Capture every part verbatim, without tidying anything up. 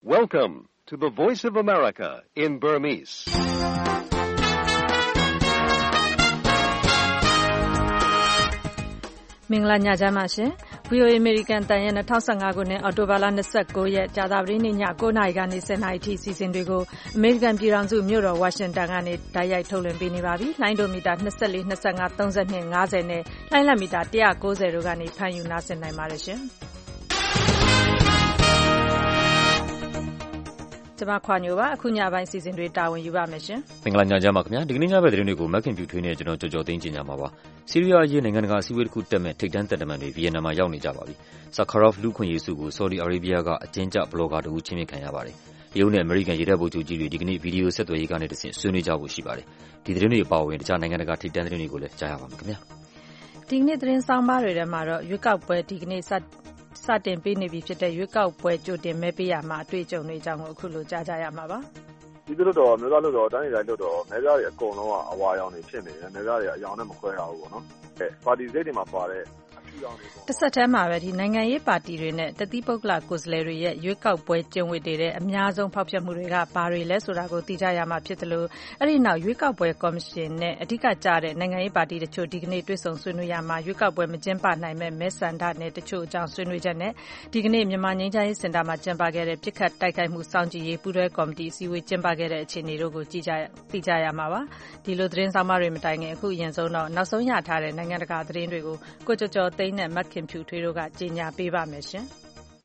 Welcome to the Voice of America in Burmese. ။မင်္ဂလာညချမ်းပါရှင်။ ဗွီအိုအေ American တန်ရဲ့ ၂၀၁၅ ခုနှစ် အောက်တိုဘာလ ၂၉ ရက်ကြာသပတေးနေ့ ည ၉ နာရီကနေ ၁၀ နာရီထိစီစဉ်တွေကို American ပြည်ထောင်စုမြို့တော် Washington ကနေတိုက်ရိုက်ထုတ်လွှင့်ပေးနေပါပြီ။လိုင်းဒိုမီတာ ၂၄, ၂၅, ၃၂, ၅၀ နဲ့လှိုင်းလတ်မီတာ ၁၉၀ တို့ကနေဖမ်းယူနားဆင်နိုင်ပါတယ်ရှင်။ကျမခွာညိုပါအခုညပိုင်းစီစဉ်တွေတာဝန်ယူပါမယ်ရှင်။မင်္ဂလာညချမ်းပါခင်ဗျာ။ဒီကနေ့ညဘက်သတင်းတွေကိုမက်ခင်ဖြူထွေးနဲ့ကျွန်တော်ကြော်ကြော်သိန်းကျင်ကြမှာပါ။ဆီးရီးယားအရေးနိုင်ငံတကာအစည်းအဝေးတစ်ခုတက်မဲ့ထိပ်တန်းသက်တမန်တွေဗီယက်နမ်မှာရောက်နေကြပါပြီ။ Sakharov လူ့ခွင့်ရေးဆုကိုဆော်ဒီအာရေးဘီးယားကအကျဉ်းကျဘလော့ဂါတဦးချင်းမြင့်ခံရပါတယ်။တရုတ်နဲ့အမေရိကန်ရေတပ်ဗိုလ်ချုပ်ကြီးတွေဒီကနေ့ဗီဒီယိုဆက်သွယ်ရေးကနေတဆင့်ဆွေးနွေးကြဖို့ရှိပါတယ်။ဒီသတင်းတွေအပါအဝင်တခြားနိုင်ငံတကာထိပ်တန်းသတင်းတွေကိုလည်းကြားရပါမယ်ခင်ဗျာ။ဒီကနေ့သတင်းဆောင်ပါတွေထဲမှာတော့ရွေးကောက်ပွဲဒီကနေ့စစတင်ပေးနေပြီဖြစ်တဲ့ရွေးကောက်ပွဲကြိုတင်မဲပေးရမှာအတွေ့အကြုံတွေအကြောင်းကိုအခုလိုကြားကြရမှာပါ။ဒီလိုတော့မျိုးသားလို့တော့တိုင်းတိုင်းလို့တော့မဲသားတွေအကုန်လုံးကအဝါရောင်နေဖြစ်နေတယ်မဲသားတွေအယောင်နဲ့မခွဲရဘူးပေါ့နော်အဲပါတီစိတ်တွေမှာပါတဲ့အထူးရောင်တွေတစ်ဆက်တည်းမှာပဲဒီနိုင်ငံရေးပါတီတွေနဲ့တတိပုဂ္ဂလကိုယ်စားလှယ်တွေရဲ့ရွေးကောက်ပွဲကျင်းဝတ်တွေတဲ့အများဆုံးဖောက်ဖျက်မှုတွေကဘာတွေလဲဆိုတာကိုသိကြရမှာဖြစ်တယ်လို့အဲ့ဒီနောက်ရွေးကောက်ပွဲကော်မရှင်နဲ့အဓိကကြားတဲ့နိုင်ငံရေးပါတီတချို့ဒီကနေ့တွေ့ဆုံဆွေးနွေးရမှာရွေးကောက်ပွဲမကျင်းပနိုင်မဲ့မဲဆန္ဒနဲ့တချို့အကြောင်းဆွေးနွေးချက်နဲ့ဒီကနေ့မြန်မာငြိမ်းချမ်းရေးစင်တာမှာကျင်းပခဲ့တဲ့ပြစ်ခတ်တိုက်ခိုက်မှုစောင့်ကြည့်ရေးပူးတွဲကော်မတီအစည်းအဝေးကျင်းပခဲ့တဲ့အခြေအနေတို့ကိုကြည့်ကြသိကြရမှာပါဒီလိုသတင်းဆောင်မတွေမတိုင်ခင်အခုအရင်ဆုံးတော့နောက်ဆုံးရထားတဲ့နိုင်ငံတကာသတင်းတွေကိုကိုကျော်ကျော်သိန်းနဲ့မတ်ခင်ဖြူထွေးတို့ကကြီးညာပေးပါမယ်ရှင်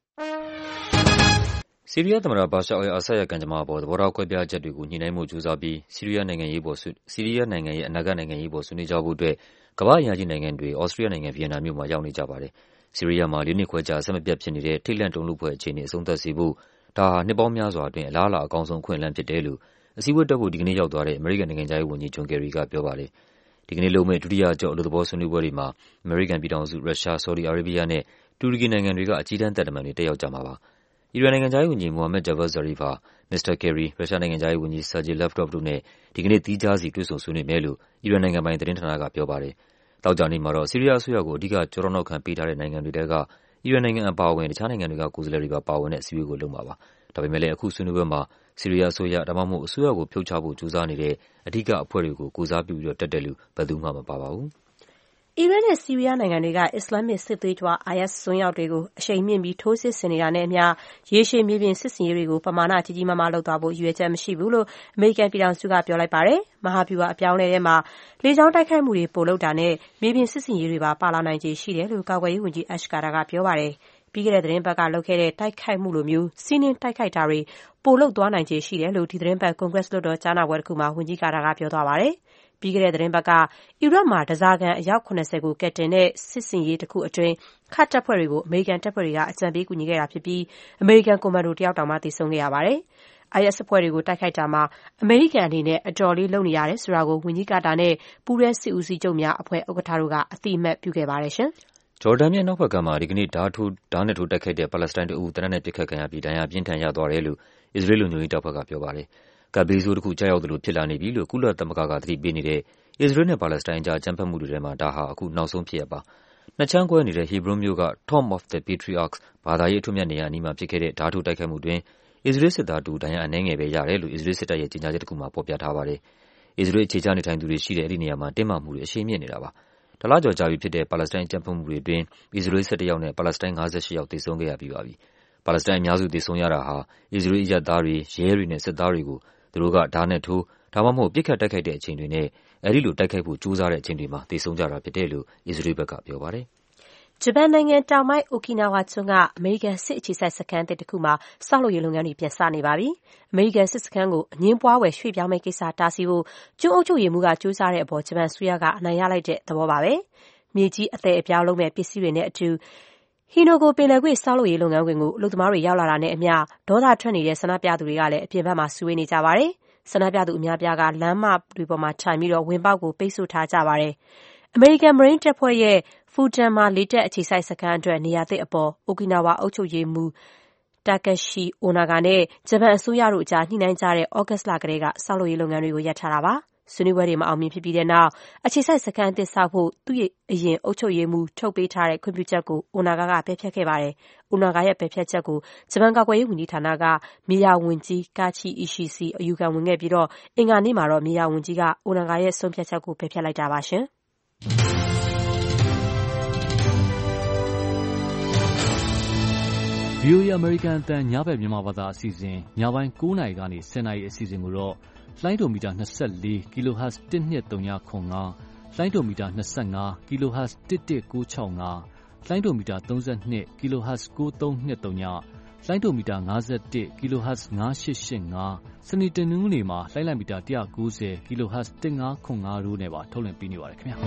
ဆီးရီးယားသမ္မတဘာရှာအယ်အာဆတ်ရဲ့ကံကြမ္မာပေါ်သဘောထားကွဲပြားချက်တွေကိုညှိနှိုင်းမှုကြိုးစားပြီးဆီးရီးယားနိုင်ငံရေးပေါ်ဆီးရီးယားနိုင်ငံရဲ့အနာဂတ်နိုင်ငံရေးပေါ်ဆွေးနွေးကြဖို့အတွက်ကမ္ဘာ့အင်အားကြီးနိုင်ငံတွေဩစတြီးယားနိုင်ငံဗီယက်နမ်မြို့မှာရောက်နေကြပါတယ်ဆီးရီးယားမှာလေးနှစ်ခွဲကြာဆက်မပြတ်ဖြစ်နေတဲ့ထိတ်လန့်တုန်လှုပ်ဖွယ်အခြေအနေအဆုံးသတ်စေဖို့ဒါဟာနှစ်ပေါင်းများစွာအတွင်းအလားအလာအကောင်းဆုံးအခွင့်အလမ်းဖြစ်တယ်လို့အစည်းအဝေးတက်ဖို့ဒီကနေ့ရောက်သွားတဲ့အမေရိကန်နိုင်ငံခြားရေးဝန်ကြီးဂျွန်ကယ်ရီကပြောပါတယ်ဒီကနေ့လုပ်မဲ့ဒုတိယအကြော့အလို့သဘောဆွေးနွေးပွဲတွေမှာအမေရိကန်ပြည်ထောင်စုရုရှားဆော်ဒီအာရေးဘီးယားနဲ့တူရကီနိုင်ငံတွေကအကြီးတန်းတပ်တမန်တွေတက်ရောက်ကြမှာပါအီရန်နိုင်ငံခြားရေးဝန်ကြီးမိုဟာမက်ဂျာဗတ်ဇာရီဖ်ဟာမစ္စတာကယ်ရီရုရှားနိုင်ငံခြားရေးဝန်ကြီးဆာဂျီလက်ဗ်ရော့ဗ်တို့နဲ့ဒီကနေ့သီးခြားစီတွေ့ဆုံဆွေးနွေးမယ်လို့အီရန်နိုင်ငံပိုင်သတင်းဌာနကပြောပါတယ်တောက်ကြနေ့မှာတော့ဆီးရီးယားအစိုးရကိုအဓိကကြောတော်နောက်ခံပေးထားတဲ့နိုင်ငံတွေတဲကအီရန်နိုင်ငံအပါအဝင်တခြားနိုင်ငံတွေကကိုယ်စားလှယ်တွေပါပါဝင်တဲ့အစည်းအဝေးကိုလုပ်မှာပါဒါပေမဲ့လည်းအခုဆွေးနွေးပွဲမှာဆီးရီးယားအစိုးရဒါမှမဟုတ်အစိုးရကိုဖြုတ်ချဖို့ကြိုးစားနေတဲ့အဓိကအဖွဲ့တွေကိုကိုစားပြုပြီးတော့တက်တယ်လို့ဘယ်သူမှမပါပါဘူးအီရန်နဲ့ဆီးရီးယားနိုင်ငံတွေက အစ္စလာမစ်စစ်သွေးကြွ အိုင်အက်စ် စွန်းရောက်တွေကိုအရှိန်မြှင့်ပြီးထိုးစစ်ဆင်နေတာနဲ့အမျှရေရှည်မြေပြင်စစ်ဆင်ရေးတွေကိုပမာဏကြီးကြီးမားမားလုပ်သွားဖို့ရည်ရွယ်ချက်မရှိဘူးလို့အမေရိကန်ပြည်ထောင်စုကပြောလိုက်ပါတယ်။မဟာဗျူဟာအပြောင်းအလဲထဲမှာလေကြောင်းတိုက်ခိုက်မှုတွေပိုလုပ်တာနဲ့မြေပြင်စစ်ဆင်ရေးတွေပါပါလာနိုင်ခြေရှိတယ်လို့ကာကွယ်ရေးဝန်ကြီး Ash Carter ကပြောပါတယ်။ပြီးခဲ့တဲ့သတင်းပတ်ကလုပ်ခဲ့တဲ့တိုက်ခိုက်မှုလိုမျိုးစီးနင်းတိုက်ခိုက်တာတွေပိုလုပ်သွားနိုင်ခြေရှိတယ်လို့ဒီသတင်းပတ်ကွန်ဂရက်လွှတ်တော်ကြားနာပွဲတစ်ခုမှာဝန်ကြီးကာတာကပြောသွားပါတယ်။ပြီးခဲ့တဲ့သတင်းပတ်ကအီရတ်မှာဓားစာခံအယောက်၇၀ကိုကယ်တင်တဲ့စစ်ဆင်ရေးတစ်ခုအတွင်းခတ်တပ်ဖွဲ့တွေကိုအမေရိကန်တပ်ဖွဲ့တွေကအကြံပေးကူညီခဲ့တာဖြစ်ပြီးအမေရိကန်ကွန်မန်ဒိုတယောက်တောင်မှသေဆုံးခဲ့ရပါတယ်။ အိုင်အက်စ် အဖွဲ့တွေကိုတိုက်ခိုက်တာမှာအမေရိကန်အနေနဲ့အတော်လေးလုပ်နေရတယ်ဆိုတာကိုဝန်ကြီးကာတာနဲ့ပူးရဲစစ်ဦးစီးချုပ်များအဖွဲ့ဥက္ကဋ္ဌတို့ကအသိအမှတ်ပြုခဲ့ပါတယ်ရှင်။ဂျော်ဒန်မြစ်နောက်ဘက်ကမ်းမှာဒီကနေ့ဓာတ်ထိုးဓာတ်နဲ့ထိုးတိုက်ခိုက်တဲ့ပါလက်စတိုင်းတအုပ်တနက်နဲ့ပစ်ခတ်ခံရပြီးဒဏ်ရာပြင်းထန်ရသွားတယ်လို့အစ္စရေးလုံခြုံရေးတပ်ဖွဲ့ကပြောပါတယ်။ကပ်ဘေးဆိုးတစ်ခုကြောက်ရောက်သလိုဖြစ်လာနေပြီလို့ကုလသမဂ္ဂကသတိပေးနေတဲ့အစ္စရေးနဲ့ပါလက်စတိုင်းကြားအကြမ်းဖက်မှုတွေထဲမှာဒါဟာအခုနောက်ဆုံးဖြစ်ရပါနှစ်ချမ်းကွဲနေတဲ့ဟီဘရုန်းမြို့က Tomb of the Patriarchs ဘာသာရေးအထွတ်အမြတ်နေရာအနီးမှာဖြစ်ခဲ့တဲ့ဓာတ်ထိုးတိုက်ခိုက်မှုတွင်အစ္စရေးစစ်သားတူဒဏ်ရာအနည်းငယ်ပဲရတယ်လို့အစ္စရေးစစ်တပ်ရဲ့ကြေညာချက်တစ်ခုမှာဖော်ပြထားပါတယ်။အစ္စရေးအခြေချနေထိုင်သူတွေရှိတဲ့အဲ့ဒီနေရာမှာတင်းမာမှုတွေအရှိန်မြင့်နေတာပါ။တလကျော်ကြာပြီဖြစ်တဲ့ပါလက်စတိုင်းအကြမ်းဖက်မှုတွေအတွင်းအစ္စရေး၁၁ယောက်နဲ့ပါလက်စတိုင်း၅၈ယောက်သေဆုံးခဲ့ရပြီးပါပြီ။ပါလက်စတိုင်းအများစုသေဆုံးရတာဟာအစ္စရေးအရပ်သားတွေရဲတွေနဲ့စစ်သားတွေကိုသူတို့ကဓာတ်နဲ့ထိုးဒါမှမဟုတ်ပစ်ခတ်တိုက်ခိုက်တဲ့အချိန်တွေနဲ့အဲဒီလိုတိုက်ခိုက်ဖို့ကြိုးစားတဲ့အချိန်တွေမှာသေဆုံးကြတာဖြစ်တယ်လို့အစ္စရေးဘက်ကပြောပါတယ်။ဂျပန်နိုင်ငံတောင်ပိုင်းအိုကီနာဝါကျွန်းကအမေရိကန်စစ်အခြေစိုက်စခန်းသစ်တစ်ခုမှာဆောက်လုပ်ရေးလုပ်ငန်းတွေပြန်စနေပါပြီ။အမေရိကန်စစ်စခန်းကိုအငြင်းပွားဝယ်ရွှေ့ပြောင်းမဲ့ကိစ္စတားဆီးဖို့ကျွန်းအုပ်ချုပ်ရေးမှူးကကြိုးစားတဲ့အပေါ်ဂျပန်အစိုးရကအနိုင်ရလိုက်တဲ့သဘောပါပဲ။မြေကြီးအသည်အပြောင်းလုပ်မဲ့ပစ္စည်းတွေနဲ့အတူဟီနိုကိုပင်လယ်ကွေ့ဆောက်လုပ်ရေးလုပ်ငန်းခွင်ကိုအလုပ်သမားတွေရောက်လာတာနဲ့အမျှဒေါသထွက်နေတဲ့ဆန္ဒပြသူတွေကလည်းအပြင်ဘက်မှာစုဝေးနေကြပါတယ်။ဆန္ဒပြသူအများပြားကလမ်းမတွေပေါ်မှာထိုင်ပြီးဝင်ပေါက်ကိုပိတ်ဆို့ထားကြပါတယ်။အမေရိကန်မရိန်းတပ်ဖွဲ့ရဲ့ဖူတန်မှာလေတပ်အခြေစိုက်စခန်းအတွက်နေရာသစ်အပေါ်အိုကီနာဝါအုပ်ချုပ်ရေးမှူးတာကက်ရှီအိုနာဂါနဲ့ဂျပန်အစိုးရတို့အကြားညှိနှိုင်းကြတဲ့ဩဂတ်စ်လကတည်းကဆောက်လုပ်ရေးလုပ်ငန်းတွေကိုရပ်ထားတာပါ။ဆွေးနွေးပွဲတွေမအောင်မြင်ဖြစ်ပြီးတဲ့နောက်အခြေစိုက်စခန်းအသစ်ဆောက်ဖို့သူ့ရဲ့အရင်အုပ်ချုပ်ရေးမှူးထုတ်ပေးထားတဲ့ခွင့်ပြုချက်ကိုအိုနာဂါကပယ်ဖျက်ခဲ့ပါတယ်။အိုနာဂါရဲ့ပယ်ဖျက်ချက်ကိုဂျပန်ကာကွယ်ရေးဝန်ကြီးဌာနကမြေယာဝန်ကြီးကာချီအီရှိစီအယူခံဝင်ခဲ့ပြီးတော့အင်္ဂါနေ့မှာတော့မြေယာဝန်ကြီးကအိုနာဂါရဲ့ဆုံးဖြတ်ချက်ကိုပယ်ဖျက်လိုက်တာပါရှင်။ဗီအိုအေ American အသံညဘက်မြန်မာဘာသာအစီအစဉ်ညပိုင်း၉နာရီကနေ၁၀နာရီအစီအစဉ်ကိုတော့လိုင်းဒိုမီတာ၂၄ kilohertz တစ်နှစ်၃၀ခွန်ငါလိုင်းဒိုမီတာ၂၅ kilohertz တစ်တစ်၉၆၅လိုင်းဒိုမီတာ၃၂ kilohertz ၉၃၂၃လိုင်းဒိုမီတာ၅၁ kilohertz ၅၈၈၅စနေတနင်္ဂနွေမှာလိုင်းလိုက်မီတာ၁၉၀ kilohertz တစ်၅ခွန်ငါတို့နဲ့ပါထုတ်လွှင့်ပေးနေပါတယ်ခင်ဗျာ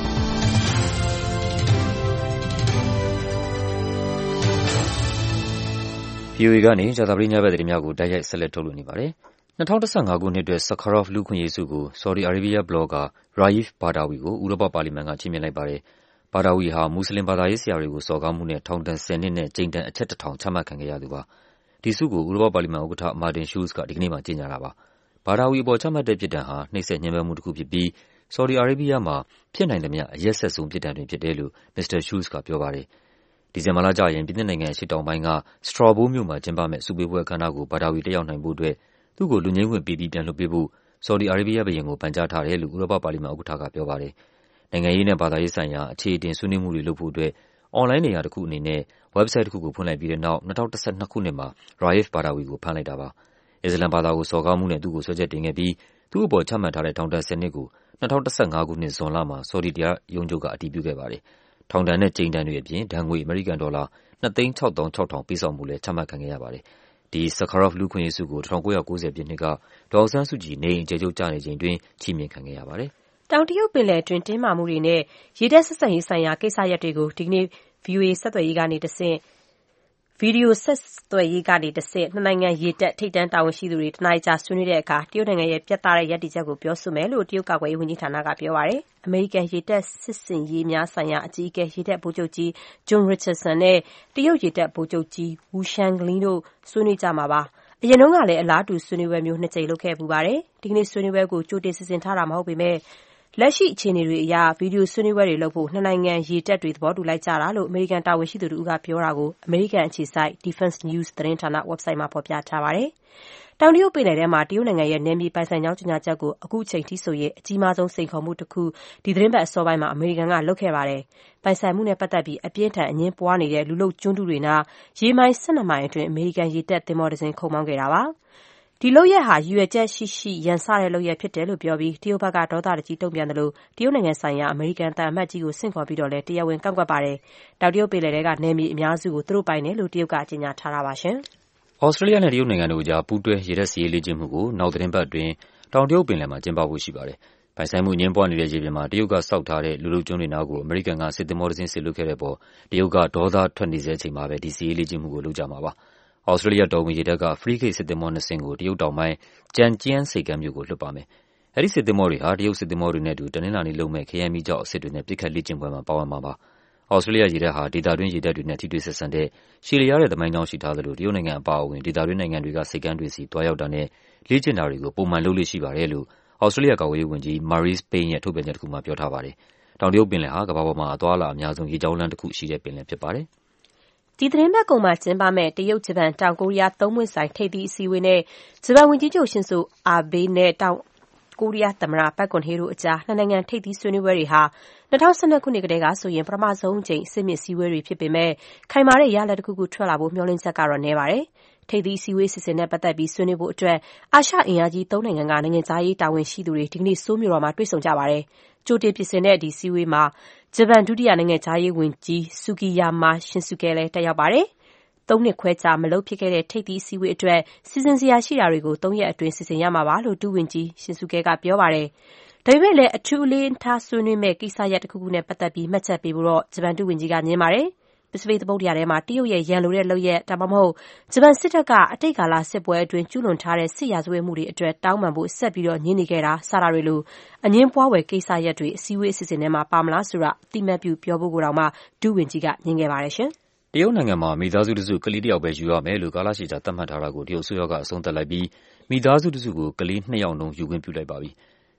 ဗီအိုအေကနေကြာသပတေးညဘက်သတင်းများကိုတိုက်ရိုက်ဆက်လက်ထုတ်လွှင့်နေပါတယ်။၂၀၁၅ခုနှစ်အတွက် Sakharov လူ့အခွင့်အရေးဆုကို Saudi Arabia ဘလော့ဂါ Raif Badawi ကိုဥရောပပါလီမန်ကချီးမြှင့်လိုက်ပါတယ်။ Badawi ဟာမွတ်စလင်ဘာသာရေးဆရာတွေကိုစော်ကားမှုနဲ့ထောင်ဒဏ်၁၀နှစ်နဲ့ကြိမ်ဒဏ်အချက်တစ်ထောင်ချမှတ်ခံခဲ့ရသူပါ။ဒီဆုကိုဥရောပပါလီမန်ဥက္ကဋ္ဌ Martin Schulz ကဒီကနေ့မှကြေညာတာပါ။ Badawi အပေါ်ချမှတ်တဲ့ပြစ်ဒဏ်ဟာနှိပ်စက်ညှဉ်းပန်းမှုတစ်ခုဖြစ်ပြီး Saudi Arabia မှာဖြစ်နိုင်သမျှအရက်စက်ဆုံးပြစ်ဒဏ်တွေဖြစ်တယ်လို့ မစ္စတာ Schulz ကပြောပါတယ်။ဒီဇင်ဘာလကျရင်ပြင်သစ်နိုင်ငံအရှေ့တောင်ပိုင်းက Strasbourg မြို့မှာကျင်းပမယ့်ဆုပေးပွဲအခမ်းအနားကို Badawi တက်ရောက်နိုင်ဖို့အတွက်သူ့ကိုလွတ်ငြိမ်းခွင့်ပေးပြီးပြန်လွှတ်ပေးဖို့ Saudi Arabia ဘုရင်ကိုပန်ကြားထားတယ်လို့ဥရောပပါလီမန်ဥက္ကဋ္ဌကပြောပါတယ်။နိုင်ငံရေးနဲ့ဘာသာရေးဆိုင်ရာအခြေအတင်ဆွေးနွေးမှုတွေလုပ်ဖို့အတွက်အွန်လိုင်းနေရာတစ်ခုအနေနဲ့ website တစ်ခုကိုဖွင့်လိုက်ပြီးတဲ့နောက်၂၀၁၂ခုနှစ်မှာ Raif Badawi ကိုဖမ်းလိုက်တာပါ။အစ္စလာမ်ဘာသာကိုစော်ကားမှုနဲ့သူ့ကိုစွဲချက်တင်ခဲ့ပြီးသူ့အပေါ်ချမှတ်ထားတဲ့ထောင်ဒဏ်၁၀နှစ်ကို၂၀၁၅ခုနှစ်ဇွန်လမှာ Saudi တရားရုံးချုပ်ကအတည်ပြုခဲ့ပါတယ်။ထောင်ဒဏ်နဲ့ကြိမ်ဒဏ်တွေအပြင်ဒဏ်ငွေအမေရိကန်ဒေါ်လာ၂သိန်း၆သောင်း၆ထောင်ပေးဆောင်မှုလည်းချမှတ်ခံခဲ့ရပါတယ်။ဒီ Sakharov လူ့အခွင့်အရေးဆုကို၁၉၉၀ပြည့်နှစ်ကဒေါ်အောင်ဆန်းစုကြည်နေအိမ်အကျယ်ချုပ်ကျနေချိန်တွင်ချီးမြှင့်ခံခဲ့ရပါတယ်။တောင်တရုတ်ပင်လယ်အတွင်းတင်းမာမှုတွေနဲ့ရေတပ်ဆက်ဆံရေးဆိုင်ရာကိစ္စရပ်တွေကိုဒီကနေ့ ဗီအိုအေဆက်သွယ်ရေးကနေတဆင့်ဗီဒီယိုဆက်သွယ်ရေးကနေတဆင့်နှစ်နိုင်ငံရေတပ်ထိပ်တန်းတာဝန်ရှိသူတွေတနားရီကြာဆွေးနွေးတဲ့အခါတရုတ်နိုင်ငံရဲ့ပြတ်သားတဲ့ရပ်တည်ချက်ကိုပြောဆိုမယ်လို့တရုတ်ကာကွယ်ရေးဝန်ကြီးဌာနကပြောပါတယ်။အမေရိကန်ရေတပ်စစ်ဆင်ရေးများဆိုင်ရာအကြီးအကဲရေတပ်ဗိုလ်ချုပ်ကြီး John Richardson နဲ့တရုတ်ရေတပ်ဗိုလ်ချုပ်ကြီး Wu Xiangli တို့ဆွေးနွေးကြမှာပါ။အရင်တုန်းကလည်းအလားတူဆွေးနွေးပွဲမျိုးနှစ်ကြိမ်လုပ်ခဲ့ပူပါတယ်။ဒီကနေ့ဆွေးနွေးပွဲကိုကြိုတင်စီစဉ်ထားတာမဟုတ်ပေမဲ့လက်ရှိအခြေအနေတွေအရဗီဒီယိုဆွေးနွေးပွဲတွေလုပ်ဖို့နှစ်နိုင်ငံရေတပ်တွေသဘောတူလိုက်ကြတာလို့အမေရိကန်တာဝန်ရှိသူတို့ကပြောတာကိုအမေရိကန်အခြေစိုက် Defense News သတင်းဌာန website မှာဖော်ပြထားပါတယ်။တောင်တရုတ်ပင်လယ်ထဲမှာတရုတ်နိုင်ငံရဲ့နယ်မြေပိုင်ဆိုင်ကြောင်းကြေညာချက်ကိုအခုချိန်ထိဆိုရင်အကြီးမားဆုံးစိန်ခေါ်မှုတစ်ခုဒီသတင်းပတ်အစောပိုင်းမှာအမေရိကန်ကလုပ်ခဲ့ပါတယ်။ပိုင်ဆိုင်မှုနဲ့ပတ်သက်ပြီးအပြင်းထန်အငင်းပွားနေတဲ့လူလုကျွန်းတုတွေနာရေမိုင်၁၂မိုင်အတွင်းအမေရိကန်ရေတပ်သင်္ဘောတစ်စင်းခုတ်မောင်းခဲ့တာပါ။ဒီလုပ်ရက်ဟာရည်ရွယ်ချက်ရှိရှိရန်စတဲ့လုပ်ရက်ဖြစ်တယ်လို့ပြောပြီးတရုတ်ဘက်ကဒေါသတကြီးတုံ့ပြန်တယ်လို့တရုတ်နိုင်ငံဆိုင်ရာအမေရိကန်သံအမတ်ကြီးကိုဆင့်ခေါ်ပြီးတော့လည်းတရားဝင်ကန့်ကွက်ပါတယ်။တောင်တရုတ်ပင်လယ်ထဲကနယ်မြေအများစုကိုသူတို့ပိုင်တယ်လို့တရုတ်ကကြေညာထားတာပါရှင်။ဩစတြေးလျနဲ့တရုတ်နိုင်ငံတို့ကြားပူးတွဲရေတပ်စစ်ရေးလေ့ကျင့်မှုကိုနောက်သတင်းပတ်အတွင်းတောင်တရုတ်ပင်လယ်မှာကျင်းပဖို့ရှိပါတယ်။ပိုင်ဆိုင်မှုအငြင်းပွားနေတဲ့ရေပြင်မှာတရုတ်ကစောက်ထားတဲ့လူလုကျွန်းတွေနားကိုအမေရိကန်ကစစ်သင်္ဘောတစ်စင်းစစ်လွှတ်ခဲ့တဲ့ပေါ်တရုတ်ကဒေါသထွက်နေတဲ့အချိန်မှာပဲဒီစစ်ရေးလေ့ကျင့်မှုကိုလုပ်ကြမှာပါ။ဩစတြေးလျတော်ဝင်ရေတပ်က Frigate စစ်သင်္ဘောနှစ်စင်းကိုတရုတ်တောင်ပိုင်းကျန်ကျန်းဆိပ်ကမ်းမြို့ကိုလွှတ်ပါမယ်။အဲဒီစစ်သင်္ဘောတွေဟာတရုတ်စစ်သင်္ဘောတွေနဲ့အတူတနင်္လာနေ့လုပ်မဲ့ခရမ်းမီးကျောက်အစစ်တွေနဲ့ပစ်ခတ်လေ့ကျင့်ပွဲမှာပါဝင်မှာပါ။ဩစတြေးလျရေတပ်ဟာဒေသတွင်းရေတပ်တွေနဲ့ထိတွေ့ဆက်ဆံတဲ့ရှည်လျားတဲ့သမိုင်းကြောင်းရှိထားသလိုတရုတ်နိုင်ငံအပါအဝင်ဒေသတွင်းနိုင်ငံတွေကဆိပ်ကမ်းတွေစီတွားရောက်တာနဲ့လေ့ကျင့်တာတွေကိုပုံမှန်လုပ်လေ့ရှိပါတယ်လို့ဩစတြေးလျကာကွယ်ရေးဝန်ကြီး Marise Payne ရဲ့ထုတ်ပြန်ချက်တစ်ခုမှာပြောထားပါတယ်။တောင်တရုတ်ပင်လယ်ဟာကမ္ဘာပေါ်မှာအသွားအလာအများဆုံးရေကြောင်းလမ်းတစ်ခုရှိတဲ့ပင်လယ်ဖြစ်ပါတယ်။ဒီသတင်းပတ်ကုန်မှာကျင်းပမယ့်တရုတ်ဂျပန်တောင်ကိုရီးယားသုံးပွင့်ဆိုင်ထိပ်သီးအစည်းအဝေးနဲ့ဂျပန်ဝန်ကြီးချုပ်ရှင်ဆိုအာဘေးနဲ့တောင်ကိုရီးယားသမ္မတပတ်ကွန်ဟေတို့အကြားနှစ်နိုင်ငံထိပ်သီးဆွေးနွေးပွဲတွေဟာ၂၀၁၂ခုနှစ်ကတည်းကဆိုရင်ပထမဆုံးအကြိမ်အစ်မြင့်စည်းဝေးတွေဖြစ်ပေမဲ့ခိုင်မာတဲ့ရလဒ်တစ်ခုခုထွက်လာဖို့မျှော်လင့်ချက်ကတော့နည်းပါတယ်။ထိပ်သီးအစည်းအဝေးစီစဉ်တဲ့ပတ်သက်ပြီးဆွေးနွေးဖို့အတွက်အာရှအင်အားကြီးသုံးနိုင်ငံကနိုင်ငံသားရေးတာဝန်ရှိသူတွေဒီကနေ့ဆိုးမြို့တော်မှာတွေ့ဆုံကြပါတယ်။ကြိုတင်ပြင်ဆင်တဲ့ဒီစည်းဝေးမှာဂျပန်ဒုတိယနိုင်ငံသားရေးဝန်ကြီးဆူကီယာမာရှင်ဆူကဲလည်းတက်ရောက်ပါတယ်။သုံးနှစ်ခွဲကြာမလုပ်ဖြစ်ခဲ့တဲ့ထိပ်သီးအစည်းအဝေးအတွက်စီစဉ်စရာရှိတာတွေကိုသုံးရက်အတွင်းစီစဉ်ရမှာပါလို့ဒုဝန်ကြီးရှင်ဆူကဲကပြောပါတယ်။ဒါပေမဲ့လည်းအထူးအလေးထားဆွေးနွေးမဲ့ကိစ္စရပ်တစ်ခုခုနဲ့ပတ်သက်ပြီးမှတ်ချက်ပေးဖို့တော့ဂျပန်ဒုဝန်ကြီးကငြင်းပါတယ်။ပစိဖိတ်သမုဒ္ဒရာထဲမှာတရုတ်ရဲ့ရန်လိုတဲ့လုပ်ရက်ဒါမှမဟုတ်ဂျပန်စစ်တပ်ကအတိတ်ကာလစစ်ပွဲအတွင်းကျူးလွန်ထားတဲ့စစ်ရာဇဝတ်မှုတွေအတွက်တောင်းပန်ဖို့ဆက်ပြီးတော့ညှင်းနေခဲ့တာစတာတွေလိုအငင်းပွားဝယ်ကိစ္စရပ်တွေအစည်းအဝေးအစီအစဉ်ထဲမှာပါမလားဆိုတာအတိမတ်ပြုပြောဖို့ကိုတောင်မှဒုဝန်ကြီးကညှင်းခဲ့ပါတယ်ရှင်။တရုတ်နိုင်ငံမှာမိသားစုတစုကလေးတစ်ယောက်ပဲယူရမယ်လို့ကာလရှည်ကြာသတ်မှတ်ထားတာကိုတရုတ်အစိုးရကအဆုံးသတ်လိုက်ပြီးမိသားစုတစုကိုကလေးနှစ်ယောက်လုံးယူခွင့်ပြုလိုက်ပါပြီ။ ပ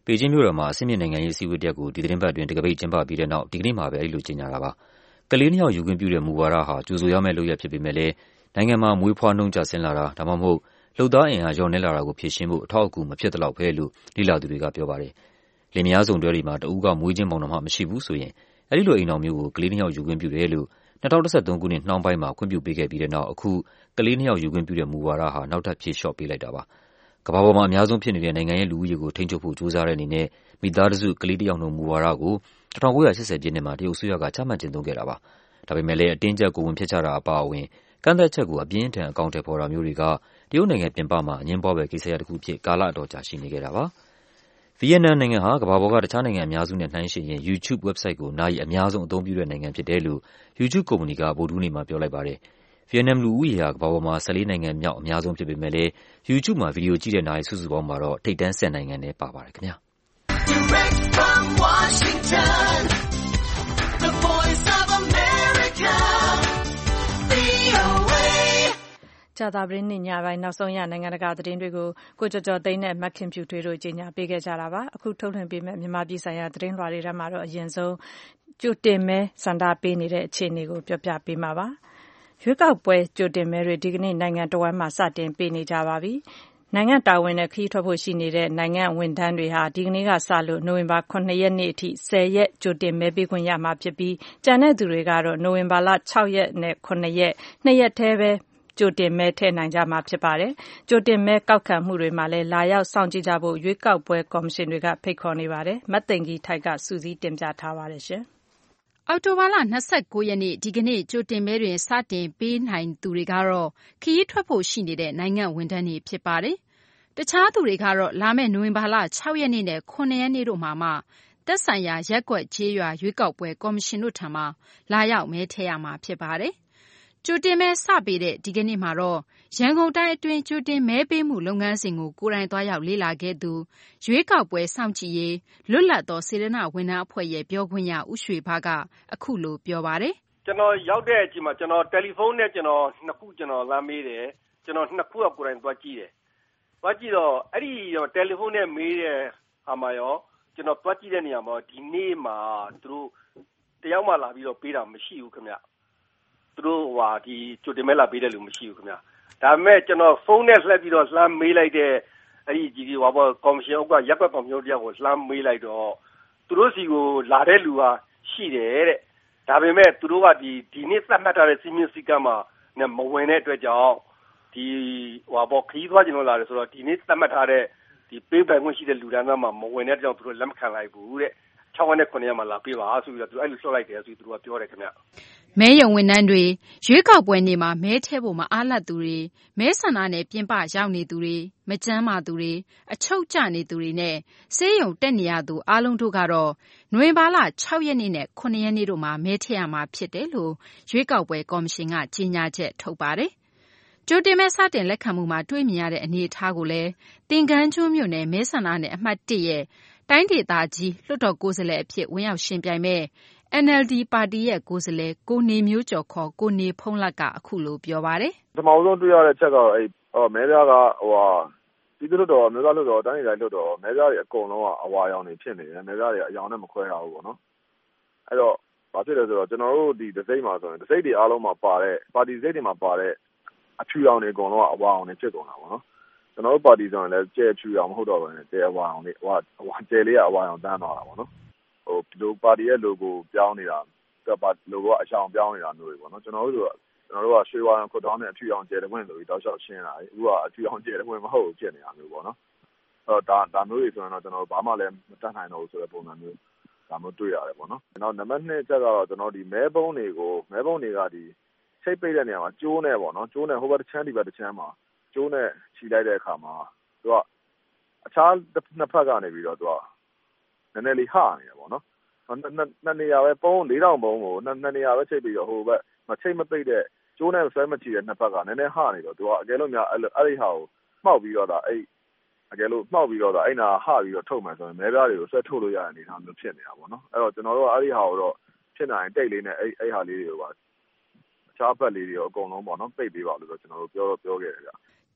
ပေကျင်းမြို့တော်မှာအဆင့်မြင့်နိုင်ငံရေးအစည်းအဝေးတစ်ရပ်ကိုဒီသတင်းပတ်အတွင်းတကပိတ်ကျင်းပပြီးတဲ့နောက်ဒီကနေ့မှာပဲအဲဒီလိုကြေညာတာပါ။ကလေးနှစ်ယောက်ယူခွင့်ပြုတဲ့မူဝါဒဟာကြိုဆိုရမယ့်လုပ်ရပ်ဖြစ်ပေမဲ့လည်းနိုင်ငံမှာမွေးဖွားနှုန်းကျဆင်းလာတာဒါမှမဟုတ်လုပ်သားအင်အားလျော့နည်းလာတာကိုဖြေရှင်းဖို့အထောက်အကူမဖြစ်သလောက်ပဲလို့လေ့လာသူတွေကပြောပါတယ်။လင်မယားစုံတွဲတွေမှာတဦးကမွေးချင်းပေါင်နှံမှမရှိဘူးဆိုရင်အဲဒီလိုအိမ်ထောင်မျိုးကိုကလေးနှစ်ယောက်ယူခွင့်ပြုတယ်လို့၂၀၁၃ခုနှစ်နှောင်းပိုင်းမှာခွင့်ပြုပေးခဲ့ပြီးတဲ့နောက်အခုကလေးနှစ်ယောက်ယူခွင့်ပြုတဲ့မူဝါဒဟာနောက်ထပ်ဖြေလျှော့ပေးလိုက်တာပါ။ကမ္ဘာပေါ်မှာအများဆုံးဖြစ်နေတဲ့နိုင်ငံရဲ့လူဦးရေကိုထိန်းချုပ်ဖို့ကြိုးစားတဲ့အနေနဲ့မိသားစုကလေးတစ်ယောက်နှုန်းမူဝါဒကို၁၉၈၀ပြည့်နှစ်မှာတရုတ်အစိုးရကချမှတ်ကျင့်သုံးခဲ့တာပါ။ဒါပေမဲ့လည်းအတင်းကျပ်ကိုယ်ဝန်ဖျက်ချတာအပါအဝင်ကန့်သက်ချက်ကိုအပြင်းအထန်အကောင်အထည်ဖော်တာမျိုးတွေကတရုတ်နိုင်ငံပြင်ပမှာအငြင်းပွားဖွယ်ကိစ္စရပ်တစ်ခုဖြစ်ကာလအတော်ကြာရှိနေခဲ့တာပါ။ဗီယက်နမ်နိုင်ငံဟာကမ္ဘာပေါ်ကတခြားနိုင်ငံအများစုနဲ့နှိုင်းယှဉ်ရင် YouTube website ကိုနာရီအများဆုံးအသုံးပြုတဲ့နိုင်ငံဖြစ်တယ်လို့ YouTube ကုမ္ပဏီကဗုဒ္ဓဟူးနေ့မှာပြောလိုက်ပါတယ်။ဗီယက်နမ်လူဦးရေဟာကမ္ဘာပေါ်မှာ၁၄နိုင်ငံမြောက်အများဆုံးဖြစ်ပေမဲ့လည်း YouTube မှာဗီဒီယိုကြည့်တဲ့နာရီစုစုပေါင်းမှာတော့ထိပ်တန်း၁၀နိုင်ငံထဲပါပါတယ်ခင်ဗျာ။ Direct from Washington, the voice of America, ဗွီအိုအေကြာသပတေးနေ့ညပိုင်းနောက်ဆုံးရနိုင်ငံတကာသတင်းတွေကိုကိုကျော်ကျော်သိန်းနဲ့မခင်ဖြူထွေးတို့ကြီးညာပေးခဲ့ကြတာပါအခုထုတ်လွှင့်ပေးမယ့်မြန်မာပြည်ဆိုင်ရာသတင်းလွှာတွေထဲမှာတော့အရင်ဆုံးကြိုတင်မဲစန္ဒပေးနေတဲ့အခြေအနေကိုပြောပြပေးမှာပါရွေးကောက်ပွဲကြိုတင်မဲတွေဒီကနေ့နိုင်ငံတော်ဝန်မှာစတင်ပေးနေကြပါပြီနိုင်ငံတာဝန်နဲ့ခရီးထွက်ဖို့ရှိနေတဲ့နိုင်ငံဝန်ထမ်းတွေဟာဒီကနေ့ကစလို့နိုဝင်ဘာခုနှစ်ရက်နေ့အထိဆယ်ရက်ကြိုတင်မဲပေးခွင့်ရမှာဖြစ်ပြီးကျန်တဲ့သူတွေကတော့နိုဝင်ဘာလ၆ရက်နဲ့ခုနှစ်ရက်နှစ်ရက်တည်းပဲကြိုတင်မဲထည့်နိုင်ကြမှာဖြစ်ပါတယ်။ကြိုတင်မဲကောက်ခံမှုတွေမှာလည်းလာရောက်စောင့်ကြည့်ကြဖို့ရွေးကောက်ပွဲကော်မရှင်တွေကဖိတ်ခေါ်နေပါတယ်။မသိင်္ဂီထိုက်ကစူးစီးတင်ပြထားပါတယ်ရှင်။အောက်တိုဘာလ၂၉ရက်နေ့ဒီကနေ့ကြိုတင်မဲတွေစတင်ပေးနိုင်သူတွေကတော့ခရီးထွက်ဖို့ရှိနေတဲ့နိုင်ငံဝန်ထမ်းတွေဖြစ်ပါတယ်။တခြားသူတွေကတော့လာမယ့်နိုဝင်ဘာလ၆ရက်နေ့နဲ့ခုနှစ်ရက်နေ့တို့မှာမှသက်ဆိုင်ရာရပ်ကွက်ကျေးရွာရွေးကောက်ပွဲကော်မရှင်တို့ထံမှလာရောက်မဲထည့်ရမှာဖြစ်ပါတယ်။ကြိုတင်မဲစပေးတဲ့ဒီကနေ့မှာတော့ရန်ကုန်တိုင်းအတွင်းကြိုတင်မဲပေးမှုလုပ်ငန်းစဉ်ကိုကိုယ်တိုင်သွားရောက်လေ့လာခဲ့သူရွေးကောက်ပွဲစောင့်ကြည့်ရေးလွတ်လပ်သောစေတနာ့ဝန်ထမ်းအဖွဲ့ရဲ့ပြောခွင့်ရဦးရွှေဘကအခုလိုပြောပါတယ်။ကျွန်တော်ရောက်တဲ့အချိန်မှာကျွန်တော်တယ်လီဖုန်းနဲ့ကျွန်တော်နှစ်ခုကျွန်တော်လမ်းမေးတယ်ကျွန်တော်နှစ်ခုကကိုယ်တိုင်သွားကြည့်တယ်။သွားကြည့်တော့အဲ့ဒီတယ်လီဖုန်းနဲ့မေးတဲ့ဟာမှာရောကျွန်တော်သွားကြည့်တဲ့နေရာမှာဒီနေ့မှာသူတို့တယောက်မှလာပြီးတော့ပေးတာမရှိဘူးခင်ဗျ။သူတို့ဟိုဒီကြိုတင်မဲလာပေးတဲ့လူမရှိဘူးခင်ဗျာဒါပေမဲ့ကျွန်တော်ဖုန်းနဲ့လှည့်ပြီးတော့လှမ်းမေးလိုက်တဲ့အဲ့ဒီကြီးကြီးဟောပေါ့ကော်မရှင်ဥက္ကရပ်ကွက်ကော်မရှင်တရားကိုလှမ်းမေးလိုက်တော့သူတို့စီကိုလာတဲ့လူဟာရှိတယ်တဲ့ဒါပေမဲ့သူတို့ကဒီဒီနေ့သတ်မှတ်ထားတဲ့စီမင်းစည်းကမ်းမှာနဲ့မဝင်တဲ့အတွက်ကြောင့်ဒီဟောပေါ့ခရီးသွားကျင်လို့လာတယ်ဆိုတော့ဒီနေ့သတ်မှတ်ထားတဲ့ဒီပေးပိုင်ခွင့်ရှိတဲ့လူတန်းသားမှာမဝင်တဲ့ကြောင့်သူတို့လက်မခံလိုက်ဘူးတဲ့၆ရက်နဲ့ခုနှစ်ရက်မှာလာပေးပါဆိုပြီးတော့သူအဲ့လိုလွှတ်လိုက်တယ်ဆိုပြီးသူတို့ကပြောတယ်ခင်ဗျမဲရုံဝန်ထမ်းတွေရွေးကောက်ပွဲနေ့မှာမဲထည့်ဖို့မအားလပ်သူတွေမဲဆန္ဒနယ်ပြင်ပရောက်နေသူတွေမကျန်းမာသူတွေအချုပ်ကျနေသူတွေနဲ့ဆေးရုံတက်နေရသူအားလုံးတို့ကတော့နိုဝင်ဘာလ၆ရက်နေ့နဲ့ခုနှစ်ရက်နေ့တို့မှာမဲထည့်ရမှာဖြစ်တယ်လို့ရွေးကောက်ပွဲကော်မရှင်ကကြေညာချက်ထုတ်ပါတယ်။ကြိုတင်မဲစတင်လက်ခံမှုမှာတွေ့မြင်ရတဲ့အနေအထားကိုလည်းသင်္ကန်းကျွန်းမြို့နယ်မဲဆန္ဒနယ်အမှတ်၁ရဲ့တိုင်းဒေသကြီးလွှတ်တော်ကိုယ်စားလှယ်အဖြစ်ဝင်ရောက်ရှင်ပြိုင်မဲ့ အန် အယ်လ် ဒီ ပါတီရဲ့ကိုယ်စားလှယ်ကိုနေမျိုးကျော်ခေါ်ကိုနေဖုံးလတ်ကအခုလိုပြောပါတယ်။ပထမဆုံးတွေ့ရတဲ့ချက်ကတော့အဲ့ဟိုမဲပြားကဟိုဟာပြည်သူ့လွှတ်တော်မျိုးသားလွှတ်တော်တိုင်းဒေသလွှတ်တော်မဲပြားတွေအကုန်လုံးကအဝါရောင်တွေဖြစ်နေတယ်မဲပြားတွေအယောင်နဲ့မခွဲရဘူးပေါ့နော်။အဲ့တော့ဘာဖြစ်လဲဆိုတော့ကျွန်တော်တို့ဒီဒစိမ့်မှာဆိုရင်ဒစိမ့်တွေအားလုံးမှာပါတဲ့ပါတီစိတ်တွေမှာပါတဲ့အဖြူရောင်တွေအကုန်လုံးကအဝါရောင်တွေဖြစ်ကုန်တာပေါ့နော်။ကျွန်တော်တို့ပါတီဆိုရင်လည်းကျဲဖြူရောင်မဟုတ်တော့ဘဲနဲ့ကျဲအဝါရောင်တွေဟိုဟိုကျဲလေးကအဝါရောင်တန်းသွားတာပေါ့နော်။ဟိုဒီလိုပါတီရဲ့ logo ပြောင်းနေတာကပါ logo ကအရှောင်ပြောင်းနေတာမျိုးတွေပေါ့နော်ကျွန်တော်တို့ကကျွန်တော်တို့ကရွှေဝါရောင်ခွတ်တောင်းနဲ့အဖြူရောင်ကျဲတဲ့ဝင်ဆိုပြီးတောက်လျှောက်ရှင်းလာတယ်အခုကအဖြူရောင်ကျဲတဲ့ဝင်မဟုတ်ဘူးဖြစ်နေတာမျိုးပေါ့နော်အဲ့တော့ဒါဒါမျိုးတွေဆိုရင်တော့ကျွန်တော်တို့ဘာမှလည်းမတတ်နိုင်တော့ဘူးဆိုတဲ့ပုံစံမျိုးဒါမျိုးတွေ့ရတယ်ပေါ့နော်နောက်နံပါတ်နှစ်ချက်ကတော့ကျွန်တော်ဒီမဲပုံးတွေကိုမဲပုံးတွေကဒီချိတ်ပိတ်တဲ့နေရာမှာကျိုးနဲ့ပေါ့နော်ကျိုးနဲ့ဟိုဘက်တစ်ချမ်းဒီဘက်တစ်ချမ်းမှာကျိုးနဲ့ခြိလိုက်တဲ့အခါမှာသူကအခြားနှစ်ဖက်ကနေပြီးတော့သူကနည်းနည်းလေးဟနေတယ်ပေါ့နော်နှစ်နေရာပဲပုံးလေးတောင်ပုံးကိုနှစ်နေရာပဲချိတ်ပြီးတော့ဟိုဘက်မချိတ်မပိတ်တဲ့ကျိုးနဲ့ဆွဲမချီတဲ့နှစ်ဖက်ကနည်းနည်းဟနေတော့သူကအကယ်လို့များအဲ့အဲ့ဒီဟာကိုမှောက်ပြီးတော့ဒါအဲ့အကယ်လို့မှောက်ပြီးတော့ဒါအဲ့နာဟပြီးတော့ထုတ်မှဆိုရင်မဲပြားတွေကိုဆွဲထုတ်လို့ရတဲ့အနေအထားမျိုးဖြစ်နေတာပေါ့နော်အဲ့တော့ကျွန်တော်တို့ကအဲ့ဒီဟာကိုတော့ဖြစ်နိုင်တိတ်လေးနဲ့အဲ့အဲ့ဟာလေးတွေကိုပါအခြားဘက်လေးတွေရောအကုန်လုံးပေါ့နော်ပိတ်ပေးပါလို့တော့ကျွန်တော်တို့ပြောတော့ပြောခဲ့တယ်ဗျ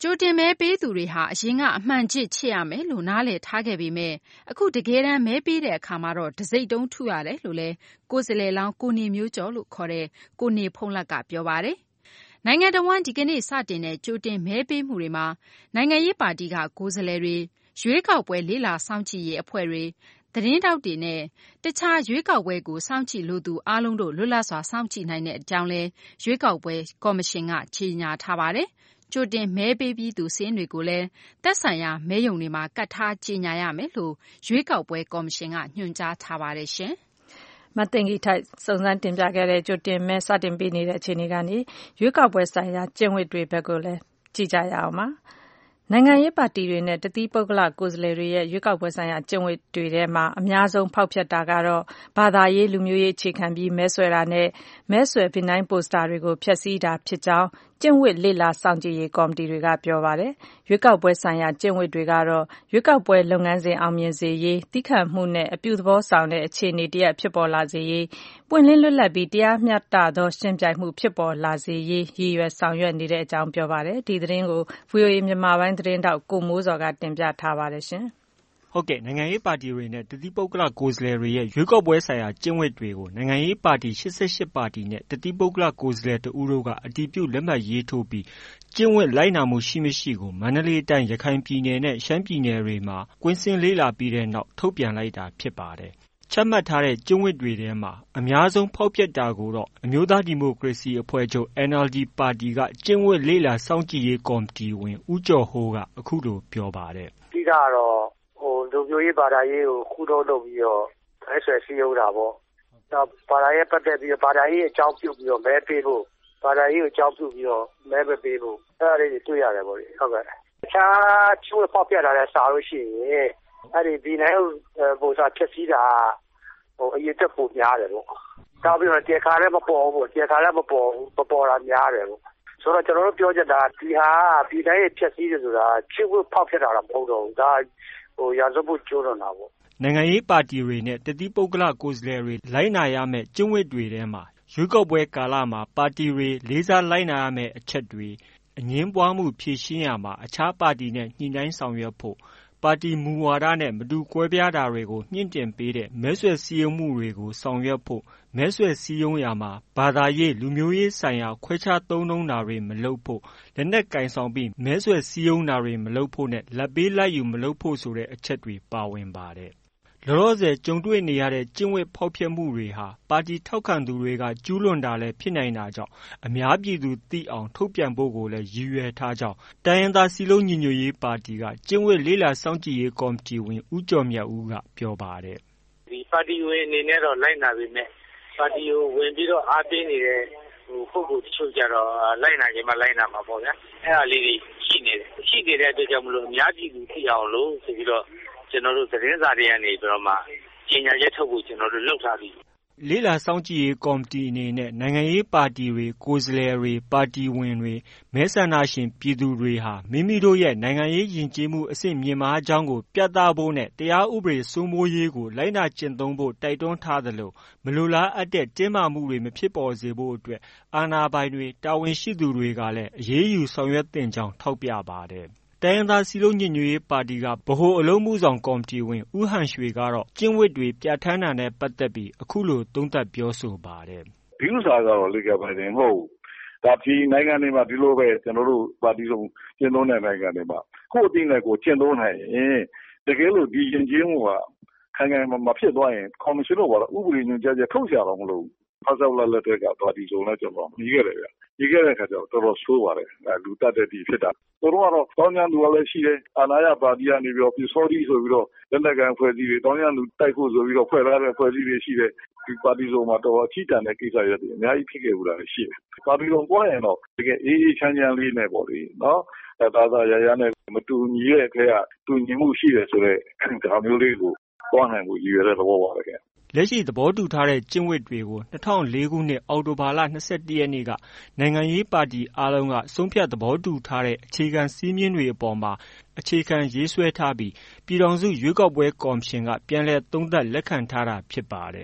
ကြိုတင်မဲပေးသူတွေဟာအရင်ကအမှန်ချစ်ချစ်ရမယ်လို့နားလည်ထားခဲ့ပေမဲ့အခုတကယ်တမ်းမဲပေးတဲ့အခါမှာတော့တစိမ့်တုံးထုရတယ်လို့လည်းကိုယ်စားလှယ်လောင်းကိုနေမျိုးကျော်လို့ခေါ်တဲ့ကိုနေဖုံးလက်ကပြောပါတယ်။နိုင်ငံတော်ဝန်ဒီကနေ့စတင်တဲ့ကြိုတင်မဲပေးမှုတွေမှာနိုင်ငံရေးပါတီကကိုယ်စားလှယ်တွေရွေးကောက်ပွဲလေးလာစောင့်ကြည့်ရေးအဖွဲ့တွေသတင်းတောက်တွေနဲ့တခြားရွေးကောက်ပွဲကိုစောင့်ကြည့်လို့သူအားလုံးတို့လွတ်လပ်စွာစောင့်ကြည့်နိုင်တဲ့အကြောင်းလဲရွေးကောက်ပွဲကော်မရှင်ကကြေညာထားပါတယ်။ကြိုတင်မဲပေးပြီးသူစင်းတွေကိုလည်းသက်ဆိုင်ရာမဲရုံတွေမှာကတ်ထားကြေညာရမယ်လို့ရွေးကောက်ပွဲကော်မရှင်ကညွှန်ကြားထားပါတယ်ရှင်။မတင်ကြီးထိုက်စုံစမ်းတင်ပြခဲ့တဲ့ကြိုတင်မဲစတင်ပေးနေတဲ့အခြေအနေကနေရွေးကောက်ပွဲဆိုင်ရာကျင့်ဝတ်တွေဘက်ကိုလည်းကြည့်ကြရအောင်ပါ။နိုင်ငံရေးပါတီတွေနဲ့တသီးပုဂ္ဂလကိုယ်စားလှယ်တွေရဲ့ရွေးကောက်ပွဲဆိုင်ရာကျင့်ဝတ်တွေထဲမှာအများဆုံးဖောက်ဖျက်တာကတော့ဘာသာရေးလူမျိုးရေးအခြေခံပြီးမဲဆွယ်တာနဲ့မဲဆွယ်ဗီနိုင်းပိုစတာတွေကိုဖျက်ဆီးတာဖြစ်ကြောင်းကျင့်ဝတ်လေ့လာစောင့်ကြည့်ရေးကော်မတီတွေကပြောပါတယ်။ရွေးကောက်ပွဲဆိုင်ရာကျင့်ဝတ်တွေကတော့ရွေးကောက်ပွဲလုပ်ငန်းစဉ်အောင်မြင်စေရေးတိခတ်မှုနဲ့အပြုသဘောဆောင်တဲ့အခြေအနေတရက်ဖြစ်ပေါ်လာစေရေးပွင့်လင်းလွတ်လပ်ပြီးတရားမျှတသောရှင်းပြမှုဖြစ်ပေါ်လာစေရေးရည်ရွယ်ဆောင်ရွက်နေတဲ့အကြောင်းပြောပါတယ်။ဒီသတင်းကို ဗွီအိုအေ မြန်မာပိုင်းသတင်းတောက်ကိုမိုးစောကတင်ပြထားပါတယ်ရှင်။ဟုတ်ကဲ့နိုင်ငံရေးပါတီတွေနဲ့တသီးပုဂ္ဂလကိုယ်စားလှယ်တွေရဲ့ရွေးကောက်ပွဲဆိုင်ရာကျင့်ဝတ်တွေကိုနိုင်ငံရေးပါတီ၈၈ပါတီနဲ့တသီးပုဂ္ဂလကိုယ်စားလှယ်တဦးတို့ကအတည်ပြုလက်မှတ်ရေးထိုးပြီးကျင့်ဝတ်လိုက်နာမှုရှိမရှိကိုမန္တလေးတိုင်းရခိုင်ပြည်နယ်နဲ့ရှမ်းပြည်နယ်တွေမှာကွင်းဆင်းလေ့လာပြီးတဲ့နောက်ထုတ်ပြန်လိုက်တာဖြစ်ပါတယ်။ချမှတ်ထားတဲ့ကျင့်ဝတ်တွေထဲမှာအများဆုံးဖောက်ဖျက်တာကိုတော့အမျိုးသားဒီမိုကရေစီအဖွဲ့ချုပ် N L D ပါတီကကျင့်ဝတ်လေ့လာစောင့်ကြည့်ရေးကော်မတီဝင်ဦးကျော်ဟိုးကအခုလိုပြောပါတယ်။ဒီကတော့ဟိုလူမျိုးရေးဘာသာရေးကိုခုတော့လုပ်ပြီးတော့မဲဆွယ်စည်းရုံးတာပေါ့။ဒါဘာသာရေးပတ်သက်ပြီးတော့ဘာသာရေးအကြောင်းပြုပြီးတော့မဲပေးဖို့ဘာသာရေးကိုအကြောင်းပြုပြီးတော့မဲမပေးဖို့အဲ့ဒါလေးတွေတွေ့ရတယ်ပေါ့လေဟုတ်ကဲ့။အခြားကျိုးဖောက်ပြတာလည်းစားလို့ရှိရင်အဲ့ဒီဒီနိုင်ပုံစံဖြစ်စည်းတာဟိုအရေးတက်ပိုများတယ်ပေါ့။နောက်ပြီးတော့တေခါလည်းမပေါ်ဘူးတေခါလည်းမပေါ်ဘူးမပေါ်တာများတယ်ပေါ့။ဆိုတော့ကျွန်တော်တို့ပြောချင်တာဒီဟာဒီတိုင်းဖြစ်စည်းတယ်ဆိုတာချစ်ဖို့ဖောက်ပြတာတော့မဟုတ်တော့ဘူးဒါဟိုရာဇဝတ်ကျိုးတော့တာပေါ့နိုင်ငံရေးပါတီတွေနဲ့တသီးပုဂ္ဂလကိုယ်စားလှယ်တွေလိုက်နာရမယ့်ကျင့်ဝတ်တွေထဲမှာရွေးကောက်ပွဲကာလမှာပါတီတွေလေးစားလိုက်နာရမယ့်အချက်တွေအငြင်းပွားမှုဖြေရှင်းရမှာအခြားပါတီနဲ့ညှိနှိုင်းဆောင်ရွက်ဖို့ပါတီမူဝါဒနဲ့မတူကွဲပြားတာတွေကိုမြင့်တင်ပေးတဲ့မဲဆွယ်စည်းရုံးမှုတွေကိုဆောင်ရွက်ဖို့မဲဆွယ်စည်းရုံးရာမှာဘာသာရေးလူမျိုးရေးဆိုင်ရာခွဲခြားသုံးနှုန်းတာတွေမလုပ်ဖို့လက်နက်ကင်ဆောင်ပြီးမဲဆွယ်စည်းရုံးတာတွေမလုပ်ဖို့နဲ့လက်ပေးလက်ယူမလုပ်ဖို့ဆိုတဲ့အချက်တွေပါဝင်ပါတယ်။လောလောဆယ်ကြုံတွေ့နေရတဲ့ကျင့်ဝတ်ဖောက်ဖျက်မှုတွေဟာပါတီထောက်ခံသူတွေကကျူးလွန်တာလည်းဖြစ်နိုင်တာကြောင့်အများပြည်သူသိအောင်ထုတ်ပြန်ဖို့ကိုလည်းရည်ရွယ်ထားကြောင်းတိုင်းရင်းသားစည်းလုံးညီညွတ်ရေးပါတီကကျင့်ဝတ်လေးလာစောင့်ကြည့်ရေးကော်မတီဝင်ဦးကျော်မြတ်ဦးကပြောပါတယ်။ဒီပါတီဝင်အနေနဲ့တော့လိုက်နာပြီမဲ့ပါတီကိုဝင်ပြီးတော့အားပေးနေတဲ့ဟိုပုဂ္ဂိုလ်တချို့ကြတော့လိုက်နာခြင်းမလိုက်နာမှာပေါ့ဗျာ။အဲ့ဒါလေးတွေရှိနေတယ်။ရှိနေတဲ့အတွက်ကြောင့်မလို့အများပြည်သူသိအောင်လို့ဆိုပြီးတော့ကျွန်တော်တို့သတင်းစာတွေကနေပြီးတော့မှကြေညာချက်ထုတ်ဖို့ကျွန်တော်တို့လုပ်ထားပြီလေးလာစောင့်ကြည့်ရေးကော်မတီအနေနဲ့နိုင်ငံရေးပါတီတွေကိုယ်စားလှယ်တွေပါတီဝင်တွေမဲဆန္ဒရှင်ပြည်သူတွေဟာမိမိတို့ရဲ့နိုင်ငံရေးယဉ်ကျေးမှုအဆင့်မြင့်မားကြောင်းကိုပြသဖို့နဲ့တရားဥပဒေစိုးမိုးရေးကိုလိုက်နာကျင့်သုံးဖို့တိုက်တွန်းထားသလိုမလိုလားအပ်တဲ့တင်းမာမှုတွေမဖြစ်ပေါ်စေဖို့အတွက်အာဏာပိုင်တွေတာဝန်ရှိသူတွေကလည်းအရေးယူဆောင်ရွက်သင့်ကြောင်းထောက်ပြပါတယ်တိုင်းရင်းသားစည်းလုံးညီညွတ်ရေးပါတီကဗဟိုအလုပ်မှုဆောင်ကော်မတီဝင်ဦးဟန်ရွှေကတော့ကျင့်ဝတ်တွေပြဋ္ဌာန်းတာနဲ့ပတ်သက်ပြီးအခုလိုသုံးသပ်ပြောဆိုပါတယ်။ဒီဥစ္စာကတော့လေကပါတယ်မဟုတ်ဘူး။ဒါဒီနိုင်ငံတွေမှာဒီလိုပဲကျွန်တော်တို့ပါတီဆုံးကျင့်သုံးတဲ့နိုင်ငံတွေမှာကိုယ့်အတင်းနဲ့ကိုကျင့်သုံးနိုင်ရင်တကယ်လို့ဒီယဉ်ကျေးမှုကခိုင်ခိုင်မာမာဖြစ်သွားရင်ကော်မရှင်တို့ကတော့ဥပဒေညွှန်ကြားချက်ထုတ်ကြတော့မလို့ဖတ်စောက်လာလက်တွေကပါတီဆုံးနဲ့ကျွန်တော်မြည်ခဲ့တယ်ဗျ။မြည်ခဲ့တဲ့အခါကျတော့တော်တော်ဆိုးပါတယ်။အဲလူတတ်တဲ့ဒီဖြစ်တာသူတို့ကတော့တောင်းကျမ်းသူကလည်းရှိတယ်အာဏာရပါတီကနေပြီးတော့ပြစောတိဆိုပြီးတော့လက်နက်ကန်ဖွဲ့စည်းတွေတောင်းကျမ်းသူတိုက်ဖို့ဆိုပြီးတော့ဖွဲ့ထားတဲ့ဖွဲ့စည်းတွေရှိတယ်ဒီပါတီဆုံးမှာတော့အထီးတန်တဲ့ကိစ္စတွေအများကြီးဖြစ်ခဲ့ဘူးလားရှိတယ်ပါတီဆုံးပေါ်ရင်တော့တကယ်အေးအေးချမ်းချမ်းလေးနဲ့ပေါ့လေနော်အဲဒါသာရရနဲ့မတူညီတဲ့ခဲကတူညီမှုရှိတယ်ဆိုတော့ဒါမျိုးလေးကိုသွားနိုင်ဖို့ရည်ရွယ်တဲ့သဘောပါပဲခင်လက်ရှိသဘောတူထားတဲ့ကျင့်ဝတ်တွေကို၂၀၀၄ခုနှစ်အောက်တိုဘာလ၂၁ရက်နေ့ကနိုင်ငံရေးပါတီအားလုံးကဆုံးဖြတ်သဘောတူထားတဲ့အခြေခံစည်းမျဉ်းတွေအပေါ်မှာအခြေခံရေးဆွဲထားပြီးပြည်ထောင်စုရွေးကောက်ပွဲကော်မရှင်ကပြန်လည်သုံးသပ်လက်ခံထားတာဖြစ်ပါတယ်။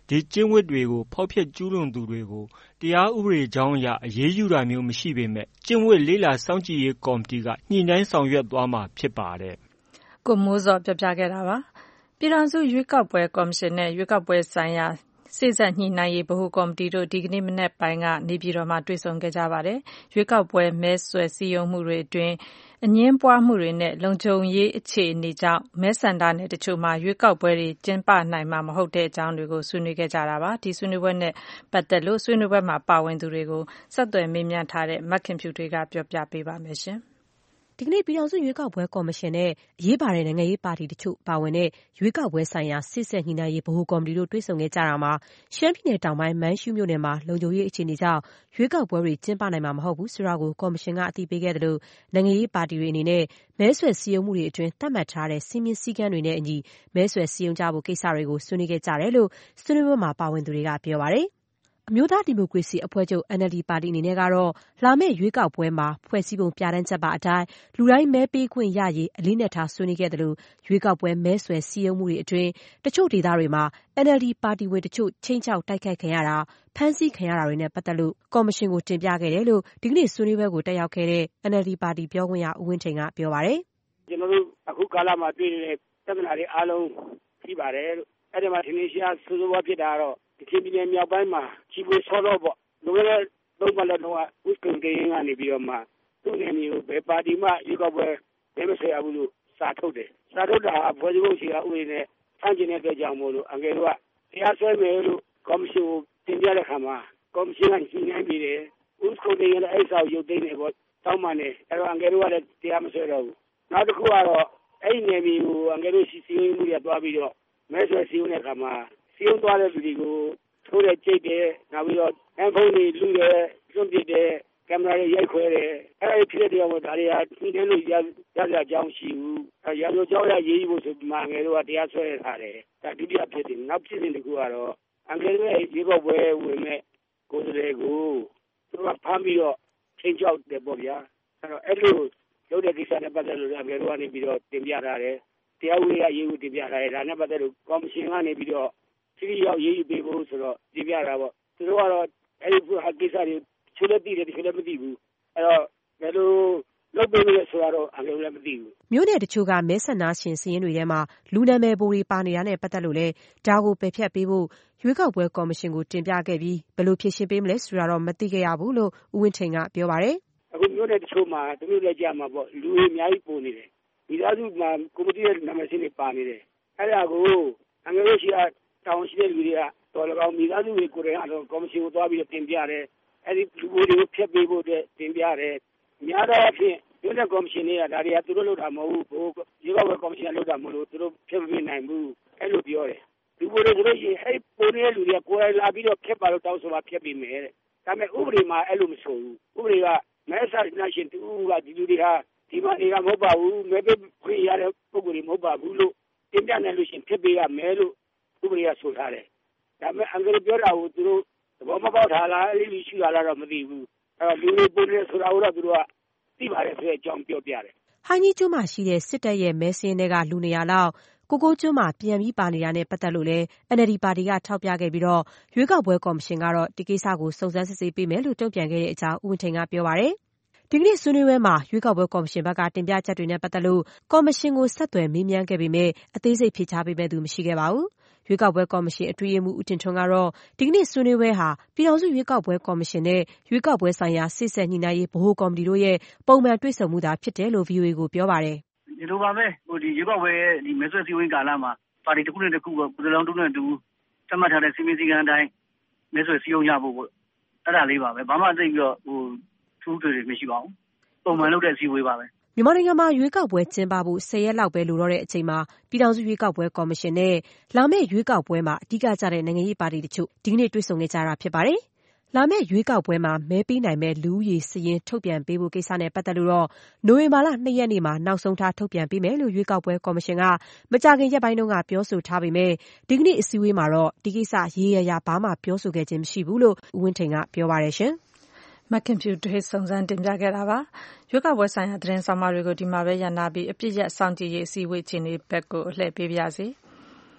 ဒီကျင့်ဝတ်တွေကိုဖောက်ဖျက်ကျူးလွန်သူတွေကိုတရားဥပဒေကြောင်းအရအရေးယူတာမျိုးမရှိပေမဲ့ကျင့်ဝတ်လေ့လာစောင့်ကြည့်ရေးကော်မတီကညှိနှိုင်းဆောင်ရွက်သွားမှာဖြစ်ပါတယ်။ကိုမိုးစောပြောပြခဲ့တာပါ။ပြည်ထောင်စုရွေးကောက်ပွဲကော်မရှင်နဲ့ရွေးကောက်ပွဲဆိုင်ရာစေ့စပ်ညှိနှိုင်းရေးဗဟိုကော်မတီတို့ဒီကနေ့မနက်ပိုင်းကနေပြည်တော်မှာတွေ့ဆုံခဲ့ကြပါတယ်။ရွေးကောက်ပွဲမဲဆွယ်စည်းရုံးမှုတွေအတွင်းအငြင်းပွားမှုတွေနဲ့လုံခြုံရေးအခြေအနေကြောင့်မဲဆန္ဒနယ်တချို့မှာရွေးကောက်ပွဲတွေကျင်းပနိုင်မှာမဟုတ်တဲ့အကြောင်းတွေကိုဆွေးနွေးခဲ့ကြတာပါ။ဒီဆွေးနွေးပွဲနဲ့ပတ်သက်လို့ဆွေးနွေးပွဲမှာပါဝင်သူတွေကိုဆက်သွယ်မေးမြန်းထားတဲ့မခင်ဖြူတွေကပြောပြပေးပါမယ်ရှင်။ဒီကနေ့ပြည်ထောင်စုရွေးကောက်ပွဲကော်မရှင်နဲ့အရေးပါတဲ့နိုင်ငံရေးပါတီတချို့ပါဝင်တဲ့ရွေးကောက်ပွဲဆိုင်ရာစေ့စပ်ညှိနှိုင်းရေးဗဟိုကော်မတီတို့တွေ့ဆုံခဲ့ကြတာမှာရှမ်းပြည်နယ်တောင်ပိုင်းမန်းရှူးမြို့နယ်မှာလုံခြုံရေးအခြေအနေကြောင့်ရွေးကောက်ပွဲတွေကျင်းပနိုင်မှာမဟုတ်ဘူးဆိုတာကိုကော်မရှင်ကအသိပေးခဲ့တယ်လို့နိုင်ငံရေးပါတီတွေအနေနဲ့မဲဆွယ်စည်းရုံးမှုတွေအတွင်းသတ်မှတ်ထားတဲ့စည်းမျဉ်းစည်းကမ်းတွေနဲ့အညီမဲဆွယ်စည်းရုံးကြဖို့ကိစ္စတွေကိုဆွေးနွေးခဲ့ကြတယ်လို့ဆွေးနွေးပွဲမှာပါဝင်သူတွေကပြောပါတယ်။အမျိုးသားဒီမိုကရေစီအဖွဲ့ချုပ် အန်အယ်လ်ဒီ ပါတီအနေနဲ့ကတော့လာမယ့်ရွေးကောက်ပွဲမှာဖွဲ့စည်းပုံပြဋ္ဌာန်းချက်ပါအတိုင်းလူတိုင်းမဲပေးခွင့်ရရေးအလေးနက်ထားဆွေးနွေးခဲ့တယ်လို့ရွေးကောက်ပွဲမဲဆွယ်စည်းရုံးမှုတွေအတွင်းတချို့ဒေသတွေမှာ အန်အယ်လ်ဒီ ပါတီဝင်တချို့ခြိမ်းခြောက်တိုက်ခိုက်ခံရတာဖမ်းဆီးခံရတာတွေနဲ့ပတ်သက်လို့ကော်မရှင်ကိုတင်ပြခဲ့တယ်လို့ဒီကနေ့ဆွေးနွေးပွဲကိုတက်ရောက်ခဲ့တဲ့ အန်အယ်လ်ဒီ ပါတီပြောခွင့်ရဦးဝင်းထိန်ကပြောပါတယ်။ကျွန်တော်တို့အခုကာလမှာတွေ့နေတဲ့ပြဿနာတွေအားလုံးရှိပါတယ်လို့အဲ့ဒီမှာထင်ရှားစိုးစိုးဝါးဖြစ်တာတော့ဒီချင်းပြည်နယ်မြောက်ပိုင်းမှာချီပွေဆောတော့ပေါ့လူတွေသုံးပါလက်တော့ဥက္ကဋ္ဌရင်းကနေပြီးတော့မှသူ့နေမျိုးဘယ်ပါတီမှရွေးကောက်ပွဲမဲမဆွဲရဘူးလို့စာထုတ်တယ်စာထုတ်တာဖွဲ့စည်းပုံရှိတာဥပဒေနဲ့ဆန့်ကျင်တဲ့အတွက်ကြောင့်မို့လို့အငယ်တို့ကတရားစွဲမယ်လို့ကော်မရှင်ကိုတင်ပြတဲ့အခါမှာကော်မရှင်ကညှိနှိုင်းပြီးတယ်ဥက္ကဋ္ဌရင်းရဲ့အဲ့စာကိုရုပ်သိမ်းတယ်ပေါ့တောင်းပန်တယ်အဲ့တော့အငယ်တို့ကလည်းတရားမဆွဲတော့ဘူးနောက်တစ်ခုကတော့အဲ့ဒီနေမျိုးကိုအငယ်တို့စီစီမှုရသွားပြီးတော့မဲဆွဲစည်းရုံးတဲ့အခါမှာစည်းရုံးသွားတဲ့လူတွေကိုထိုးတဲ့ကြိတ်တယ်နောက်ပြီးတော့အန်ဖုန်းတွေလူတယ်စွန့်ပစ်တယ်ကင်မရာတွေရိုက်ခွဲတယ်အဲ့ဒီဖြစ်တဲ့တရားပေါ်ဒါတွေကသိတယ်လို့ရရကြအကြောင်းရှိဘူးအဲရလို့ကြောက်ရရေးဖို့ဆိုဒီမှာငယ်တို့ကတရားဆွဲထားတယ်ဒါဒုတိယဖြစ်တယ်နောက်ဖြစ်တဲ့တစ်ခုကတော့အန်ကယ်ရဲ့ဒီကောပွဲဝင်မဲ့ကိုယ်စလဲကိုသူကဖမ်းပြီးတော့ချင်းကြောက်တယ်ပေါ့ဗျာအဲ့တော့အဲ့လိုလုပ်တဲ့ကိစ္စနဲ့ပတ်သက်လို့အန်ကယ်တို့ကနေပြီးတော့တင်ပြထားတယ်တရားဥပဒေအရေးကိုတင်ပြထားတယ်ဒါနဲ့ပတ်သက်လို့ကော်မရှင်ကနေပြီးတော့စီရီရောက်ရေးယူပေးဖို့ဆိုတော့တင်ပြတာပေါ့သူတို့ကတော့အဲ့ဒီဟာကိစ္စတွေချိုးလက်တည်တယ်ချိုးလက်မတည်ဘူးအဲ့တော့ဘယ်လိုလုပ်ပေးလဲဆိုတော့အလုံးလည်းမသိဘူးမြို့နယ်တချို့ကမဲဆန္ဒရှင်စီးရင်တွေထဲမှာလူနာမည်ပိုတွေပါနေတာနဲ့ပတ်သက်လို့လဲဒါကိုပယ်ဖျက်ပေးဖို့ရွေးကောက်ပွဲကော်မရှင်ကိုတင်ပြခဲ့ပြီးဘယ်လိုဖြေရှင်းပေးမလဲဆိုတာတော့မသိခဲ့ရဘူးလို့ဦးဝင်းထိန်ကပြောပါတယ်အခုမြို့နယ်တချို့မှာတမျိုးလည်းကြာမှာပေါ့လူတွေအများကြီးပိုနေတယ်ဒီသားစုမှာကွန်မတီရဲ့နာမည်စင်းတွေပါနေတယ်အဲ့ဒါကိုအငယ်တို့ရှိကတောင်းရှိတဲ့လူတွေကတော်၎င်းမိသားစုတွေကိုယ်တိုင်အတော့ကော်မရှင်ကိုသွားပြီးတော့တင်ပြတယ်အဲ့ဒီလူတွေကိုဖျက်ပေးဖို့အတွက်တင်ပြတယ်များသောအားဖြင့်ဒီကကော်မရှင်တွေကဒါတွေကသူတို့လုပ်တာမဟုတ်ဘူးဒီကောကော်မရှင်လုပ်တာမဟုတ်လို့သူတို့ဖျက်မပေးနိုင်ဘူးအဲ့လိုပြောတယ်ဒီလိုတွေဆိုလို့ရှိရင်အဲ့ပုံနေတဲ့လူတွေကကိုယ်တိုင်လာပြီးတော့ဖျက်ပါလို့တောင်းဆိုမှဖျက်ပေးမယ်တဲ့ဒါပေမဲ့ဥပဒေမှာအဲ့လိုမဆိုဘူးဥပဒေကမဲဆန္ဒရှင်တူကဒီလူတွေဟာဒီမှာနေကမဟုတ်ပါဘူးမဲပေးခွင့်ရတဲ့ပုဂ္ဂိုလ်တွေမဟုတ်ပါဘူးလို့တင်ပြနိုင်လို့ရှိရင်ဖျက်ပေးရမယ်လို့ဥပဒေကဆိုထားတယ်ဒါပေမဲ့အင်္ဂလိပ်ပြောတာကိုသူတို့သဘောမပေါက်ထားလားအဲ့ဒီရှိလာတော့မသိဘူးအဲ့တော့လူတွေပုံနေဆိုတာတော့သူတို့ကသိပါတယ်ဆိုတဲ့အကြောင်းပြောပြတယ်ဟိုင်းကြီးကျွန်းမှာရှိတဲ့စစ်တပ်ရဲ့မဲစင်းတွေကလူနေရာလောက်ကိုကိုကျွန်းမှာပြန်ပြီးပါနေတာနဲ့ပတ်သက်လို့လဲ အန်အယ်လ်ဒီ ပါတီကထောက်ပြခဲ့ပြီးတော့ရွေးကောက်ပွဲကော်မရှင်ကတော့ဒီကိစ္စကိုစုံစမ်းစစ်ဆေးပေးမယ်လို့တုံ့ပြန်ခဲ့တဲ့အကြောင်းဦးဝင်းထိန်ကပြောပါတယ်ဒီကနေ့ဆွေးနွေးပွဲမှာရွေးကောက်ပွဲကော်မရှင်ဘက်ကတင်ပြချက်တွေနဲ့ပတ်သက်လို့ကော်မရှင်ကိုဆက်သွယ်မေးမြန်းခဲ့ပေမဲ့အသေးစိတ်ဖြေချပေးမဲ့သူမရှိခဲ့ပါဘူးရွေးကောက်ပွဲကော်မရှင်အတွင်းရေးမှူးဦးတင်ထွန်းကတော့ဒီကနေ့ဆွေးနွေးပွဲဟာပြည်ထောင်စုရွေးကောက်ပွဲကော်မရှင်နဲ့ရွေးကောက်ပွဲဆိုင်ရာစေ့စပ်ညှိနှိုင်းရေးဗဟိုကော်မတီတို့ရဲ့ပုံမှန်တွေ့ဆုံမှုသာဖြစ်တယ်လို့ ဗွီအိုအေ ကိုပြောပါတယ်ဒီလိုပါပဲဟိုဒီရွေးကောက်ပွဲရဲ့ဒီမဲဆွယ်စည်းဝေးကာလမှာပါတီတစ်ခုနဲ့တစ်ခုကပြည်ထောင်စုနဲ့တူသတ်မှတ်ထားတဲ့စီမံစည်းကမ်းအတိုင်းမဲဆွယ်စည်းရုံးရဖို့ပေါ့အဲ့ဒါလေးပါပဲဘာမှသိပြီးတော့ဟိုထူးထွေတွေမရှိပါဘူးပုံမှန်လုပ်တဲ့အစည်းအဝေးပါပဲမြန်မာနိုင်ငံမှာရွေးကောက်ပွဲကျင်းပဖို့ဆယ်ရက်လောက်ပဲလိုတော့တဲ့အချိန်မှာပြည်ထောင်စုရွေးကောက်ပွဲကော်မရှင်နဲ့လာမယ့်ရွေးကောက်ပွဲမှာအဓိကကျတဲ့နိုင်ငံရေးပါတီတချို့ဒီကနေ့တွေ့ဆုံခဲ့ကြတာဖြစ်ပါတယ်။လာမယ့်ရွေးကောက်ပွဲမှာမဲပေးနိုင်မဲ့လူဦးရေစာရင်းထုတ်ပြန်ပေးဖို့ကိစ္စနဲ့ပတ်သက်လို့တော့နိုဝင်ဘာလ၂ရက်နေ့မှာနောက်ဆုံးထားထုတ်ပြန်ပေးမယ်လို့ရွေးကောက်ပွဲကော်မရှင်ကမကြာခင်ရက်ပိုင်းတုန်းကပြောဆိုထားပေမဲ့ဒီကနေ့အစည်းအဝေးမှာတော့ဒီကိစ္စရေးရရဘာမှပြောဆိုခဲ့ခြင်းမရှိဘူးလို့ဦးဝင်းထိန်ကပြောပါတယ်ရှင်။မခင်ဖြူတွေစုံစမ်းတင်ပြခဲ့တာပါရွေးကောက်ပွဲဆိုင်ရာသတင်းဆောင်မတွေကိုဒီမှာပဲရန်နာပြီးအပြည့်ရစောင့်ကြည့်ရေးအစည်းအဝေးအခြေအနေဘက်ကိုအလှည့်ပေးပါရစေ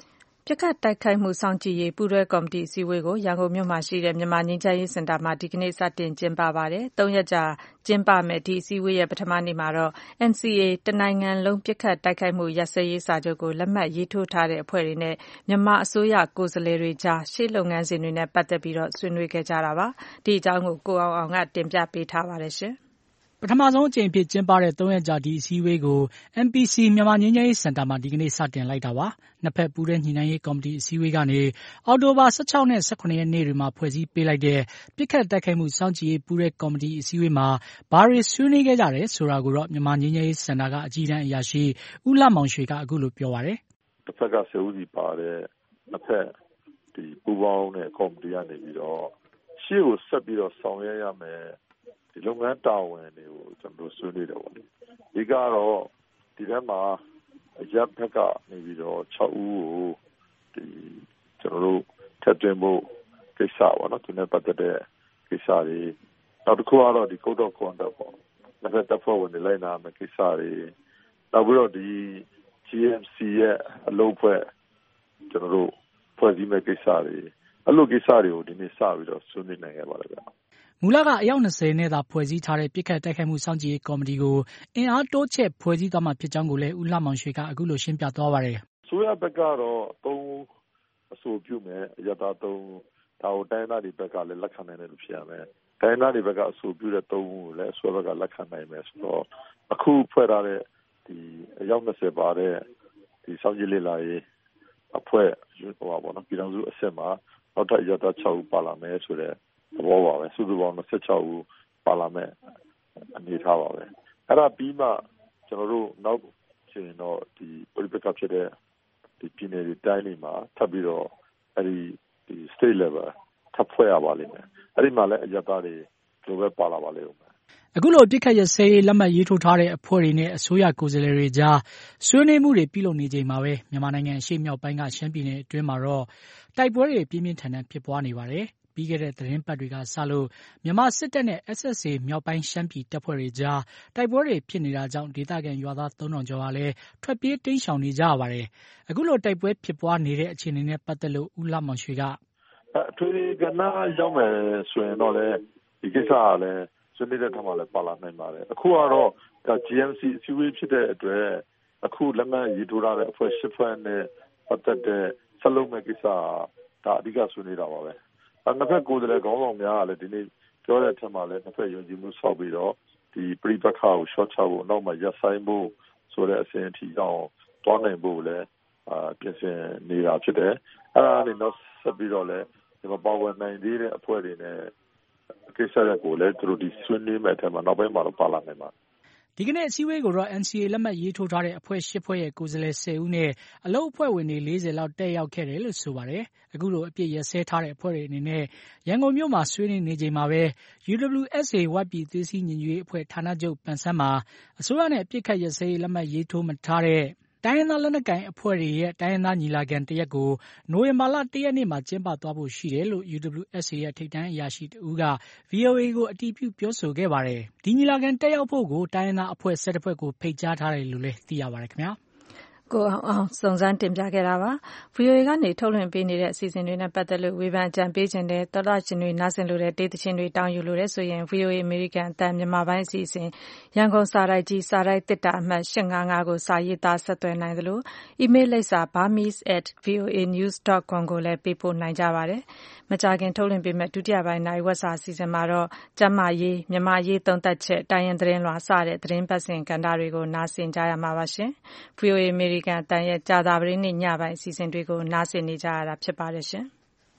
ပြစ်ခတ်တိုက်ခိုက်မှုစောင့်ကြည့်ရေးပူးတွဲကော်မတီအစည်းအဝေးကိုရန်ကုန်မြို့မှာရှိတဲ့မြန်မာငြိမ်းချမ်းရေးစင်တာမှာဒီကနေ့စတင်ကျင်းပပါတယ်။သုံးရက်ကြာကျင်းပမယ့်ဒီအစည်းအဝေးရဲ့ပထမနေ့မှာတော့ N C A တနိုင်ငံလုံးပြစ်ခတ်တိုက်ခိုက်မှုရပ်စဲရေးစာချုပ်ကိုလက်မှတ်ရေးထိုးထားတဲ့အဖွဲ့တွေနဲ့မြန်မာအစိုးရကိုယ်စားလှယ်တွေကြားရှေ့လုပ်ငန်းစဉ်တွေနဲ့ပတ်သက်ပြီးဆွေးနွေးခဲ့ကြတာပါ။ဒီအကြောင်းကိုကိုအောင်အောင်ကတင်ပြပေးထားပါတယ်ရှင်။ပထမဆုံးအကြိမ်ဖြစ်ကျင်းပတဲ့သုံးရက်ကြာဒီအစည်းအဝေးကို M P C မြန်မာငြိမ်းချမ်းရေးစင်တာမှာဒီကနေ့စတင်လိုက်တာပါ။နှစ်ဖက်ပူးတွဲညှိနှိုင်းရေးကော်မတီအစည်းအဝေးကနေအောက်တိုဘာ၁၆နဲ့၁၇ရက်နေ့တွေမှာဖွဲ့စည်းပေးလိုက်တဲ့ပြစ်ခတ်တိုက်ခိုက်မှုစောင့်ကြည့်ရေးပူးတွဲကော်မတီအစည်းအဝေးမှာဘာတွေဆွေးနွေးခဲ့ကြတယ်ဆိုတာကိုတော့မြန်မာငြိမ်းချမ်းရေးစင်တာကအကြီးတန်းအရာရှိဦးလှမောင်ရွှေကအခုလိုပြောပါတယ်။တစ်ဖက်ကဆယ်ဦးစီပါတဲ့နှစ်ဖက်ဒီပူးပေါင်းတဲ့ကော်မတီကနေပြီးတော့ရှေ့ကိုဆက်ပြီးတော့ဆောင်ရွက်ရမယ်ဒီလုပ်ငန်းတာဝန်တွေကိုကျွန်တော်ဆွေးနွေးတယ်ပေါ့လေ။ဒီကတော့ဒီဘက်မှာရပ်ဘက်ကနေပြီးတော့၆ဦးကိုဒီကျွန်တော်တို့ထပ်သွင်းဖို့ကိစ္စပေါ့နော်သူနဲ့ပတ်သက်တဲ့ကိစ္စတွေနောက်တစ်ခုကတော့ဒီ Code of Conduct ပေါ့။လက်ဖက်တပ်ဖွဲ့ဝင်တွေလိုက်နာမယ့်ကိစ္စတွေနောက်ပြီးတော့ဒီ G M C ရဲ့အလုပ်ဖွဲ့ကျွန်တော်တို့ဖွဲ့စည်းမဲ့ကိစ္စတွေအဲ့လိုကိစ္စတွေကိုဒီနေ့စပြီးတော့ဆွေးနွေးနိုင်ခဲ့ပါလေဗျာ။မူလကအယောက်၂၀နဲ့သာဖွဲ့စည်းထားတဲ့ပြစ်ခတ်တိုက်ခိုက်မှုစောင့်ကြည့်ရေးကော်မတီကိုအင်အားတိုးချဲ့ဖွဲ့စည်းသွားမှာဖြစ်ကြောင်းကိုလည်းဦးလှမောင်ရွှေကအခုလိုရှင်းပြသွားပါတယ်။အစိုးရဘက်ကတော့သုံးအဆိုပြုမယ်အရတာသုံးဒါကိုတိုင်းသားတွေဘက်ကလည်းလက်ခံနိုင်တယ်လို့ဖြစ်ရမယ်။တိုင်းသားတွေဘက်ကအဆိုပြုတဲ့သုံးကိုလည်းအစိုးရဘက်ကလက်ခံနိုင်မယ်ဆိုတော့အခုဖွဲ့ထားတဲ့ဒီအယောက်၂၀ပါတဲ့ဒီစောင့်ကြည့်လေ့လာရေးအဖွဲ့ဟိုပါပေါ့နော်ပြည်ထောင်စုအဆင့်မှာနောက်ထပ်အရတာ၆ဦးပါလာမယ်ဆိုတဲ့သဘောပါပဲစုစုပေါင်း၂၆ဦးပါလာမယ်အနေထားပါပဲအဲ့ဒါပြီးမှကျွန်တော်တို့နောက်ချိန်တော့ဒီပရိပက္ခဖြစ်တဲ့ဒီပြည်နယ်တွေတိုင်းတွေမှာထပ်ပြီးတော့အဲ့ဒီဒီ state level ထပ်ဖွဲ့ရပါလိမ့်မယ်အဲ့ဒီမှာလည်းအရတာတွေလိုပဲပါလာပါလိမ့်မယ်အခုလိုပြစ်ခတ်ရစဲရေးလက်မှတ်ရေးထိုးထားတဲ့အဖွဲ့တွေနဲ့အစိုးရကိုယ်စားလှယ်တွေကြားဆွေးနွေးမှုတွေပြုလုပ်နေချိန်မှာပဲမြန်မာနိုင်ငံအရှေ့မြောက်ပိုင်းကရှမ်းပြည်နယ်အတွင်းမှာတော့တိုက်ပွဲတွေပြင်းပြင်းထန်ထန်ဖြစ်ပွားနေပါတယ်။ပြီးခဲ့တဲ့သတင်းပတ်တွေကစလို့မြန်မာစစ်တပ်နဲ့ S S A မြောက်ပိုင်းရှမ်းပြည်တပ်ဖွဲ့တွေကြားတိုက်ပွဲတွေဖြစ်နေတာကြောင့်ဒေသခံရွာသားသုံးထောင်ကျော်ဟာလည်းထွက်ပြေးတိမ်းရှောင်နေကြရပါတယ်။အခုလိုတိုက်ပွဲဖြစ်ပွားနေတဲ့အခြေအနေနဲ့ပတ်သက်လို့ဦးလှမောင်ရွှေကအထွေကနာရောက်မယ်ဆိုရင်တော့လေဒီကိစ္စကလည်းဆွေးနွေးတဲ့ထက်မှလည်းပါလာနိုင်ပါတယ်အခုကတော့ G M C အစည်းအဝေးဖြစ်တဲ့အတွက်အခုလက်မှတ်ရေးထိုးထားတဲ့အဖွဲ့ရှစ်ဖွဲ့နဲ့ပတ်သက်တဲ့ဆက်လုပ်မဲ့ကိစ္စဒါအဓိကဆွေးနွေးတာပါပဲနှစ်ဖက်ကိုယ်စားလှယ်ခေါင်းဆောင်များကလည်းဒီနေ့ပြောတဲ့အထက်မှာလည်းနှစ်ဖက်ယုံကြည်မှုဆောက်ပြီးတော့ဒီပြိပက္ခကိုရှော့ချဖို့နောက်မှရပ်ဆိုင်ဖို့ဆိုတဲ့အစဉ်အထိအောင်တွားနိုင်ဖို့လည်းအာပြင်ဆင်နေတာဖြစ်တယ်အဲ့ဒါနဲ့နောက်ဆက်ပြီးတော့လည်းဒီမှာပါဝင်နိုင်သေးတဲ့အဖွဲ့တွေနဲ့ကိစ္စတွေကိုလည်းသူတို့ဒီဆွေးနွေးမဲ့အထက်မှာနောက်ပိုင်းမှာတော့ပါလာနိုင်ပါဒီကနေ့အစည်းအဝေးကိုတော့ N C A လက်မှတ်ရေးထိုးထားတဲ့အဖွဲ့ရှစ်ဖွဲ့ရဲ့ကိုယ်စားလှယ်၁၀ဦးနဲ့အလုပ်အဖွဲ့ဝင်တွေ၄၀လောက်တက်ရောက်ခဲ့တယ်လို့ဆိုပါတယ်။အခုလိုအပြစ်ရစဲထားတဲ့အဖွဲ့တွေအနေနဲ့ရန်ကုန်မြို့မှာဆွေးနွေးနေချိန်မှာပဲ U W S A ဝပြည်သွေးစည်းညီညွတ်ရေးအဖွဲ့ဌာနချုပ်ပန်ဆန်းမှာအစိုးရနဲ့အပြစ်ခတ်ရစဲလက်မှတ်ရေးထိုးမထားတဲ့တိုင်းရင်းသားလက်နက်ကိုင်အဖွဲ့တွေရဲ့တိုင်းရင်းသားညီလာခံတရက်ကိုနိုဝင်ဘာလ၁ရက်နေ့မှာကျင်းပသွားဖို့ရှိတယ်လို့ U W S A ရဲ့ထိပ်တန်းအရာရှိတဦးက V O A ကိုအတည်ပြုပြောဆိုခဲ့ပါတယ်။ဒီညီလာခံတက်ရောက်ဖို့ကိုတိုင်းရင်းသားအဖွဲ့၁၁ဖွဲ့ကိုဖိတ်ကြားထားတယ်လို့လည်းသိရပါတယ်ခင်ဗျာ။ကိုအောင်အောင်စုံစမ်းတင်ပြခဲ့တာပါ။ V O A ကနေထုတ်လွှင့်ပေးနေတဲ့အစီအစဉ်တွေနဲ့ပတ်သက်လို့ဝေဖန်အကြံပေးခြင်းတဲ့သောတာရှင်တွေနားဆင်လို့တဲ့ဒေသချင်းတွေတောင်းယူလို့တဲ့ဆိုရင် V O A အမေရိကန်အတန်မြန်မာပိုင်းအစီအစဉ်ရန်ကုန်စာရိုက်ကြီးစာရိုက်တစ်တာအမှတ်၈၅၅ကိုစာရေးသားဆက်သွယ်နိုင်သလို email လိပ်စာ burmese at voa news dot com ကိုလည်းပေးပို့နိုင်ကြပါတယ်။မကြာခင်ထုတ်လွှင့်ပေးမဲ့ဒုတိယပိုင်းနိုင်ဝက်စာအစီအစဉ်မှာတော့ကျန်းမာရေးမြန်မာရေးသုံးသပ်ချက်တိုင်းရင်သတင်းလွှာစတဲ့သတင်းပတ်စဉ်ကဏ္ဍတွေကိုနားဆင်ကြရမှာပါရှင်။ V O A အမေရိကန်အတန်ရဲ့ကြာသပတေးနေ့ညပိုင်းအစီအစဉ်တွေကိုနားဆင်နေကြရတာဖြစ်ပါတယ်ရှင်။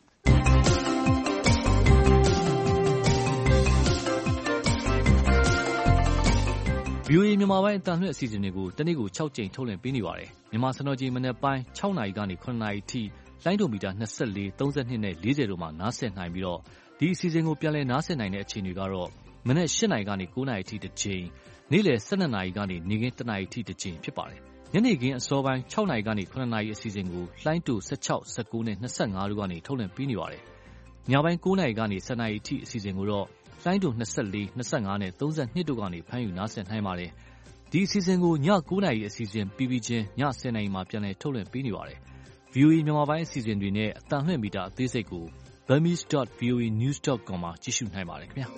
V O A မြန်မာပိုင်းအတန်လွှင့်အစီအစဉ်တွေကိုတနေ့ကို၆ကြိမ်ထုတ်လွှင့်ပေးနေပါတယ်။မြန်မာစံတော်ချိန်မနက်ပိုင်း၆နာရီကနေ၇နာရီအထိလိုင်းဒိုမီတာ၂၄၊၃၂နဲ့၄၀တို့မှာနားဆင်နိုင်ပြီးတော့ဒီအစီအစဉ်ကိုပြန်လည်နားဆင်နိုင်တဲ့အချိန်တွေကတော့မနက်၈နာရီကနေ၉နာရီအထိတစ်ချိန်နေ့လယ်၁၂နာရီကနေနေ့ခင်း၁နာရီအထိတစ်ချိန်ဖြစ်ပါတယ်။ညနေခင်းအစောပိုင်း၆နာရီကနေ၇နာရီအစီအစဉ်ကိုလိုင်းတို၁၆၊၁၉နဲ့၂၅တို့ကနေထုတ်လွှင့်ပေးနေပါတယ်။ညပိုင်း၉နာရီကနေ၁၀နာရီအထိအစီအစဉ်ကိုတော့လိုင်းတို၂၄၊၂၅နဲ့၃၂တို့ကနေဖမ်းယူနားဆင်နိုင်ပါတယ်။ဒီအစီအစဉ်ကိုည၉နာရီအစီအစဉ်ပြီးပြီးချင်းည၁၀နာရီမှာပြန်လည်ထုတ်လွှင့်ပေးနေပါတယ်။ V ဗွီအိုအေမြန်မာပိုင်းအစီအစဉ်တွေနဲ့အသံလွှင့်မီတာအသေးစိတ်ကို burmese dot v o a news dot com မှာကြည့်ရှုနိုင်ပါတယ်ခင်ဗျာ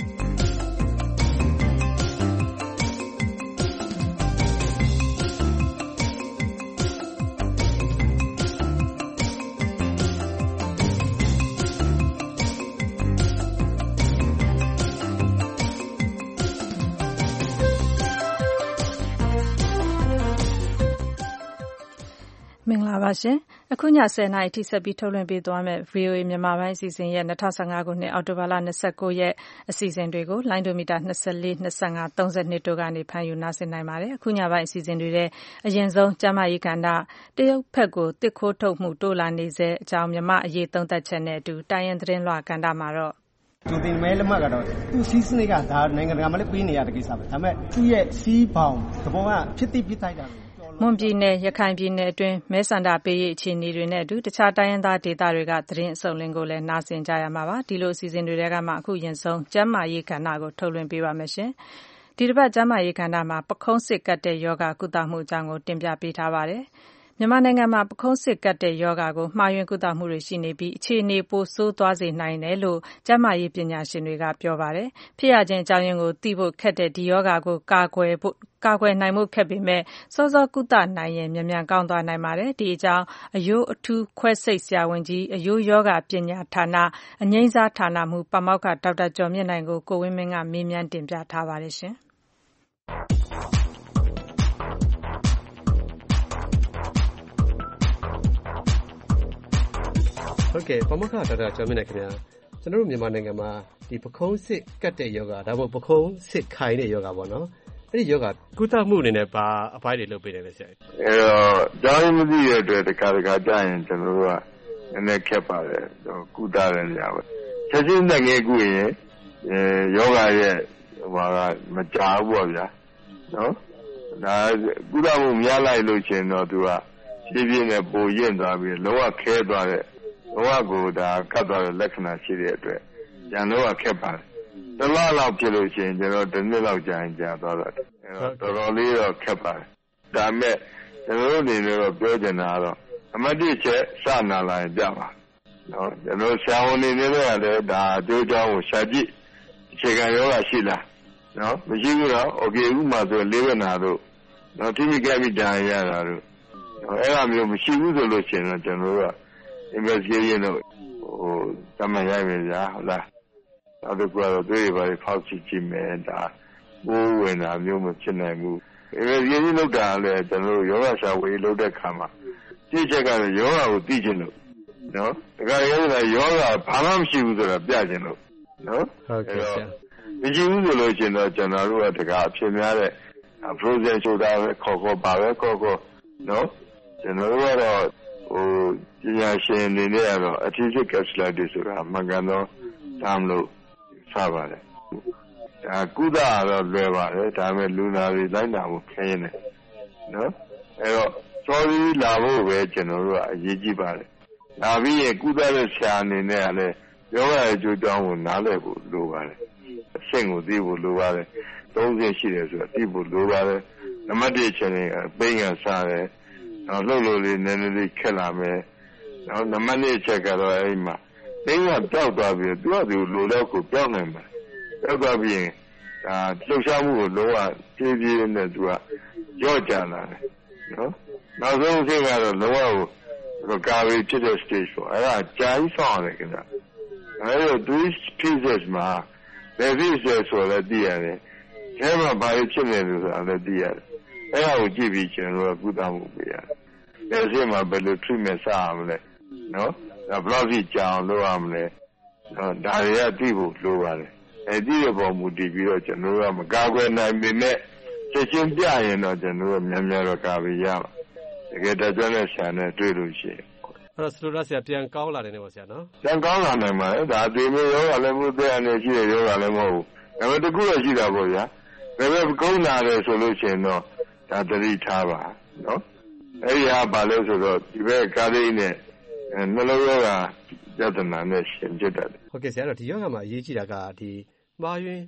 မင်္ဂလာပါရှင်အခုညဆယ်နာရီထိဆက်ပြီးထုတ်လွှင့်ပေးသွားမယ့် ဗွီအိုအေ မြန်မာပိုင်းအစီအစဉ်ရဲ့၂၀၁၅ခုနှစ်အောက်တိုဘာလ၂၉ရက်အစီအစဉ်တွေကိုလိုင်းဒိုမီတာ၂၄ ၂၅ ၃၂တို့ကနေဖမ်းယူနားဆင်နိုင်ပါတယ်အခုညပိုင်းအစီအစဉ်တွေထဲအရင်ဆုံးကျန်းမာရေးကဏ္ဍတရုတ်ဘက်ကိုတစ်ခိုးထုတ်မှုတိုးလာနေစေအကြောင်းမြန်မာအရေးသုံးသပ်ချက်နဲ့အတူတိုင်းရင်းသတင်းလွှာကဏ္ဍမှာတော့သူတင်မဲလက်မှတ်ကတော့သူ့စီးစနစ်ကဒါနိုင်ငံတကာမှာလည်းပေးနေရတဲ့ကိစ္စပဲဒါပေမဲ့သူ့ရဲ့စီးပေါင်သဘောကဖြစ်တိဖြစ်ထိုက်တာမွန်ပြည်နယ်ရခိုင်ပြည်နယ်အတွင်းမဲဆန္ဒပေးရေးအခြေအနေတွေနဲ့အတူတခြားတိုင်းရင်းသားဒေသတွေကသတင်းအစုံလင်ကိုလည်းနားဆင်ကြရမှာပါဒီလိုအစီအစဉ်တွေကမှအခုရင်ဆုံးကျန်းမာရေးကဏ္ဍကိုထုတ်လွှင့်ပေးပါမယ်ရှင်ဒီတစ်ပတ်ကျန်းမာရေးကဏ္ဍမှာပခုံးစစ်ကတ်တဲ့ယောဂကုသမှုအကြောင်းကိုတင်ပြပေးထားပါတယ်မြန်မာနိုင်ငံမှာပခုံးစစ်ကတ်တဲ့ယောဂကိုမှားယွင်းကုသမှုတွေရှိနေပြီးအခြေအနေပိုဆိုးသွားစေနိုင်တယ်လို့ကျန်းမာရေးပညာရှင်တွေကပြောပါတယ်ဖြစ်ရခြင်းအကြောင်းရင်းကိုသိဖို့ခက်တဲ့ဒီယောဂကိုကာကွယ်ဖို့ကာကွယ်နိုင်မှုခက်ပေမဲ့စောစောကုသနိုင်ရင်မြန်မြန်ကောင်းသွားနိုင်ပါတယ်ဒီအကြောင်းအယိုးအထူးခွဲစိတ်ဆရာဝန်ကြီးအယိုးယောဂပညာဌာနအငြိမ်းစားဌာနမှပါမောက္ခဒေါက်တာကျော်မြင့်နိုင်ကိုကိုဝင်းမင်းကမေးမြန်းတင်ပြထားပါတယ်ရှင်ဟုတ်ကဲ့ပမောက္ခဒေါက်တာကျော်မြင့်နိုင်ခင်ဗျာကျွန်တော်တို့မြန်မာနိုင်ငံမှာဒီပခုံးစစ်ကတ်တဲ့ယောဂဒါမှမဟုတ်ပခုံးစစ်ခိုင်တဲ့ယောဂပေါ့နော်အဲ့ဒီယောဂကုသမှုအနေနဲ့ပါအပိုင်းတွေလုပ်ပေးတယ်လေဆရာအဲ့တော့ကြောင်းမသိတဲ့အတွက်တခါတခါကြာရင်ကျွန်တော်တို့ကနည်းနည်းခက်ပါတယ်ကုသတဲ့နေရာပဲချက်ချင်းနဲ့ငယ်ကုရင်အဲယောဂရဲ့ဟိုကမကြောက်ဘူးပေါ့ဗျာနော်ဒါကုသမှုများလိုက်လို့ရှင်တော့သူကဖြည်းဖြည်းနဲ့ပိုရင့်သွားပြီးလောကခဲသွားတဲ့လောကကိုဒါကတ်သွားတဲ့လက္ခဏာရှိတဲ့အတွက်ဉာဏ်လောကခက်ပါတယ်တလားလောက်ဖြစ်လို့ရှိရင်ကျွန်တော်တစ်နှစ်လောက်ကြာရင်ကြာသွားတာတော်တော်လေးတော့ခက်ပါတယ်ဒါမဲ့ကျွန်တော်တို့အနေနဲ့တော့ပြောချင်တာကတော့အမတ်တိချက်စနာလာရင်ပြပါနော်ကျွန်တော်ဆရာဝန်နေနေလည်းလည်းဒါအကျိုးအကြောင်းကိုရှာကြည့်အခြေခံယောဂရှိလားနော်မရှိဘူးတော့โอเคဥမာဆိုလေးဝနာတို့နော်တိမိကမိတာရတာတို့အဲ့လိုမျိုးမရှိဘူးဆိုလို့ရှိရင်တော့ကျွန်တော်တို့က investigation တော့ဟိုတမန်ရိုက်မယ်ဗျာဟုတ်လားနောက်တစ်ခုကတော့တွေးရပါဖောက်ချကြည့်မယ်ဒါဘိုးဝင်တာမျိုးမဖြစ်နိုင်ဘူး investigation လုပ်တာလည်းကျွန်တော်တို့ယောဂရှာဝေးလုပ်တဲ့ခါမှာကြည့်ချက်ကလည်းယောဂကိုသိချင်လို့နော်ဒါကြရဲကယောဂဘာမှမရှိဘူးဆိုတာပြချင်လို့နော်ဟုတ်ကဲ့ဆရာမရှိဘူးဆိုလို့ရှိရင်တော့ကျွန်တော်တို့ကတကားအဖြစ်များတဲ့ frozen shoulder ပဲခေါ်ခေါ်ပါပဲခေါ်ခေါ်နော်ကျွန်တော်တို့ကတော့ဟိုပညာရှင်အနေနဲ့ကတော့ arterial capsulitis ဆိုတာမှန်ကန်တော့တမ်းလို့စပါတယ်ဒါကုသတော့လွယ်ပါတယ်ဒါပေမဲ့လူနာတွေလိုက်နာဖို့ခဲနေတယ်နော်အဲ့တော့ sorry လာဖို့ပဲကျွန်တော်တို့ကအရေးကြီးပါတယ်လာပြီးရင်ကုသတဲ့ဆရာအနေနဲ့ကလည်းယောဂရဲ့အကျိုးကြောင့်ကိုနားလည်ဖို့လိုပါတယ်အဆင့်ကိုသိဖို့လိုပါတယ်သုံးဆင့်ရှိတယ်ဆိုတာသိဖို့လိုပါတယ်နံပါတ်တစ်ချက်နေပိန်ကစားတယ်နော်လှုပ်လို့လေးနည်းနည်းလေးခက်လာမယ်နော်နံပါတ်နှစ်ချက်ကတော့အဲ့ဒီမှာပိန်ကပြောက်သွားပြီးသူကသူလိုတော့ကိုပြောက်နိုင်မှာပြောက်သွားပြီးရင်ဒါလှုပ်ရှားမှုကိုလုံးဝဖြည်းဖြည်းနဲ့သူကကြော့ကြလာတယ်နော်နောက်ဆုံးအဆင့်ကတော့လုံးဝကိုကာဗီဖြစ်တဲ့ stage ပေါ့အဲ့ဒါကြာကြီးဆောင်ရတယ်ခင်ဗျအဲ့တော့ two phases မှာ phases ဆိုတော့တည်ရတယ်အဲမှာဘာဖြစ်နေလဲဆိုတာလည်းတည်ရတယ်အဲ့ဒါကိုကြည့်ပြီးကျွန်တော်တို့ကုသမှုပေးရတယ်အဲ့ဒီမှာဘယ်လို treatment စရမလဲနော်ဒါဘယ်လောက်ကြီးကြာအောင်လုပ်ရမလဲနော်ဒါတွေကသိဖို့လိုပါတယ်အဲ့ဒီရဲ့ပုံမူတည်ပြီးတော့ကျွန်တော်တို့ကမကာကွယ်နိုင်ပေမဲ့ချက်ချင်းပြရင်တော့ကျွန်တော်တို့များများတော့ကာဗီရပါတကယ်တကြွတဲ့ဆရာနဲ့တွေ့လို့ရှိရင်အဲ့တော့ဆလိုရဆရာပြန်ကောင်းလာတယ်နေပါဆရာနော်ပြန်ကောင်းလာနိုင်ပါတယ်ဒါအသေးမျိုးရောဂါလည်းမဟုတ်တဲ့အနေရှိတဲ့ယောဂါလည်းမဟုတ်ဘူးဒါပေမဲ့တခုတော့ရှိတာပေါ့ဗျာဒါပေမဲ့ကုန်းလာတယ်ဆိုလို့ရှိရင်တော့ဒါတတိထားပါနော်အဲ့ဒီဟာဘာလို့ဆိုတော့ဒီဘက်ကားလေးနဲ့နှလုံးရောဂါပြဿနာနဲ့ရှင်ဖြစ်တယ်ဟုတ်ကဲ့ဆရာတော့ဒီယောဂါမှာအရေးကြီးတာကဒီမှားယွင်းကု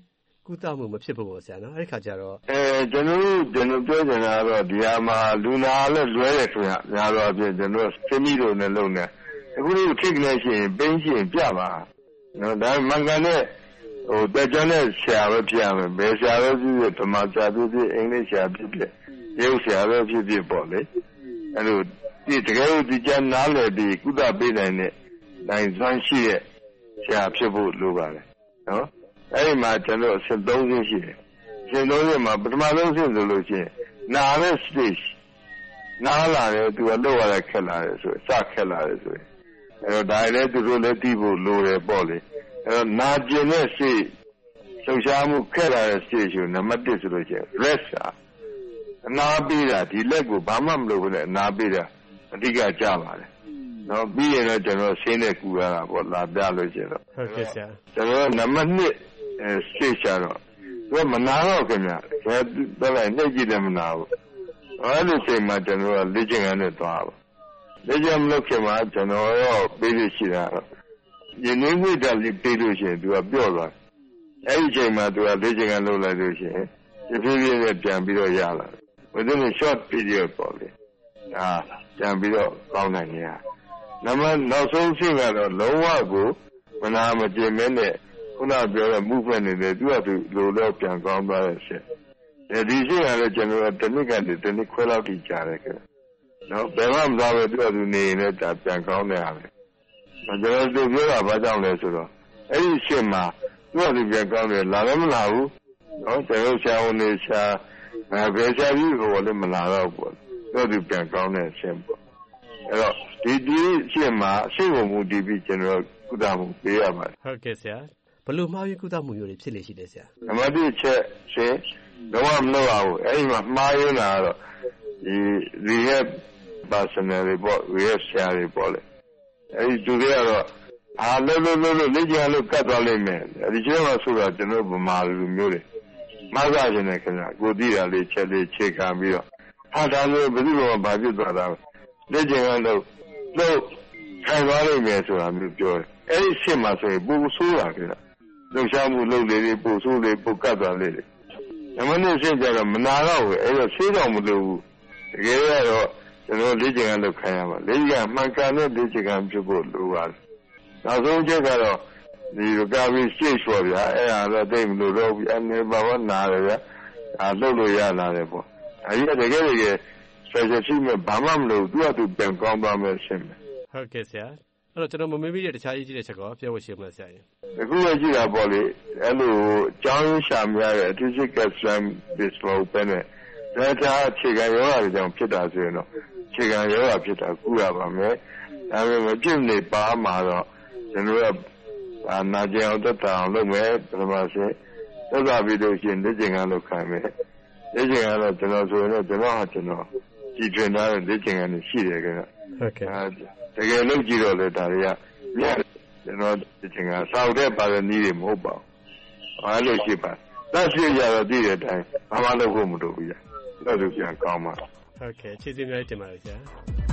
ကုသမှုမဖြစ်ဘူးပေါ့ဆရာနော်အဲ့ဒီခါကျတော့အဲကျွန်တော်ကျွန်တော်ပြောချင်တာကတော့ဒီဟာမှာလူနာလည်းလွဲတယ်ခင်ဗျများတော့အပြင်ကျွန်တော်စမီတို့နဲ့လုံနေအခုလို့ထိကနေရှိရင်ပင်းရှိရင်ပြပါနော်ဒါမှန်ကန်တဲ့ဟိုတက်ကြတဲ့ဆရာပဲပြရမယ်ဘယ်ဆရာပဲဖြစ်ဖြစ်ဓမ္မဆရာဖြစ်ဖြစ်အင်္ဂလိပ်ဆရာဖြစ်ဖြစ်ရုပ်ဆရာပဲဖြစ်ဖြစ်ပေါ့လေအဲ့လိုဒီတကယ်လို့ဒီကျမ်းနားလည်ပြီးကုသပေးနိုင်တဲ့နိုင်စွမ်းရှိတဲ့ဆရာဖြစ်ဖို့လိုပါတယ်နော်အဲ့ဒီမှာကျွန်တော်အဆင့်သုံးဆင့်ရှိတယ်အဆင့်သုံးဆင့်မှာပထမဆုံးဆင့်ဆိုလို့ရှိရင်နားတဲ့ stage နားလာတယ်သူကလောက်ရတဲ့ခက်လာတယ်ဆိုစခက်လာတယ်ဆိုရင်အဲ့တော့ဒါလည်းသူတို့လည်းသိဖို့လိုတယ်ပေါ့လေအဲ့တော့နာကျင်တဲ့ stage လှုပ်ရှားမှုခက်လာတဲ့ stage ကိုနံပါတ်တစ်ဆိုလို့ရှိရင် rest အနာပေးတာဒီလက်ကိုဘာမှမလုပ်ဘူးလေအနာပေးတာအဓိကကြပါတယ်နော်ပြီးရင်တော့ကျွန်တော်ဆင်းနေကူရတာပေါ့လာပြလို့ရှိရင်တော့ဟုတ်ကဲ့ဆရာကျွန်တော်နံပါတ်နှစ်အဲ stage ကျတော့သူကမနာတော့ခင်ဗျဘယ်တော့လဲနှိပ်ကြည့်တယ်မနာဘူးအဲ့ဒီချိန်မှာကျွန်တော်ကလေ့ကျင့်ခန်းနဲ့သွားပါလေ့ကျင့်မလုပ်ခင်မှာကျွန်တော်ရောပေးလို့ရှိတာတော့ရင်းနှီးမှုတက်လေးပေးလို့ရှိရင်သူကပြော့သွားအဲ့ဒီချိန်မှာသူကလေ့ကျင့်ခန်းလုပ်လိုက်လို့ရှိရင်ဒီဖြည်းဖြည်းနဲ့ပြန်ပြီးတော့ရလာwithin a short period ပေါ့လေဒါပြန်ပြီးတော့ကောင်းနိုင်နေရနံပါတ်နောက်ဆုံးရှင်းကတော့လုံးဝကိုမနာမကျင်မဲနဲ့ခုနပြောတဲ့ movement တွေလည်းသူကသူလိုတော့ပြန်ကောင်းသွားတဲ့ဆက်အဲဒီရှင်းရလဲကျွန်တော်တနည်းကနေတနည်းခွဲလောက်ကြည့်ကြတယ်ကဲနော်ဘယ်မှမသွားပဲသူကသူနေနေဒါပြန်ကောင်းနေရတယ်ကျွန်တော်တို့ပြောတာဘာကြောင့်လဲဆိုတော့အဲ့ဒီရှင်းမှာသူကသူပြန်ကောင်းတယ်လာလည်းမလာဘူးနော်ကျွန်တော်ရှာဝန်နေရှာအဲဘယ်ရှာပြီးကိုလည်းမလာတော့ဘူးတော့သူပြန်ကောင်းတဲ့အရှင်ပေါ့အဲ့တော့ဒီဒီအရှင်မှာအရှိကိုမူတည်ပြီးကျွန်တော်ကုသမှုပေးရပါတယ်ဟုတ်ကဲ့ဆရာဘယ်လိုမှားပြီးကုသမှုမျိုးတွေဖြစ်လေရှိတယ်ဆရာနံပါတ်တစ်ချက်ရှင်တော့မလုပ်ရဘူးအဲ့ဒီမှာမှားရင်းတာတော့ဒီ rehab personnel တွေပေါ့ rehab ဆရာတွေပေါ့လေအဲ့ဒီသူတွေကတော့အားလုံးလုံးလုံးလက်ကြလို့ကတ်သွားလိမ့်မယ်ဒီချိန်မှာဆိုတော့ကျွန်တော်ဗမာလူမျိုးတွေမဆာခြင်းနဲ့ခင်ဗျာကိုသိတာလေးချက်လေးခြေခံပြီးတော့ဟာဒါလို့ဘယ်သူမှဘာဖြစ်သွားတာလက်ကျင်ကတော့လို့ခံသွားလိမ့်မယ်ဆိုတာမျိုးပြောတယ်အဲ့ဒီရှင်းမှာဆိုရင်ပူဆိုးတာခင်ဗျာလှုပ်ရှားမှုလုပ်လေလေးပူဆိုးလေးပူကတ်သွားလေးတွေနမနဲ့ရှင်းကြတော့မနာတော့ဘူးအဲ့တော့ဆေးတော်မလို့ဘူးတကယ်တော့ကျွန်တော်လက်ကျင်ကလုပ်ခံရမှာလက်ကျင်မှန်ကန်တဲ့လက်ကျင်ကဖြစ်ဖို့လိုပါတယ်နောက်ဆုံးချက်ကတော့ဒီကပြီးရှေ့လျှော်ဗျာအဲ့ဒါတော့တိတ်မလို့တော့ဘူးအနေဘာဝနာရဗျာအာလှုပ်လို့ရလာတယ်ပေါ့အဲ့ဒီတကယ်တကယ် special ရှိမှဘာမှမလို့သူ့အတူပြန်ကောင်းသွားမယ်ရှင်းမယ်ဟုတ်ကဲ့ဆရာအဲ့တော့ကျွန်တော်မမေးမိတဲ့တခြားအရေးကြီးတဲ့ချက်ကောပြောဖို့ရှိမလားဆရာရင်အခုလည်းကြည့်တာပေါ့လေအဲ့လိုကြောင်းရှာမရတဲ့ artistic calcium distal ပဲနဲ့ဒါကအခြေခံရောဂါတွေကြောင့်ဖြစ်တာဆိုရင်တော့အခြေခံရောဂါဖြစ်တာကုရပါမယ်ဒါပေမဲ့ပြည့်နေပါမှာတော့ကျွန်တော်ကအာနာကျင်အောင်တက်တာအောင်လုပ်မယ်ပထမဆုံးသက်သာပြီးလို့ရှိရင်လက်ကျင်ကလုပ်ခိုင်းမယ်လက်ကျင်ကတော့ကျွန်တော်ဆိုရင်တော့ကျွန်တော်ဟာကျွန်တော်ကြည်ထွင်ထားတဲ့လက်ကျင်ကနေရှိတယ်ခင်ဗျဟုတ်ကဲ့တကယ်လုပ်ကြည့်တော့လေဒါတွေကညကျွန်တော်လက်ကျင်ကစောက်တဲ့ပါရမီတွေမဟုတ်ပါဘူးအားလို့ရှိပါသက်ရှိကြတော့သိတဲ့အတိုင်းဘာမှလုပ်ဖို့မလိုဘူးကြာအဲ့လိုပြန်ကောင်းပါဟုတ်ကဲ့ကျေးဇူးများတင်ပါတယ်ဆရာ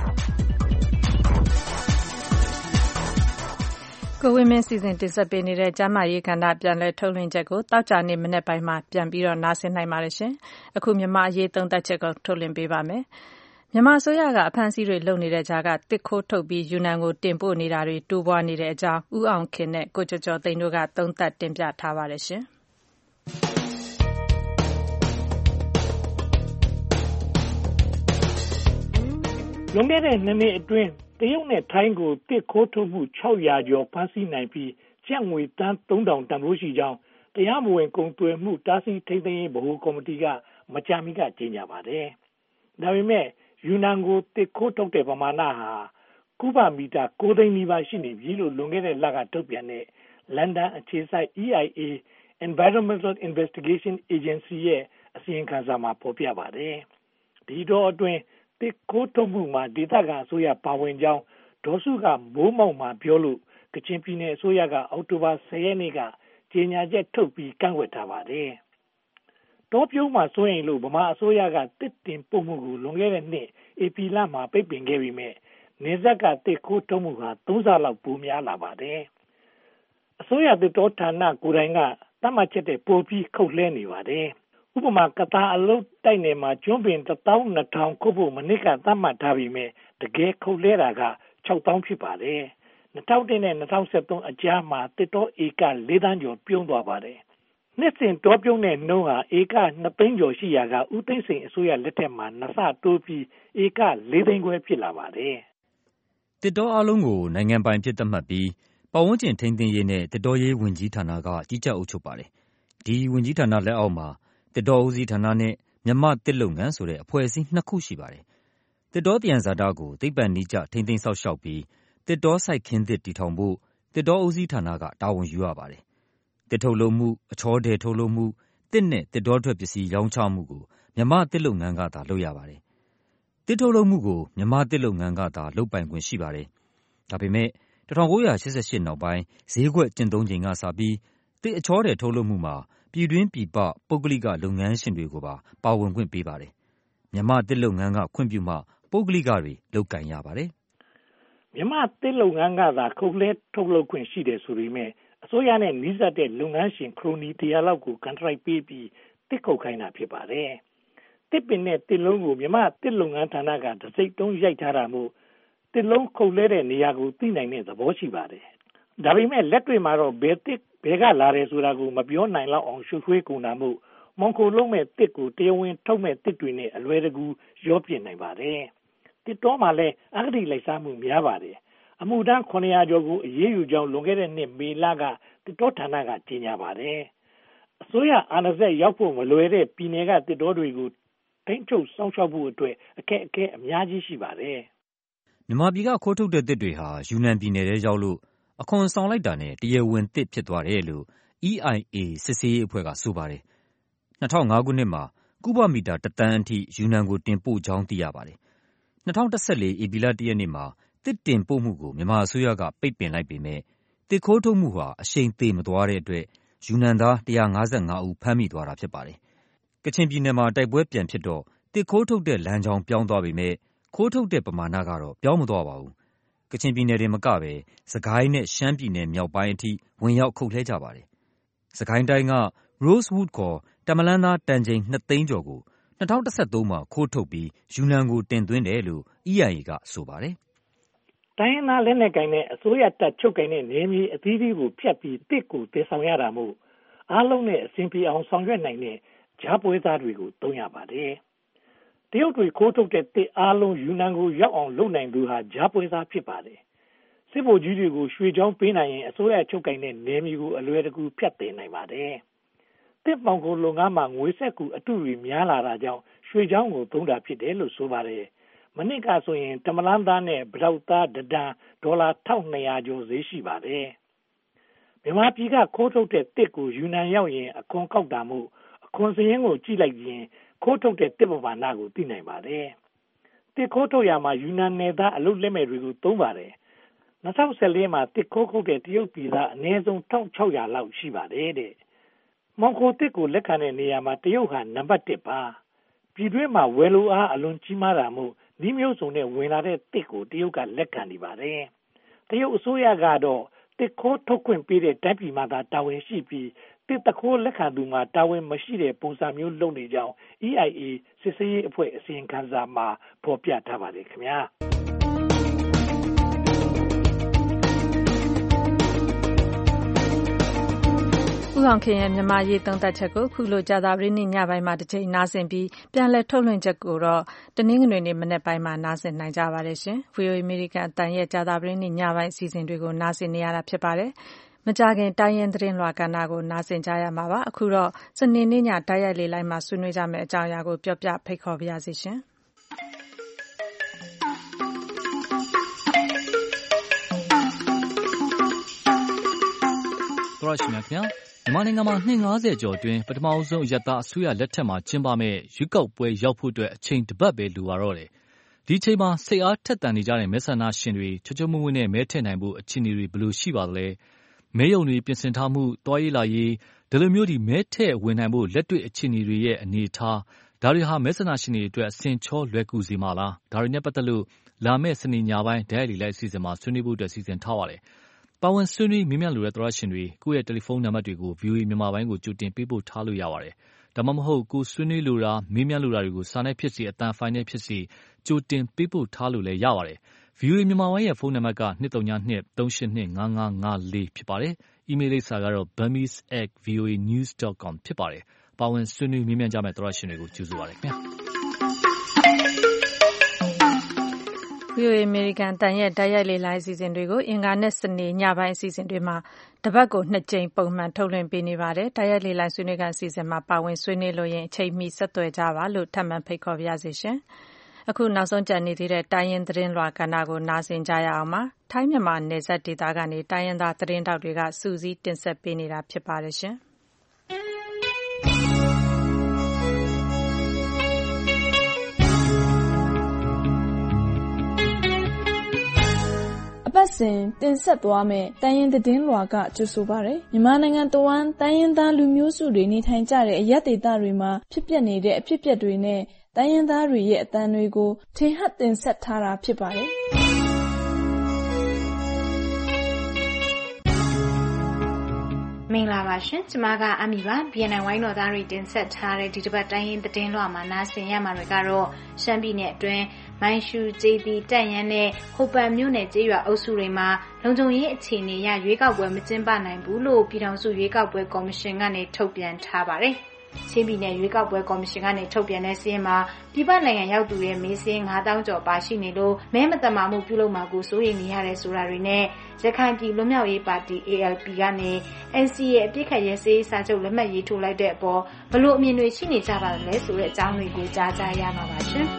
ကိုဝင်းမင်းစီစဉ်တင်ဆက်ပေးနေတဲ့ကျမ်းမာရေးကဏ္ဍပြန်လည်ထုတ်လွှင့်ချက်ကိုတောက်ကြနေ့မနေ့ပိုင်းမှာပြန်ပြီးတော့နားဆင်နိုင်ပါတယ်ရှင်။အခုမြန်မာအရေးသုံးသပ်ချက်ကိုထုတ်လွှင့်ပေးပါမယ်။မြန်မာအစိုးရကအဖမ်းဆီးတွေလုပ်နေတဲ့ကြားကတစ်ခိုးထုတ်ပြီးယူနန်ကိုတင်ပို့နေတာတွေတိုးပွားနေတဲ့အကြောင်းဦးအောင်ခင်နဲ့ကိုကျော်ကျော်သိန်းတို့ကသုံးသပ်တင်ပြထားပါတယ်ရှင်။လွန်ခဲ့တဲ့နှစ်နှစ်အတွင်းတရုတ်နဲ့ထိုင်းကိုတစ်ခိုးထုတ်မှုခြောက်ရာကျော်ဖမ်းဆီးနိုင်ပြီးကျပ်ငွေတန်းသုံးထောင်တန်ဖိုးရှိကြောင်းတရားမဝင်ကုန်သွယ်မှုတားဆီးထိန်းသိမ်းရေးဗဟိုကော်မတီကမကြာမီကကြေညာပါတယ်။ဒါပေမဲ့ယူနန်ကိုတစ်ခိုးထုတ်တဲ့ပမာဏဟာကုဗမီတာကိုးသိန်းနီးပါးရှိနေပြီလို့လွန်ခဲ့တဲ့လကထုတ်ပြန်တဲ့လန်ဒန်အခြေစိုက် E I A Environmental Investigation Agency ရဲ့အစီရင်ခံစာမှာဖော်ပြပါတယ်။ဒီတော့အတွင်းတစ်ခိုးထုတ်မှုမှာဒေသခံအစိုးရပါဝင်ကြောင်းဒေါ်စုကမိုးမောက်မှာပြောလို့ကချင်ပြည်နယ်အစိုးရကအောက်တိုဘာဆယ်ရက်နေ့ကကြေညာချက်ထုတ်ပြီးကန့်ကွက်ထားပါတယ်။တောပြုံးမှာစိုးရင်လို့ဗမာအစိုးရကတစ်တင်ပို့မှုကိုလွန်ခဲ့တဲ့နှစ်ဧပြီလမှာပိတ်ပင်ခဲ့ပြီးမြဲနေဆက်ကတစ်ခိုးထုတ်မှုဟာသုံးဆလောက်ပိုများလာပါတယ်။အစိုးရတစ်တော်ဌာနကိုယ်တိုင်ကသတ်မှတ်ချက်တဲ့ပိုပြီးခုတ်လဲနေပါတယ်။ဥပမာကတာအလုပ်တိုက်နယ်မှာကျွန်းပင်တစ်သောင်းနှစ်ထောင်ခုတ်ဖို့မနစ်ကသတ်မှတ်ထားပြီးမြဲတကယ်ခုတ်လဲတာကခြောက်သောင်းဖြစ်ပါတယ်။၂၀၀၁နဲ့၂၀၁၃အကြားမှာတစ်တောဧကလေးသန်းကျော်ပြုံးသွားပါတယ်။နှစ်စဉ်တောပြုံးတဲ့နှုန်းဟာဧကနှစ်သိန်းကျော်ရှိရာကဦးသိန်းစိန်အစိုးရလက်ထက်မှာနှစ်ဆတိုးပြီးဧကလေးသိန်းခွဲဖြစ်လာပါတယ်။တစ်တောအားလုံးကိုနိုင်ငံပိုင်ဖြစ်သတ်မှတ်ပြီးပတ်ဝန်းကျင်ထိန်းသိမ်းရေးနဲ့တစ်တောရေးဝန်ကြီးဌာနကကြီးကြပ်အုပ်ချုပ်ပါတယ်။ဒီဝန်ကြီးဌာနလက်အောက်မှာတစ်တောဦးစီးဌာနနဲ့မြန်မာတစ်လုပ်ငန်းဆိုတဲ့အဖွဲ့အစည်းနှစ်ခုရှိပါတယ်။တစ်တောသယံဇာတကိုသိပ္ပံနည်းကျထိန်းသိမ်းစောင့်ရှောက်ပြီးတစ်တောစိုက်ခင်းသစ်တည်ထောင်ဖို့တစ်တောဦးစီးဌာနကတာဝန်ယူရပါတယ်။တစ်ထုတ်လုပ်မှုအချောထည်ထုတ်လုပ်မှုတစ်နဲ့တစ်တောထွက်ပစ္စည်းရောင်းချမှုကိုမြန်မာတစ်လုပ်ငန်းကသာလုပ်ရပါတယ်။တစ်ထုတ်လုပ်မှုကိုမြန်မာတစ်လုပ်ငန်းကသာလုပ်ပိုင်ခွင့်ရှိပါတယ်။ဒါပေမဲ့၁၉၈၈နောက်ပိုင်းဈေးကွက်ကျင့်သုံးချိန်ကစပြီးတစ်အချောထည်ထုတ်လုပ်မှုမှာပြည်တွင်းပြည်ပပုဂ္ဂလိကလုပ်ငန်းရှင်တွေကိုပါပါဝင်ခွင့်ပေးပါတယ်။မြန်မာတစ်လုပ်ငန်းကခွင့်ပြုမှပုဂ္ဂလိကတွေလုပ်ကိုင်ရပါတယ်။မြန်မာတစ်လုပ်ငန်းကသာခုတ်လဲထုတ်လုပ်ခွင့်ရှိတယ်ဆိုပေမဲ့အစိုးရနဲ့နှိစက်တဲ့လုပ်ငန်းရှင်ခရိုနီတရားလောက်ကိုကန်ထရိုက်ပေးပြီးတစ်ခုတ်ခိုင်းတာဖြစ်ပါတယ်။တစ်ပင်နဲ့တစ်လုံးကိုမြန်မာတစ်လုပ်ငန်းဌာနကတစိမ့်တုံးရိုက်ထားတာမို့တစ်လုံးခုတ်လဲတဲ့နေရာကိုသိနိုင်တဲ့သဘောရှိပါတယ်။ဒါပေမဲ့လက်တွေ့မှာတော့ဘယ်တစ်ဘယ်ကလာတယ်ဆိုတာကိုမပြောနိုင်လောက်အောင်ရှုပ်ထွေးကုန်တာမို့မွန်ခိုလုံးမဲ့တစ်ကိုတရားဝင်ထုတ်မဲ့တစ်တွေနဲ့အလွယ်တကူရောပြစ်နိုင်ပါတယ်။တစ်တော်မှာလည်းအဂတိလိုက်စားမှုများပါတယ်။အမှုတန်းခုနှစ်ရာကျော်ကိုအရေးယူကြောင်းလွန်ခဲ့တဲ့နှစ်မေလကတစ်တော်ဌာနကကြေညာပါတယ်။အစိုးရအာဏာစက်ရောက်ဖို့မလွယ်တဲ့ပြည်နယ်ကတစ်တော်တွေကိုထိန်းချုပ်စောင့်ရှောက်ဖို့အတွက်အခက်အခဲအများကြီးရှိပါတယ်။မြန်မာပြည်ကခိုးထုတ်တဲ့တစ်တွေဟာယူနန်ပြည်နယ်ထဲရောက်လို့အခွန်ဆောင်လိုက်တာနဲ့တရားဝင်တစ်ဖြစ်သွားတယ်လို့ E I A စစ်ဆေးရေးအဖွဲ့ကဆိုပါတယ်။၂၀၀၅ခုနှစ်မှာကုဗမီတာတစ်သန်းအထိယူနန်ကိုတင်ပို့ကြောင်းသိရပါတယ်။၂၀၁၄ဧပြီလတစ်ရက်နေ့မှာတစ်တင်ပို့မှုကိုမြန်မာအစိုးရကပိတ်ပင်လိုက်ပေမဲ့တစ်ခိုးထုတ်မှုဟာအရှိန်သေမသွားတဲ့အတွက်ယူနန်သား၁၅၅ဦးဖမ်းမိသွားတာဖြစ်ပါတယ်။ကချင်ပြည်နယ်မှာတိုက်ပွဲပြန်ဖြစ်တော့တစ်ခိုးထုတ်တဲ့လမ်းကြောင်းပြောင်းသွားပေမဲ့ခိုးထုတ်တဲ့ပမာဏကတော့ပြောင်းမသွားပါဘူး။ကချင်ပြည်နယ်တင်မကပဲစစ်ကိုင်းနဲ့ရှမ်းပြည်နယ်မြောက်ပိုင်းအထိဝင်ရောက်ခုတ်လှဲကြပါတယ်။စစ်ကိုင်းတိုင်းက Rosewood ခေါ်တမလန်းသားတန်ချိန်နှစ်သိန်းကျော်ကို၂၀၁၃မှာခိုးထုတ်ပြီးယူနန်ကိုတင်သွင်းတယ်လို့ E I A ကဆိုပါတယ်။တိုင်းရင်းသားလက်နက်ကိုင်နဲ့အစိုးရတပ်ချုပ်ကိုင်တဲ့နေမြေအသီးသီးကိုဖျက်ပြီးတစ်ကိုတည်ဆောင်ရတာမို့အားလုံးနဲ့အစဉ်ပြေအောင်ဆောင်ရွက်နိုင်တဲ့ကြားပွဲသားတွေကိုသုံးရပါတယ်။တရုတ်တွေခိုးထုတ်တဲ့တစ်အားလုံးယူနန်ကိုရောက်အောင်လုပ်နိုင်သူဟာကြားပွဲသားဖြစ်ပါတယ်။စစ်ဗိုလ်ကြီးတွေကိုရွှေချောင်းပေးနိုင်ရင်အစိုးရချုပ်ကိုင်တဲ့နေမြေကိုအလွယ်တကူဖျက်သိမ်းနိုင်ပါတယ်။တစ်ပေါင်ကိုလုပ်ငန်းမှာငွေဆက်ကူအတုတွေများလာတာကြောင့်ရွှေချောင်းကိုသုံးတာဖြစ်တယ်လို့ဆိုပါတယ်။မနစ်ကဆိုရင်တမလန်းသားနဲ့ဗလောက်သားတဒန်ဒေါ်လာ၁၂၀၀ကျော်ဈေးရှိပါတယ်။မြန်မာပြည်ကခိုးထုတ်တဲ့တစ်ကိုယူနန်ရောက်ရင်အခွန်ကောက်တာမို့အခွန်စရင်းကိုကြည့်လိုက်ရင်ခိုးထုတ်တဲ့တစ်ပမာဏကိုသိနိုင်ပါတယ်။တစ်ခိုးထုတ်ရမှာယူနန်နယ်သားအလုပ်လက်မဲ့တွေကိုသုံးပါတယ်။၂၀၁၄မှာတစ်ခိုးထုတ်တဲ့တရုတ်ပြည်သားအနည်းဆုံး၁၆၀၀လောက်ရှိပါတယ်တဲ့။မောင်ခိုတစ်ကိုလက်ခံတဲ့နေရာမှာတရုတ်ဟာနံပါတ်တစ်ပါ။ပြည်တွင်းမှာဝယ်လိုအားအလွန်ကြီးမားတာမို့ဒီမျိုးစုံနဲ့ဝင်လာတဲ့တစ်ကိုတရုတ်ကလက်ခံနေပါတယ်။တရုတ်အစိုးရကတော့တစ်ခိုးထုတ်ခွင့်ပေးတဲ့တိုင်းပြည်မှာသာတာဝန်ရှိပြီးတစ်တခိုးလက်ခံသူမှာတာဝန်မရှိတဲ့ပုံစံမျိုးလုပ်နေကြောင်း E I A စစ်ဆေးရေးအဖွဲ့အစီရင်ခံစာမှာဖော်ပြထားပါတယ်ခင်ဗျာ။ဦးအောင်ခင်ရဲ့မြန်မာရေးသုံးသပ်ချက်ကိုခုလိုကြာသပတေးနေ့ညပိုင်းမှာတစ်ချိန်နားဆင်ပြီးပြန်လည်ထုတ်လွှင့်ချက်ကိုတော့တနင်္ဂနွေနေ့မနက်ပိုင်းမှာနားဆင်နိုင်ကြပါတယ်ရှင်။ V O A American အတန်ရဲ့ကြာသပတေးနေ့ညပိုင်းအစီအစဉ်တွေကိုနားဆင်နေရတာဖြစ်ပါတယ်။မကြာခင်တိုင်းရင်းသတင်းလွှာကဏ္ဍကိုနားဆင်ကြရမှာပါ။အခုတော့စနေနေ့ညတိုက်ရိုက်လေးလိုက်မှာဆွေးနွေးကြမယ့်အကြောင်းအရာကိုပြောပြဖိတ်ခေါ်ပါရစေရှင်။သောရရှိမြခင်မြန်မာနိုင်ငံမှာနှစ်၅၀ကျော်အတွင်းပထမဆုံးအရပ်သားအစိုးရလက်ထက်မှာကျင်းပမဲ့ရွေးကောက်ပွဲရောက်ဖို့အတွက်အချိန်တစ်ပတ်ပဲလိုပါတော့တယ်။ဒီအချိန်မှာစိတ်အားထက်သန်နေကြတဲ့မဲဆန္ဒရှင်တွေချွတ်ချွတ်မွေ့မွေ့နဲ့မဲထည့်နိုင်ဖို့အခြေအနေတွေဘယ်လိုရှိပါသလဲ။မဲရုံတွေပြင်ဆင်ထားမှု၊သွားရေးလာရေးဒီလိုမျိုးဒီမဲထည့်ဝင်နိုင်ဖို့လက်တွေ့အခြေအနေတွေရဲ့အနေအထားဒါတွေဟာမဲဆန္ဒရှင်တွေအတွက်အဆင်ချောလွယ်ကူစေမှာလား။ဒါတွေနဲ့ပတ်သက်လို့လာမယ့်စနေညပိုင်းတိုက်ရိုက်လိုက်အစီအစဉ်မှာဆွေးနွေးဖို့အတွက်စီစဉ်ထားပါတယ်။ပါဝင်ဆွေးနွေးမေးမြန်းလိုတဲ့သောတရှင်တွေကိုယ့်ရဲ့တယ်လီဖုန်းနံပါတ်တွေကို ဗွီအိုအေ မြန်မာပိုင်းကိုကြိုတင်ပေးပို့ထားလို့ရပါတယ်။ဒါမှမဟုတ်ကိုဆွေးနွေးလိုတာမေးမြန်းလိုတာတွေကိုစာနဲ့ဖြစ်စေအသံဖိုင်နဲ့ဖြစ်စေကြိုတင်ပေးပို့ထားလို့လည်းရပါတယ်။ ဗွီအိုအေ မြန်မာပိုင်းရဲ့ဖုန်းနံပါတ်က ၂၀၂ ၃၈၂ ၅၅၅၄ ဖြစ်ပါတယ်။ အီးမေးလ်လိပ်စာကတော့ burmese at voa news dot com ဖြစ်ပါတယ်။ပါဝင်ဆွေးနွေးမေးမြန်းကြမယ့်သောတရှင်တွေကိုကြိုဆိုပါရစေခင်ဗျာ။ဗွီအိုအေ အမေရိကန်အသံရဲ့တိုက်ရိုက်လေ့လာအစီအစဉ်တွေကိုအင်္ဂါနဲ့စနေညပိုင်းအစီအစဉ်တွေမှာတပတ်ကိုနှစ်ကြိမ်ပုံမှန်ထုတ်လွှင့်ပေးနေပါတယ်။တိုက်ရိုက်လေ့လာဆွေးနွေးခန်းအစီအစဉ်မှာပါဝင်ဆွေးနွေးလိုရင်အချိန်မီဆက်သွယ်ကြပါလို့ထပ်မံဖိတ်ခေါ်ပါရစေရှင်။အခုနောက်ဆုံးကြံနေသေးတဲ့တိုင်းရင်းသတင်းလွှာကဏ္ဍကိုနားဆင်ကြရအောင်ပါ။ထိုင်းမြန်မာနယ်စပ်ဒေသကနေတိုင်းရင်းသားသတင်းတောက်တွေကစူးစီးတင်ဆက်ပေးနေတာဖြစ်ပါတယ်ရှင်။အပတ်စဉ်တင်ဆက်သွားမယ့်တိုင်းရင်းသတင်းလွှာကကြိုဆိုပါရယ်မြန်မာနိုင်ငံတဝန်းတိုင်းရင်းသားလူမျိုးစုတွေနေထိုင်ကြတဲ့အရပ်ဒေသတွေမှာဖြစ်ပျက်နေတဲ့အဖြစ်အပျက်တွေနဲ့တိုင်းရင်းသားတွေရဲ့အသံတွေကိုထင်ဟပ်တင်ဆက်ထားတာဖြစ်ပါတယ်မင်္ဂလာပါရှင်ကျမကအမီပါ ဘီအန် ဝိုင်းတော်သားတွေတင်ဆက်ထားတဲ့ဒီတစ်ပတ်တိုင်းရင်းသတင်းလွှာမှာနားဆင်ရမှာတွေကတော့ရှမ်းပြည်နယ်အတွင်းမိုင်းရှူကျေးသီးတက်ရန်နဲ့ဟိုပန်မြို့နယ်ကျေးရွာအုပ်စုတွေမှာလုံခြုံရေးအခြေအနေအရရွေးကောက်ပွဲမကျင်းပနိုင်ဘူးလို့ပြည်ထောင်စုရွေးကောက်ပွဲကော်မရှင်ကနေထုတ်ပြန်ထားပါတယ်။ချင်းပြည်နယ်ရွေးကောက်ပွဲကော်မရှင်ကနေထုတ်ပြန်တဲ့စာရင်းမှာပြည်ပနိုင်ငံရောက်သူရဲ့မေးစာရင်း၅သောင်းကျော်ပါရှိနေလို့မဲမတမာမှုပြုလုပ်မှာကိုစိုးရိမ်နေရတဲ့ဆိုတာတွေနဲ့ရခိုင်ပြည်လွတ်မြောက်ရေးပါတီ A L P ကနေ N C A အပြစ်ခတ်ရဲစေးစာချုပ်လက်မှတ်ရေးထိုးလိုက်တဲ့အပေါ်ဘလို့အမြင်တွေရှိနေကြပါလဲဆိုတဲ့အကြောင်းတွေကိုကြားကြရမှာပါရှင်။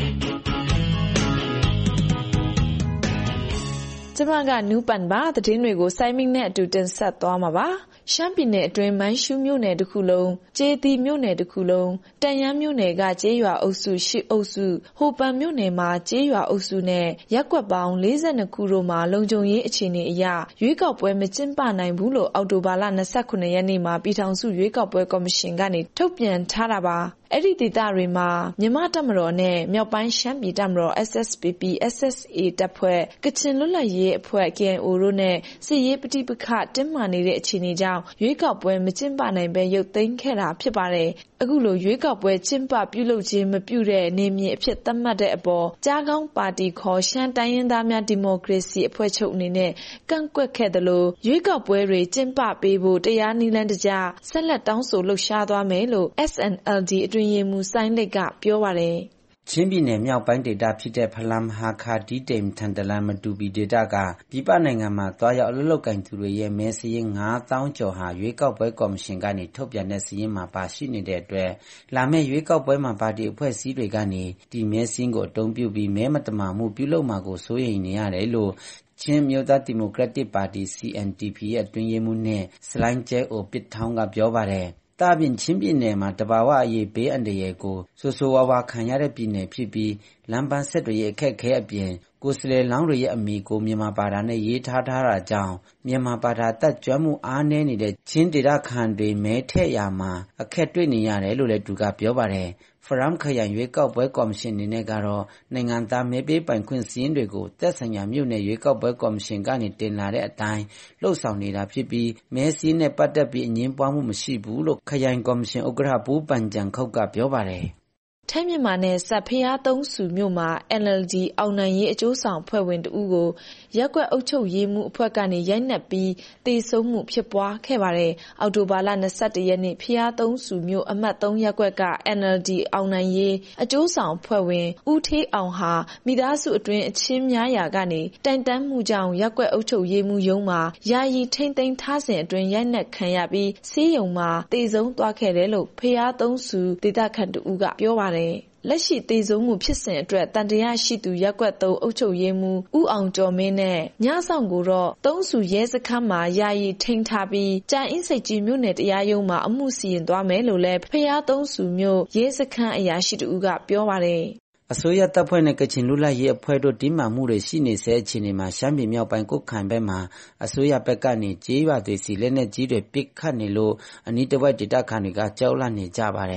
ကျမကနူးပန်ပါသတင်းတွေကိုစိုင်းမင်းနဲ့အတူတင်ဆက်သွားမှာပါရှမ်းပြည်နယ်အတွင်းမိုင်းရှူးမြို့နယ်တစ်ခုလုံးကျေးသီးမြို့နယ်တစ်ခုလုံးတန်ရမ်းမြို့နယ်ကကျေးရွာအုပ်စုရှစ်အုပ်စုဟိုပန်မြို့နယ်မှာကျေးရွာအုပ်စုနဲ့ရပ်ကွက်ပေါင်း၄၂ခုတို့မှာလုံခြုံရေးအခြေအနေအရရွေးကောက်ပွဲမကျင်းပနိုင်ဘူးလို့အောက်တိုဘာလ၂၉ရက်နေ့မှာပြည်ထောင်စုရွေးကောက်ပွဲကော်မရှင်ကနေထုတ်ပြန်ထားတာပါအဲ့ဒီဒေသတွေမှာမြန်မာတပ်မတော်နဲ့မြောက်ပိုင်းရှမ်းပြည်တပ်မတော် S S P P S S A တပ်ဖွဲ့ကချင်လွတ်လပ်ရေးအဖွဲ့ K N O တို့နဲ့စစ်ရေးပဋိပက္ခတင်းမာနေတဲ့အခြေအနေကြောင့်ရွေးကောက်ပွဲမကျင်းပနိုင်ဘဲရုပ်သိမ်းခဲ့တာဖြစ်ပါတယ်အခုလိုရွေးကောက်ပွဲကျင်းပပြုလုပ်ခြင်းမပြုတဲ့နေမြေအဖြစ်သတ်မှတ်တဲ့အပေါ်ကြားကောင်းပါတီခေါ်ရှမ်းတိုင်းရင်းသားများဒီမိုကရေစီအဖွဲ့ချုပ်အနေနဲ့ကန့်ကွက်ခဲ့တယ်လို့ရွေးကောက်ပွဲတွေကျင်းပပေးဖို့တရားနည်းလမ်းတကျဆက်လက်တောင်းဆိုလှုပ်ရှားသွားမယ်လို့ S N L D အတွင်းရေးမှူးစိုင်းလစ်ကပြောပါတယ်ချင်းပြည်နယ်မြောက်ပိုင်းဒေသဖြစ်တဲ့ဖလမ်ဟာခါဒီတိမ်ထန်တလန်မတူပီဒေသကပြည်ပနိုင်ငံမှာတွားရောက်အလုပ်လုပ်ကိုင်သူတွေရဲ့မဲစာရင်း၅သောင်းကျော်ဟာရွေးကောက်ပွဲကော်မရှင်ကနေထုတ်ပြန်တဲ့စာရင်းမှာပါရှိနေတဲ့အတွက်လာမယ့်ရွေးကောက်ပွဲမှာပါတီအဖွဲ့အစည်းတွေကနေဒီမဲစာရင်းကိုအသုံးပြုပြီးမဲမတမာမှုပြုလုပ်မှာကိုစိုးရိမ်နေရတယ်လို့ချင်းမျိုးသားဒီမိုကရက်တစ်ပါတီ C N D P ရဲ့အတွင်းရေးမှူးနဲ့စလိုင်းကျဲအိုပစ်ထောင်းကပြောပါတယ်တာပြင်ချင်းပြည်နယ်မှာတဘာဝအရေးဘေးအန္တရာယ်ကိုဆိုဆိုဝါးဝါခံရတဲ့ပြည်နယ်ဖြစ်ပြီးလမ်းပန်းဆက်တွေရဲ့အခက်အခဲအပြင်ကိုယ်စလဲလောင်းတွေရဲ့အမိကိုမြန်မာဘာသာနဲ့ရေးထားထားတာကြောင့်မြန်မာဘာသာတတ်ကြွမှုအားနည်းနေတဲ့ချင်းဒေသခံတွေမဲထည့်ရမှာအခက်တွေ့နေရတယ်လို့လည်းသူကပြောပါတယ်ဖရမ်ခရိုင်ရွေးကောက်ပွဲကော်မရှင်အနေနဲ့ကတော့နိုင်ငံသားမဲပေးပိုင်ခွင့်စီးရင်တွေကိုသက်ဆိုင်ရာမြို့နယ်ရွေးကောက်ပွဲကော်မရှင်ကနေတင်လာတဲ့အတိုင်းလှုပ်ဆောင်နေတာဖြစ်ပြီးမဲစီးနဲ့ပတ်သက်ပြီးအငြင်းပွားမှုမရှိဘူးလို့ခရိုင်ကော်မရှင်ဥက္ကဋ္ဌပူးပန်ကြံခုတ်ကပြောပါတယ်ထိုင်းမြန်မာနယ်စပ်ဖျားသုံးဆူမြို့မှာ N L D အောင်နိုင်ရေးအကျိုးဆောင်ဖွဲ့ဝင်တဦးကိုရက်ကွက်အုပ်ချုပ်ရေးမှုအဖွဲ့ကနေရိုက်နှက်ပြီးတေဆုံးမှုဖြစ်ပွားခဲ့ပါတယ်။အောက်တိုဘာလ၂၁ရက်နေ့ဖျားသုံးဆူမြို့အမှတ်၃ရက်ကွက်က N L D အောင်နိုင်ရေးအကျိုးဆောင်ဖွဲ့ဝင်ဦးထေးအောင်ဟာမိသားစုအတွင်းအချင်းများရာကနေတိုင်တန်းမှုကြောင့်ရက်ကွက်အုပ်ချုပ်ရေးမှုရုံးမှာယာယီထိမ့်သိမ်းထားစဉ်အတွင်းရိုက်နှက်ခံရပြီးဆေးရုံမှာတေဆုံးသွားခဲ့တယ်လို့ဖျားသုံးဆူဒေသခံတဦးကပြောပါတယ်လက်ရှိတေဆုံးမှုဖြစ်စဉ်အတွက်တန်တရားရှိသူရက်ကွက်သုံးအုပ်ချုပ်ရေးမှူးဦးအောင်ကျော်မင်းနဲ့ညဆောင်ကိုတော့သုံးဆူရဲစခန်းမှာယာယီထိန်းထားပြီးကြာအင်းစိတ်ကြီးမြို့နယ်တရားရုံးမှာအမှုစီရင်သွားမယ်လို့လည်းဖျားသုံးဆူမြို့ရဲစခန်းအရာရှိတူကပြောပါတယ်အစိုးရတပ်ဖွဲ့နဲ့ကချင်လူလာရေးအဖွဲ့တို့တင်းမာမှုတွေရှိနေဆဲအခြေအနေမှာရှမ်းပြည်မြောက်ပိုင်းကုတ်ခိုင်ဘက်မှာအစိုးရဘက်ကနေကြေးရွာတွေစီလက်နဲ့ကြီးတွေပစ်ခတ်နေလို့အနီးတစ်ဝိုက်ဒေသခံတွေကကြောက်လန့်နေကြပါတယ်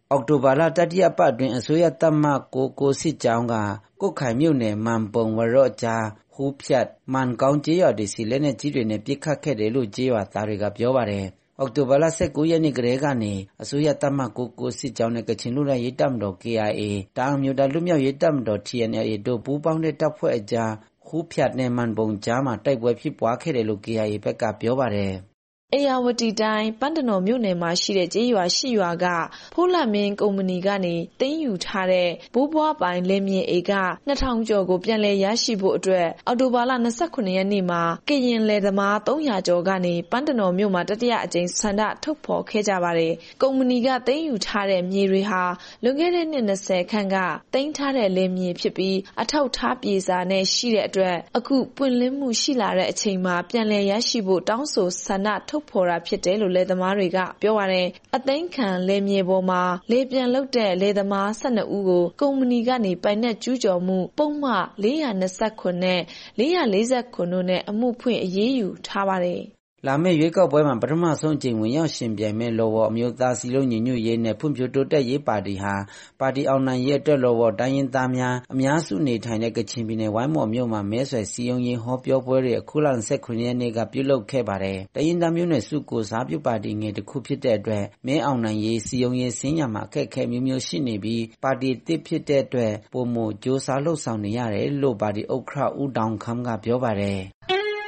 အောက်တိုဘာလတတိယပတ်အတွင်းအစိုးရတပ်မကိုကိုစစ်ကြောင်းကကုတ်ခိုင်မြို့နယ်မန်ပုံဝရော့ကြားဟူးဖြတ်မန်ကောင်းကျေးရွာတွေစီလက်နက်ကြီးတွေနဲ့ပစ်ခတ်ခဲ့တယ်လို့ကျေးရွာသားတွေကပြောပါတယ်။အောက်တိုဘာလ၁၉ရက်နေ့ကတည်းကနေအစိုးရတပ်မကိုကိုစစ်ကြောင်းနဲ့ကချင်လူမျိုးရေးတပ်မတော် K I A တအောင်မြို့သားလူမျိုးရေးတပ်မတော် T N L A တို့ပူးပေါင်းတဲ့တပ်ဖွဲ့အကြားဟူးဖြတ်နဲ့မန်ပုံကြားမှာတိုက်ပွဲဖြစ်ပွားခဲ့တယ်လို့ K I A ဘက်ကပြောပါတယ်။ဧရာဝတီတိုင်းပန်းတနော်မြို့နယ်မှာရှိတဲ့ကျေးရွာရှိရွာကဖိုးလတ်မင်းကုမ္ပဏီကနေသိမ်းယူထားတဲ့ဘိုးဘွားပိုင်လယ်မြေဧကနှစ်ထောင်ကျော်ကိုပြန်လည်ရရှိဖို့အတွက်အောက်တိုဘာလ၂၇ရက်နေ့မှာကရင်လယ်သမား၃၀၀ကျော်ကနေပန်းတနော်မြို့မှာတတိယအကြိမ်ဆန္ဒထုတ်ဖော်ခဲ့ကြပါတယ်။ကုမ္ပဏီကသိမ်းယူထားတဲ့မြေတွေဟာလွန်ခဲ့တဲ့နှစ်၂၀ခန့်ကသိမ်းထားတဲ့လယ်မြေဖြစ်ပြီးအထောက်ထားပြေစာနဲ့ရှိတဲ့အတွက်အခုပွင့်လင်းမှုရှိလာတဲ့အချိန်မှာပြန်လည်ရရှိဖို့တောင်းဆိုဆန္ဒထုတ်ဖော်တာဖြစ်တယ်လို့လယ်သမားတွေကပြောပါတယ်အသိမ်းခံလယ်မြေပေါ်မှာလေပြန်လုပ်တဲ့လယ်သမား၁၂ဦးကိုကုမ္ပဏီကနေပိုင်နက်ကျူးကျော်မှုပုံမှန်၄၂၇နဲ့၄၄၇တို့နဲ့အမှုဖွင့်အရေးယူထားပါတယ်လာမယ့်ရွေးကောက်ပွဲမှာပထမဆုံးအကြိမ်ဝင်ရောက်ရှင်ပြိုင်မဲ့လော်ဝေါ်အမျိုးသားစီလုံးညီညွတ်ရေးနဲ့ဖွံ့ဖြိုးတိုးတက်ရေးပါတီဟာပါတီအောင်နိုင်ရေးအတွက်လော်ဝေါ်တိုင်းရင်းသားများအများစုနေထိုင်တဲ့ကချင်ပြည်နယ်ဝိုင်းမော်မြို့မှာမဲဆွယ်စည်းရုံးရေးဟောပြောပွဲတွေအခုလ၂၇ရက်နေ့ကပြုလုပ်ခဲ့ပါတယ်။တိုင်းရင်းသားမျိုးနွယ်စုကိုစားပြုပါတီငယ်တစ်ခုဖြစ်တဲ့အတွက်မဲအောင်နိုင်ရေးစည်းရုံးရေးစင်းရမှာအခက်အခဲမျိုးမျိုးရှိနေပြီးပါတီတစ်ဖြစ်တဲ့အတွက်ပုံမကြိုးစားလှုပ်ဆောင်နေရတယ်လို့ပါတီဥက္ကဋ္ဌဦးတောင်ခမ်းကပြောပါတယ်။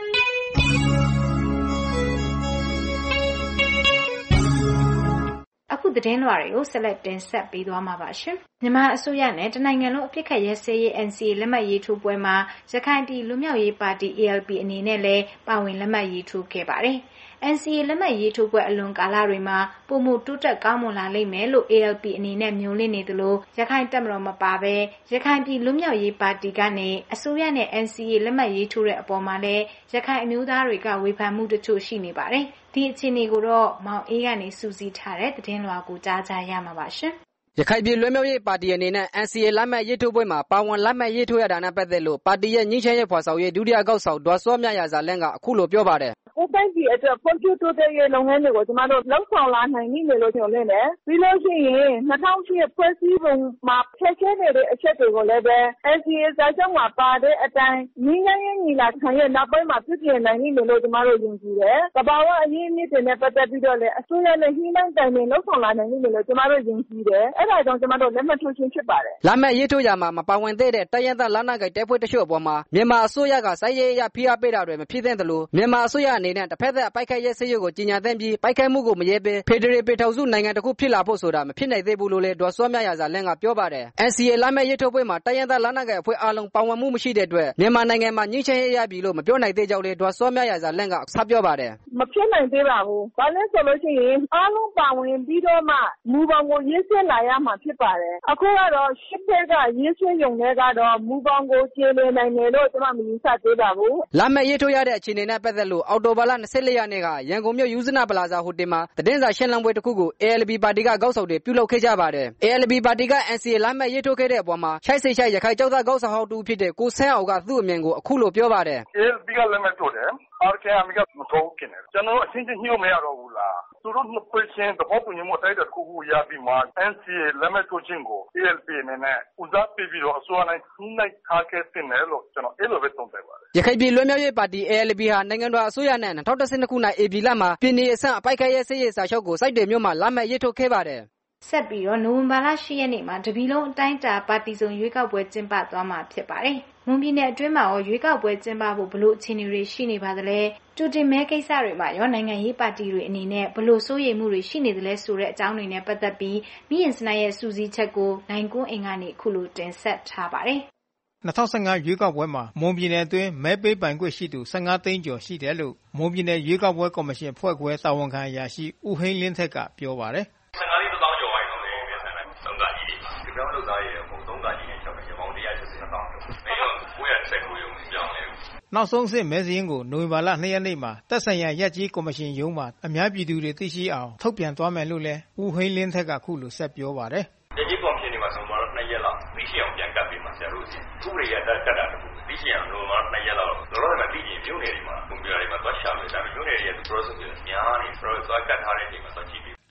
အခုသတင်းလွှာတွေကိုဆက်လက်တင်ဆက်ပေးသွားမှာပါရှင်။မြန်မာအစိုးရနဲ့တနိုင်ငံလုံးအပြစ်ခတ်ရဲစရေး N C A လက်မှတ်ရေးထိုးပွဲမှာရခိုင်ပြည်လူမျိုးရေးပါတီ A L P အနေနဲ့လည်းပါဝင်လက်မှတ်ရေးထိုးခဲ့ပါတယ်။ N C A လက်မှတ်ရေးထိုးပွဲအလွန်ကာလတွေမှာပုံမှုတိုးတက်ကောင်းမွန်လာလိမ့်မယ်လို့ A L P အနေနဲ့မျှော်လင့်နေသလိုရခိုင်တပ်မတော်မပါဘဲရခိုင်ပြည်လူမျိုးရေးပါတီကနေအစိုးရနဲ့ N C A လက်မှတ်ရေးထိုးတဲ့အပေါ်မှာလည်းရခိုင်အမျိုးသားတွေကဝေဖန်မှုတချို့ရှိနေပါတယ်။ဒီအခြေအနေကိုတော့မောင်အေးကနေစူးစီးထားတဲ့သတင်းလွှာကိုကြားကြရမှာပါရှင်။ရခိုင်ပြည်လွတ်မြောက်ရေးပါတီအနေနဲ့ N C A လက်မှတ်ရေးထိုးပွဲမှာပါဝင်လက်မှတ်ရေးထိုးရတာနဲ့ပတ်သက်လို့ပါတီရဲ့ငြိမ်းချမ်းရေးဖော်ဆောင်ရေးဒုတိယကောက်ဆောင်ဒေါ်စောမြရာဇာလင်းကအခုလိုပြောပါတယ်။ကိုယ်တိုင်းပြည်အတွက်ဖွံ့ဖြိုးတိုးတက်ရေးလုပ်ငန်းတွေကိုကျမတို့လှုပ်ဆောင်လာနိုင်ပြီလို့ပြောနေတယ်။ပြီးလို့ရှိရင်၂၀၀၈ဖွဲ့စည်းပုံမှာဖျက်ခဲနေတဲ့အချက်တွေကိုလည်းပဲ N C A စာချုပ်မှာပါတဲ့အတိုင်းငြိမ်းချမ်းရေးညီလာခံရဲ့နောက်ပိုင်းမှာပြည့်ပြည့်နိုင်ပြီလို့ကျမတို့ယုံကြည်တယ်။သဘာဝအရင်းအမြစ်တွေနဲ့ပတ်သက်ပြီးတော့လည်းအစိုးရနဲ့နှိမ့်နှိုင်းတိုင်ပင်လှုပ်ဆောင်လာနိုင်ပြီလို့ကျမတို့ယုံကြည်တယ်။အဲ့ဒါကြောင့်ကျမတို့လက်မှတ်ထိုးခြင်းဖြစ်ပါတယ်။လက်မှတ်ရေးထိုးရမှာမပါဝင်သေးတဲ့တိုင်းရင်းသားလက်နက်ကိုင်တပ်ဖွဲ့တချို့အပေါ်မှာမြန်မာအစိုးရကစိုက်ရေးရဖိအားပေးတာတွေမဖြစ်သင့်သလိုမြန်မာအစိုးရအနေနဲ့တစ်ဖက်သက်ပိုက်ခိုက်ရေးစည်းရုံးကိုကြီးညာသင့်ပြီးပိုက်ခိုက်မှုကိုမရဲဘဲဖက်ဒရယ်ပြည်ထောင်စုနိုင်ငံတစ်ခုဖြစ်လာဖို့ဆိုတာမဖြစ်နိုင်သေးဘူးလို့လည်းဒေါ်စောမြရာဇာလင်းကပြောပါတယ်။ N C A လက်မှတ်ရေးထိုးပွဲမှာတိုင်းရင်းသားလက်နက်ကိုင်အဖွဲ့အလုံးပါဝင်မှုမရှိတဲ့အတွက်မြန်မာနိုင်ငံမှာငြိမ်းချမ်းရေးရပြီလို့မပြောနိုင်သေးကြောင်းလည်းဒေါ်စောမြရာဇာလင်းကဆက်ပြောပါတယ်။မဖြစ်နိုင်သေးပါဘူး။ဘာလဲဆိုလို့ရှိရင်အားလုံးပါဝင်ပြီးတော့မှမူပေါင်းကိုရေးဆွဲလာရမှာဖြစ်ပါတယ်။အခုကတော့ရှစ်ဖက်ကရေးဆွဲရုံနဲ့ကတော့မူပေါင်းကိုကျေလည်နိုင်တယ်လို့ကျွန်မမယူဆသေးပါဘူး။လက်မှတ်ရေးထိုးရတဲ့အခြေအနေနဲ့ပတ်သက်လို့အော်တိုဘာလ၂၄ရက်နေ့ကရန်ကုန်မြို့ယူဇနာပလာဇာဟိုတယ်မှာသတင်းစာရှင်းလင်းပွဲတစ်ခုကို A L P ပါတီကကောက်ဆောင်တွေပြုလုပ်ခဲ့ကြပါတယ်။ A L P ပါတီက N C A လက်မှတ်ရေးထိုးခဲ့တဲ့အပေါ်မှာရှိုက်စိတ်ရှိုက်ရခိုင်ကျောင်းသားကောက်ဆောင်ဟောင်းတူဖြစ်တဲ့ကိုဆန်းအောင်ကသူ့အမြင်ကိုအခုလိုပြောပါတယ်။ A L P ကလက်မှတ်ထိုးတယ်။ R K M ကမထိုးဘူးခင်ဗျ။ကျွန်တော်တို့အချင်းချင်းညှို့မရတော့ဘူးလား။သူတို့နှစ်ဖွဲ့ချင်းသဘောတူညီမှုတိုက်တဲ့တစ်ခုခုရပြီးမှ N C A လက်မှတ်ထိုးခြင်းကို A L P အနေနဲ့ဦးစားပေးပြီးတော့အစိုးရနဲ့နှိမ့်ထားခဲ့တဲ့နယ်လို့ကျွန်တော်အဲ့လိုပဲသုံးသပ်ပါတယ်။ရခိုင်ပြည်လွတ်မြောက်ရေးပါတီ A L P ဟာနိုင်ငံတော်အစိုးရနဲ့၂၀၁၂ခုနှစ်ဧပြီလမှာပြည်내အဆင့်အပိုက်ခိုက်ရေးစရေးစာချုပ်ကိုစိုက်တယ်မြို့မှာလက်မှတ်ရေးထိုးခဲ့ပါတယ်။ဆက်ပြီးတော့နိုဝင်ဘာလ၈ရက်နေ့မှာတပြည်လုံးအတိုင်းအတာပါတီစုံရွေးကောက်ပွဲကျင်းပသွားမှာဖြစ်ပါတယ်။မွန်ပြည်နယ်အတွင်းမှာရောရွေးကောက်ပွဲကျင်းပဖို့ဘလို့အခြေအနေတွေရှိနေပါသလဲ။တူတင်မဲကိစ္စတွေမှာရောနိုင်ငံရေးပါတီတွေအနေနဲ့ဘလို့စိုးရိမ်မှုတွေရှိနေသလဲဆိုတဲ့အကြောင်းတွေနဲ့ပတ်သက်ပြီးမိရင်စနိုင်ရဲ့စူးစီးချက်ကိုနိုင်ကွန်းအင်ကနေခုလိုတင်ဆက်ထားပါတယ်။၂၀၁၅ရွေးကောက်ပွဲမှာမွန်ပြည်နယ်အတွင်းမဲပေးပိုင်ခွင့်ရှိသူ၁၅သိန်းကျော်ရှိတယ်လို့မွန်ပြည်နယ်ရွေးကောက်ပွဲကော်မရှင်ဖွဲ့ခွဲတာဝန်ခံအရာရှိဦးဟိန်းလင်းထက်ကပြောပါတယ်။၁၅သိန်းတစ်သောင်းကျော်ပါပြီလို့ပြောနေတယ်။သုံးကကြီးတွေ။ဒီကောင်လုပ်သားရဲ့ပုံသုံးကကြီးနဲ့ချက်ပဲပေါင်း၁၈၂သောင်းကျော်။အဲတော့ကိုယ့်ရဲ့စက်ကိုယ်ရုံပြောင်းလဲ။နောက်ဆုံးစစ်မဲစင်းကိုနိုဝင်ဘာလ၂ရက်နေ့မှာတက်ဆိုင်ရာရက်ကြီးကော်မရှင်ရုံးမှာအများပြည်သူတွေသိရှိအောင်ထုတ်ပြန်သွားမယ်လို့လည်းဦးဟိန်းလင်းထက်ကခုလိုဆက်ပြောပါတယ်။ရက်ကြီးကော်မရှင်တွေမှာဆိုတော့နှစ်ရက်လောက်သိရှိအောင်ပြန်ကပ်ပြီးမှဆရာတို့ဥပဒေရတက်တာတခုသိရှိအောင်လို့နှစ်ရက်လောက်လောလောဆယ်မှာသိရင်မြို့နယ်တွေမှာကွန်ပျူတာတွေမှာသွားရှာမယ်ဒါပေမဲ့မြို့နယ်တွေက process တွေများနေ process သွားကတ်ထားတဲ့နေရာမှာသွားကြည့်ပြီး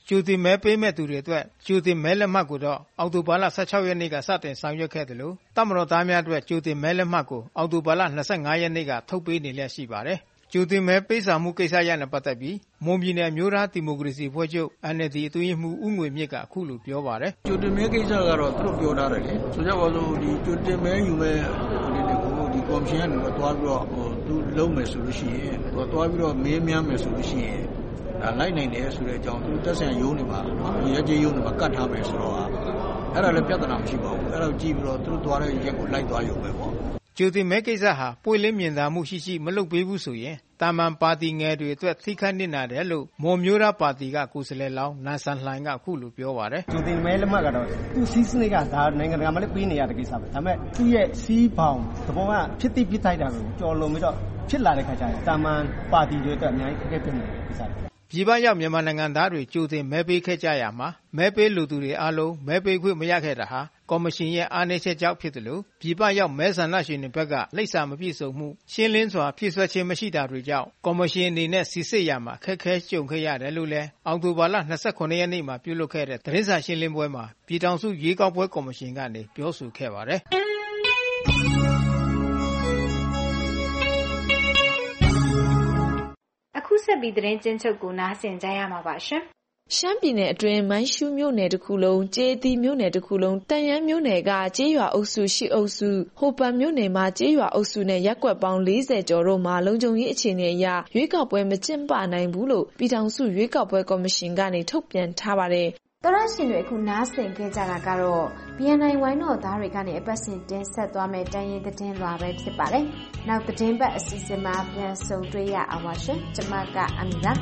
ကြိုတင်မဲပေးမဲ့သူတွေအတွက်ကြိုတင်မဲလက်မှတ်ကိုတော့အောက်တိုဘာလ十၆ရက်နေ့ကစတင်ဆောင်ရွက်ခဲ့တယ်လို့တပ်မတော်သားများအတွက်ကြိုတင်မဲလက်မှတ်ကိုအောက်တိုဘာလ二十五ရက်နေ့ကထုတ်ပေးနေလျက်ရှိပါတယ်။ကြိုတင်မဲပေးဆောင်မှုကိစ္စရနဲ့ပတ်သက်ပြီးမွန်ပြည်နယ်မျိုးသားဒီမိုကရေစီအဖွဲ့ချုပ် N L D အတွင်းရေးမှူးဦးငွေမြင့်ကအခုလိုပြောပါတယ်။ကြိုတင်မဲကိစ္စကတော့သူတို့ပြောထားတယ်လေ။ဆိုကြပါစို့ဒီကြိုတင်မဲယူမဲ့ဒီတွေကိုဒီကော်မရှင်ကနေတော့တွားပြီးတော့ဟိုသူလုံးမယ်ဆိုလို့ရှိရင်သူတွားပြီးတော့မေးမြန်းမယ်ဆိုလို့ရှိရင်ဒါလိုက်နိုင်တယ်ဆိုတဲ့အကြောင်းသူတက်ဆန်ရုံးနေပါနော်ရဲကြီးရုံးနေပါကတ်ထားမယ်ဆိုတော့အဲ့ဒါလည်းပြဿနာမရှိပါဘူးအဲ့ဒါကြည့်ပြီးတော့သူတို့တွားတဲ့ရက်ကိုလိုက်သွားရုံပဲပေါ့ကြိုတင်မဲကိစ္စဟာပွင့်လင်းမြင်သာမှုရှိရှိမလုပ်ပေးဘူးဆိုရင်တာမန်ပါတီငယ်တွေအတွက်ထိခိုက်နစ်နာတယ်လို့မွန်မျိုးသားပါတီကကိုယ်စားလှယ်လောင်းနာဆန်လှိုင်ကအခုလိုပြောပါတယ်ကြိုတင်မဲလက်မှတ်ကတော့သူ့စီးစနစ်ကဒါနိုင်ငံတကာမှာလည်းပေးနေရတဲ့ကိစ္စပဲဒါပေမဲ့သူ့ရဲ့စီးပေါင်သဘောကဖြစ်တိဖြစ်ထိုက်တာကိုကြော်လွန်ပြီးတော့ဖြစ်လာတဲ့ခါကျရင်တာမန်ပါတီတွေအတွက်အများကြီးခက်ခဲဖြစ်နေတယ်ကိစ္စပြည်ပရောက်မြန်မာနိုင်ငံသားတွေကြိုတင်မဲပေးခဲ့ကြရမှာမဲပေးလူသူတွေအားလုံးမဲပေးခွင့်မရခဲ့တာဟာကော်မရှင်ရဲ့အားနည်းချက်ကြောင့်ဖြစ်တယ်လို့ပြည်ပရောက်မဲဆန္ဒရှင်တွေဘက်ကလိပ်စာမပြည့်စုံမှုရှင်းလင်းစွာဖြည့်ဆွတ်ခြင်းမရှိတာတွေကြောင့်ကော်မရှင်အနေနဲ့စီစစ်ရမှာခက်ခဲကြုံခဲ့ရတယ်လို့လည်းအောက်တိုဘာလ二十七ရက်နေ့မှာပြုလုပ်ခဲ့တဲ့သတင်းစာရှင်းလင်းပွဲမှာပြည်ထောင်စုရွေးကောက်ပွဲကော်မရှင်ကနေပြောဆိုခဲ့ပါတယ်အခုဆက်ပြီးသတင်းကျဉ်းချုပ်ကိုနားဆင်ကြရမှာပါရှင်။ရှမ်းပြည်နယ်အတွင်းမိုင်းရှူးမြို့နယ်တစ်ခုလုံးကျေးသီးမြို့နယ်တစ်ခုလုံးတန်ရမ်းမြို့နယ်ကကျေးရွာအုပ်စုရှစ်အုပ်စုဟိုပန်မြို့နယ်မှာကျေးရွာအုပ်စုနဲ့ရပ်ကွက်ပေါင်း၄၀ကျော်တို့မှာလုံခြုံရေးအခြေအနေအရရွေးကောက်ပွဲမကျင်းပနိုင်ဘူးလို့ပြည်ထောင်စုရွေးကောက်ပွဲကော်မရှင်ကနေထုတ်ပြန်ထားပါတယ်။သောရရှင်တွေအခုနားဆင်ခဲ့ကြတာကတော့ B N I ဝိုင်းတော်သားတွေကနေအပတ်စဉ်တင်ဆက်သွားမယ့်တန်ရင်သတင်းလွှာပဲဖြစ်ပါတယ်။နောက်သတင်းပတ်အစီအစဉ်မှာပြန်ဆုံတွေ့ရအောင်ပါရှင်။ကျွန်မကအမီပါ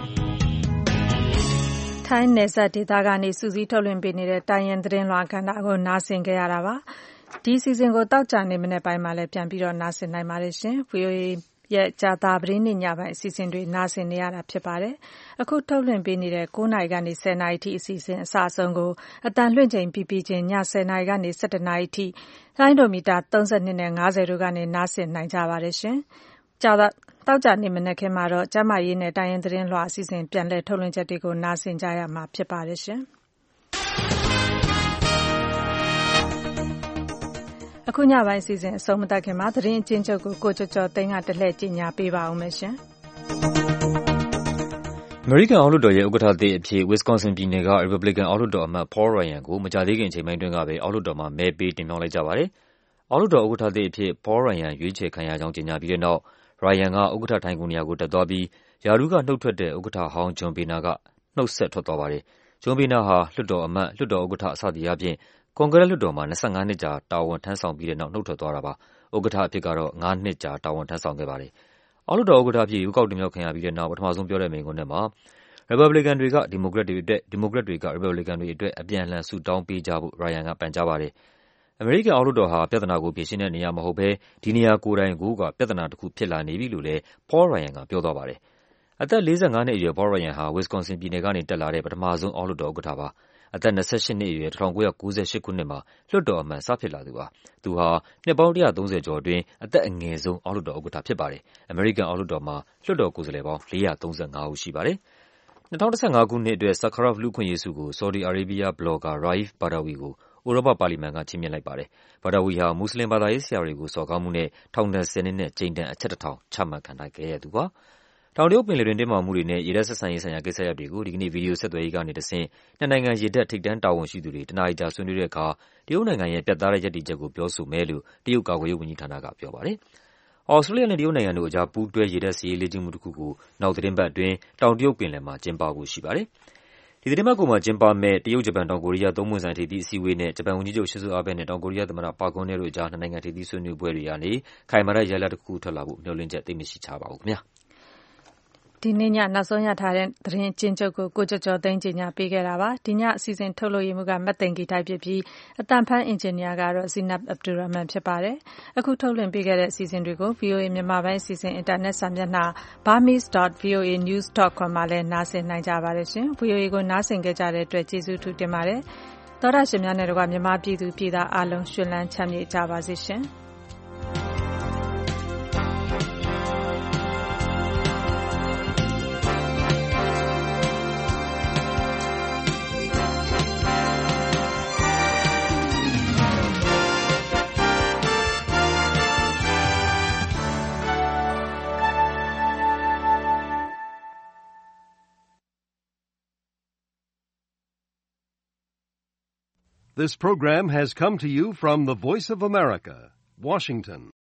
ထိုင်းနယ်စပ်ဒေသကနေစူးစီးထုတ်လွှင့်ပေးနေတဲ့တိုင်ရင်သတင်းလွှာကဏ္ဍကိုနားဆင်ကြရတာပါဒီစီစဉ်ကိုတောက်ကြနေမနေ့ပိုင်းမှာလည်းပြန်ပြီးတော့နားဆင်နိုင်ပါတယ်ရှင် V O A ရဲ့ကြာတာပရိညပိုင်းအစီအစဉ်တွေနားဆင်နေရတာဖြစ်ပါတယ်အခုထုတ်လွှင့်ပေးနေတဲ့9နာရီကနေ10နာရီထိအစီအစဉ်အစအဆုံးကိုအတန်လွှင့်ချိန်ပြီးပြီးချင်းည10နာရီကနေ17နာရီထိလိုင်းဒိုမီတာ32နဲ့50တို့ကနေနားဆင်နိုင်ကြပါတယ်ရှင်ကြာတာတောက်ကြနေမနေ့ခင်မှာတော့ကျမရေးနဲ့တိုင်းရင်သတင်းလွှာအစီအစဉ်ပြန်လည်ထုတ်လွှင့်ချက်တွေကိုနားဆင်ကြရမှာဖြစ်ပါတယ်ရှင်အခုညပိုင်းအစီအစဉ်အဆုံးမသတ်ခင်မှာသတင်းအကျဉ်းချုပ်ကိုကိုကျော်ကျော်သိန်းကတလှည့်ကြီးညာပေးပါဦးမယ်ရှင်အမေရိကန်အောက်လွှတ်တော်ရဲ့ဥက္ကဋ္ဌသစ်အဖြစ် Wisconsin ပြည်နယ်က Republican အောက်လွှတ်တော်အမတ် Paul Ryan ကိုမကြာသေးခင်အချိန်ပိုင်းတွင်းကပဲအောက်လွှတ်တော်မှာမဲပေးတင်မြှောက်လိုက်ကြပါတယ်အောက်လွှတ်တော်ဥက္ကဋ္ဌသစ်အဖြစ် Paul Ryan ရွေးချယ်ခံရကြောင်းကြေညာပြီးတဲ့နောက်Ryan ကဥက္ကဋ္ဌထိုင်ခုနေရာကိုတက်သွားပြီးယာရုကနှုတ်ထွက်တဲ့ဥက္ကဋ္ဌဟောင်း John Boehner ကနှုတ်ဆက်ထွက်သွားပါတယ်။ John Boehner ဟာလွှတ်တော်အမတ်၊လွှတ်တော်ဥက္ကဋ္ဌစသည်အားဖြင့်ကွန်ဂရက်လွှတ်တော်မှာ၂၅နှစ်ကြာတာဝန်ထမ်းဆောင်ပြီးတဲ့နောက်နှုတ်ထွက်သွားတာပါ။ဥက္ကဋ္ဌအဖြစ်ကတော့၅နှစ်ကြာတာဝန်ထမ်းဆောင်ခဲ့ပါတယ်။အောက်လွှတ်တော်ဥက္ကဋ္ဌအဖြစ်ရွေးကောက်တင်မြှောက်ခံရပြီးတဲ့နောက်ပထမဆုံးပြောတဲ့မိန့်ခွန်းထဲမှာRepublican တွေကဒီမိုကရက်တွေအတွက်ဒီမိုကရက်တွေက Republican တွေအတွက်အပြန်အလှန်ဆုတောင်းပေးကြဖို့ Ryan ကပန်ကြားပါတယ်။အမေရိကန်အောက်လွှတ်တော်ဟာပြဿနာကိုဖြေရှင်းတဲ့နေရာမဟုတ်ဘဲဒီနေရာကိုယ်တိုင်ကိုကပြဿနာတစ်ခုဖြစ်လာနေပြီလို့လည်း Paul Ryan ကပြောသွားပါတယ်။အသက်၄၅နှစ်အရွယ် Paul Ryan ဟာ Wisconsin ပြည်နယ်ကနေတက်လာတဲ့ပထမဆုံးအောက်လွှတ်တော်ဥက္ကဋ္ဌပါ။အသက်၂၈နှစ်အရွယ်၁၉၉၈ခုနှစ်မှာလွှတ်တော်အမတ်စဖြစ်လာသူပါ။သူဟာနှစ်ပေါင်း၁၃၀ကျော်အတွင်းအသက်အငယ်ဆုံးအောက်လွှတ်တော်ဥက္ကဋ္ဌဖြစ်ပါတယ်။အမေရိကန်အောက်လွှတ်တော်မှာလွှတ်တော်ကိုယ်စားလှယ်ပေါင်း၄၃၅ဦးရှိပါတယ်။၂၀၁၅ခုနှစ်အတွက် Sakharov လူ့အခွင့်အရေးဆုကို Saudi Arabia ဘလော့ဂါ Raif Badawi ကိုဥရောပပါလီမန်ကချီးမြှင့်လိုက်ပါတယ်။ Badawi ဟာမွတ်စလင်ဘာသာရေးဆရာတွေကိုစော်ကားမှုနဲ့ထောင်ဒဏ်၁၀နှစ်နဲ့ကြိမ်ဒဏ်အချက်တစ်ထောင်ချမှတ်ခံထားခဲ့ရသူပါ။တောင်တရုတ်ပင်လယ်တွင်းတင်းမာမှုတွေနဲ့ရေတပ်ဆက်ဆံရေးဆိုင်ရာကိစ္စရပ်တွေကိုဒီကနေ့ဗီဒီယိုဆက်သွယ်ရေးကနေတဆင့်နှစ်နိုင်ငံရေတပ်ထိပ်တန်းတာဝန်ရှိသူတွေတနာရီကြာဆွေးနွေးတဲ့အခါတရုတ်နိုင်ငံရဲ့ပြတ်သားတဲ့ရပ်တည်ချက်ကိုပြောဆိုမယ်လို့တရုတ်ကာကွယ်ရေးဝန်ကြီးဌာနကပြောပါတယ်။အော်စတြေးလျနဲ့တရုတ်နိုင်ငံတို့အကြားပူးတွဲရေတပ်စစ်ရေးလေ့ကျင့်မှုတစ်ခုကိုနောက်သီတင်းပတ်အတွင်းတောင်တရုတ်ပင်လယ်မှာကျင်းပဖို့ရှိပါတယ်။ဒီသီတင်းပတ်ကုန်မှာကျင်းပမယ့်တရုတ်-ဂျပန်-တောင်ကိုရီးယားသုံးပွင့်ဆိုင်ထိပ်သီးအစည်းအဝေးနဲ့ဂျပန်ဝန်ကြီးချုပ်ရှင်ဇိုအာဘဲနဲ့တောင်ကိုရီးယားသမ္မတပါကွန်းဟဲတို့အကြားနှစ်နိုင်ငံထိပ်သီးဆွေးနွေးပွဲတွေကနေခိုင်မာတဲ့ရလဒ်တစ်ခုထွက်လာဖို့မျှော်လင့်ချက်သိပ်မရှိကြပါဘူးခင်ဗျာ။ဒီနေ့ညနောက်ဆုံးရထားတဲ့သတင်းကျဉ်းချုပ်ကိုကိုကျော်ကျော်သိန်းကြီးညာပေးခဲ့တာပါဒီညအစီအစဉ်ထုတ်လို့ရမှုကမတ်သိန်ဂီတိုက်ဖြစ်ပြီးအတန်ဖန်အင်ဂျင်နီယာကတော့ Zinab Abdulrahman ဖြစ်ပါတယ်အခုထုတ်လွှင့်ပေးခဲ့တဲ့အစီအစဉ်တွေကို V O A မြန်မာပိုင်းအစီအစဉ်အင်တာနက်စာမျက်နှာ burmese dot v o a news dot com မှာလည်းနားဆင်နိုင်ကြပါတယ်ရှင် V O A ကိုနားဆင်ခဲ့ကြတဲ့အတွက်ကျေးဇူးထူးတင်ပါတယ်သောတာရှင်များနဲ့တော့မြန်မာပြည်သူပြည်သားအားလုံးရှင်လန်းချမ်းမြေ့ကြပါစေရှင် This program has come to you from the Voice of America, Washington.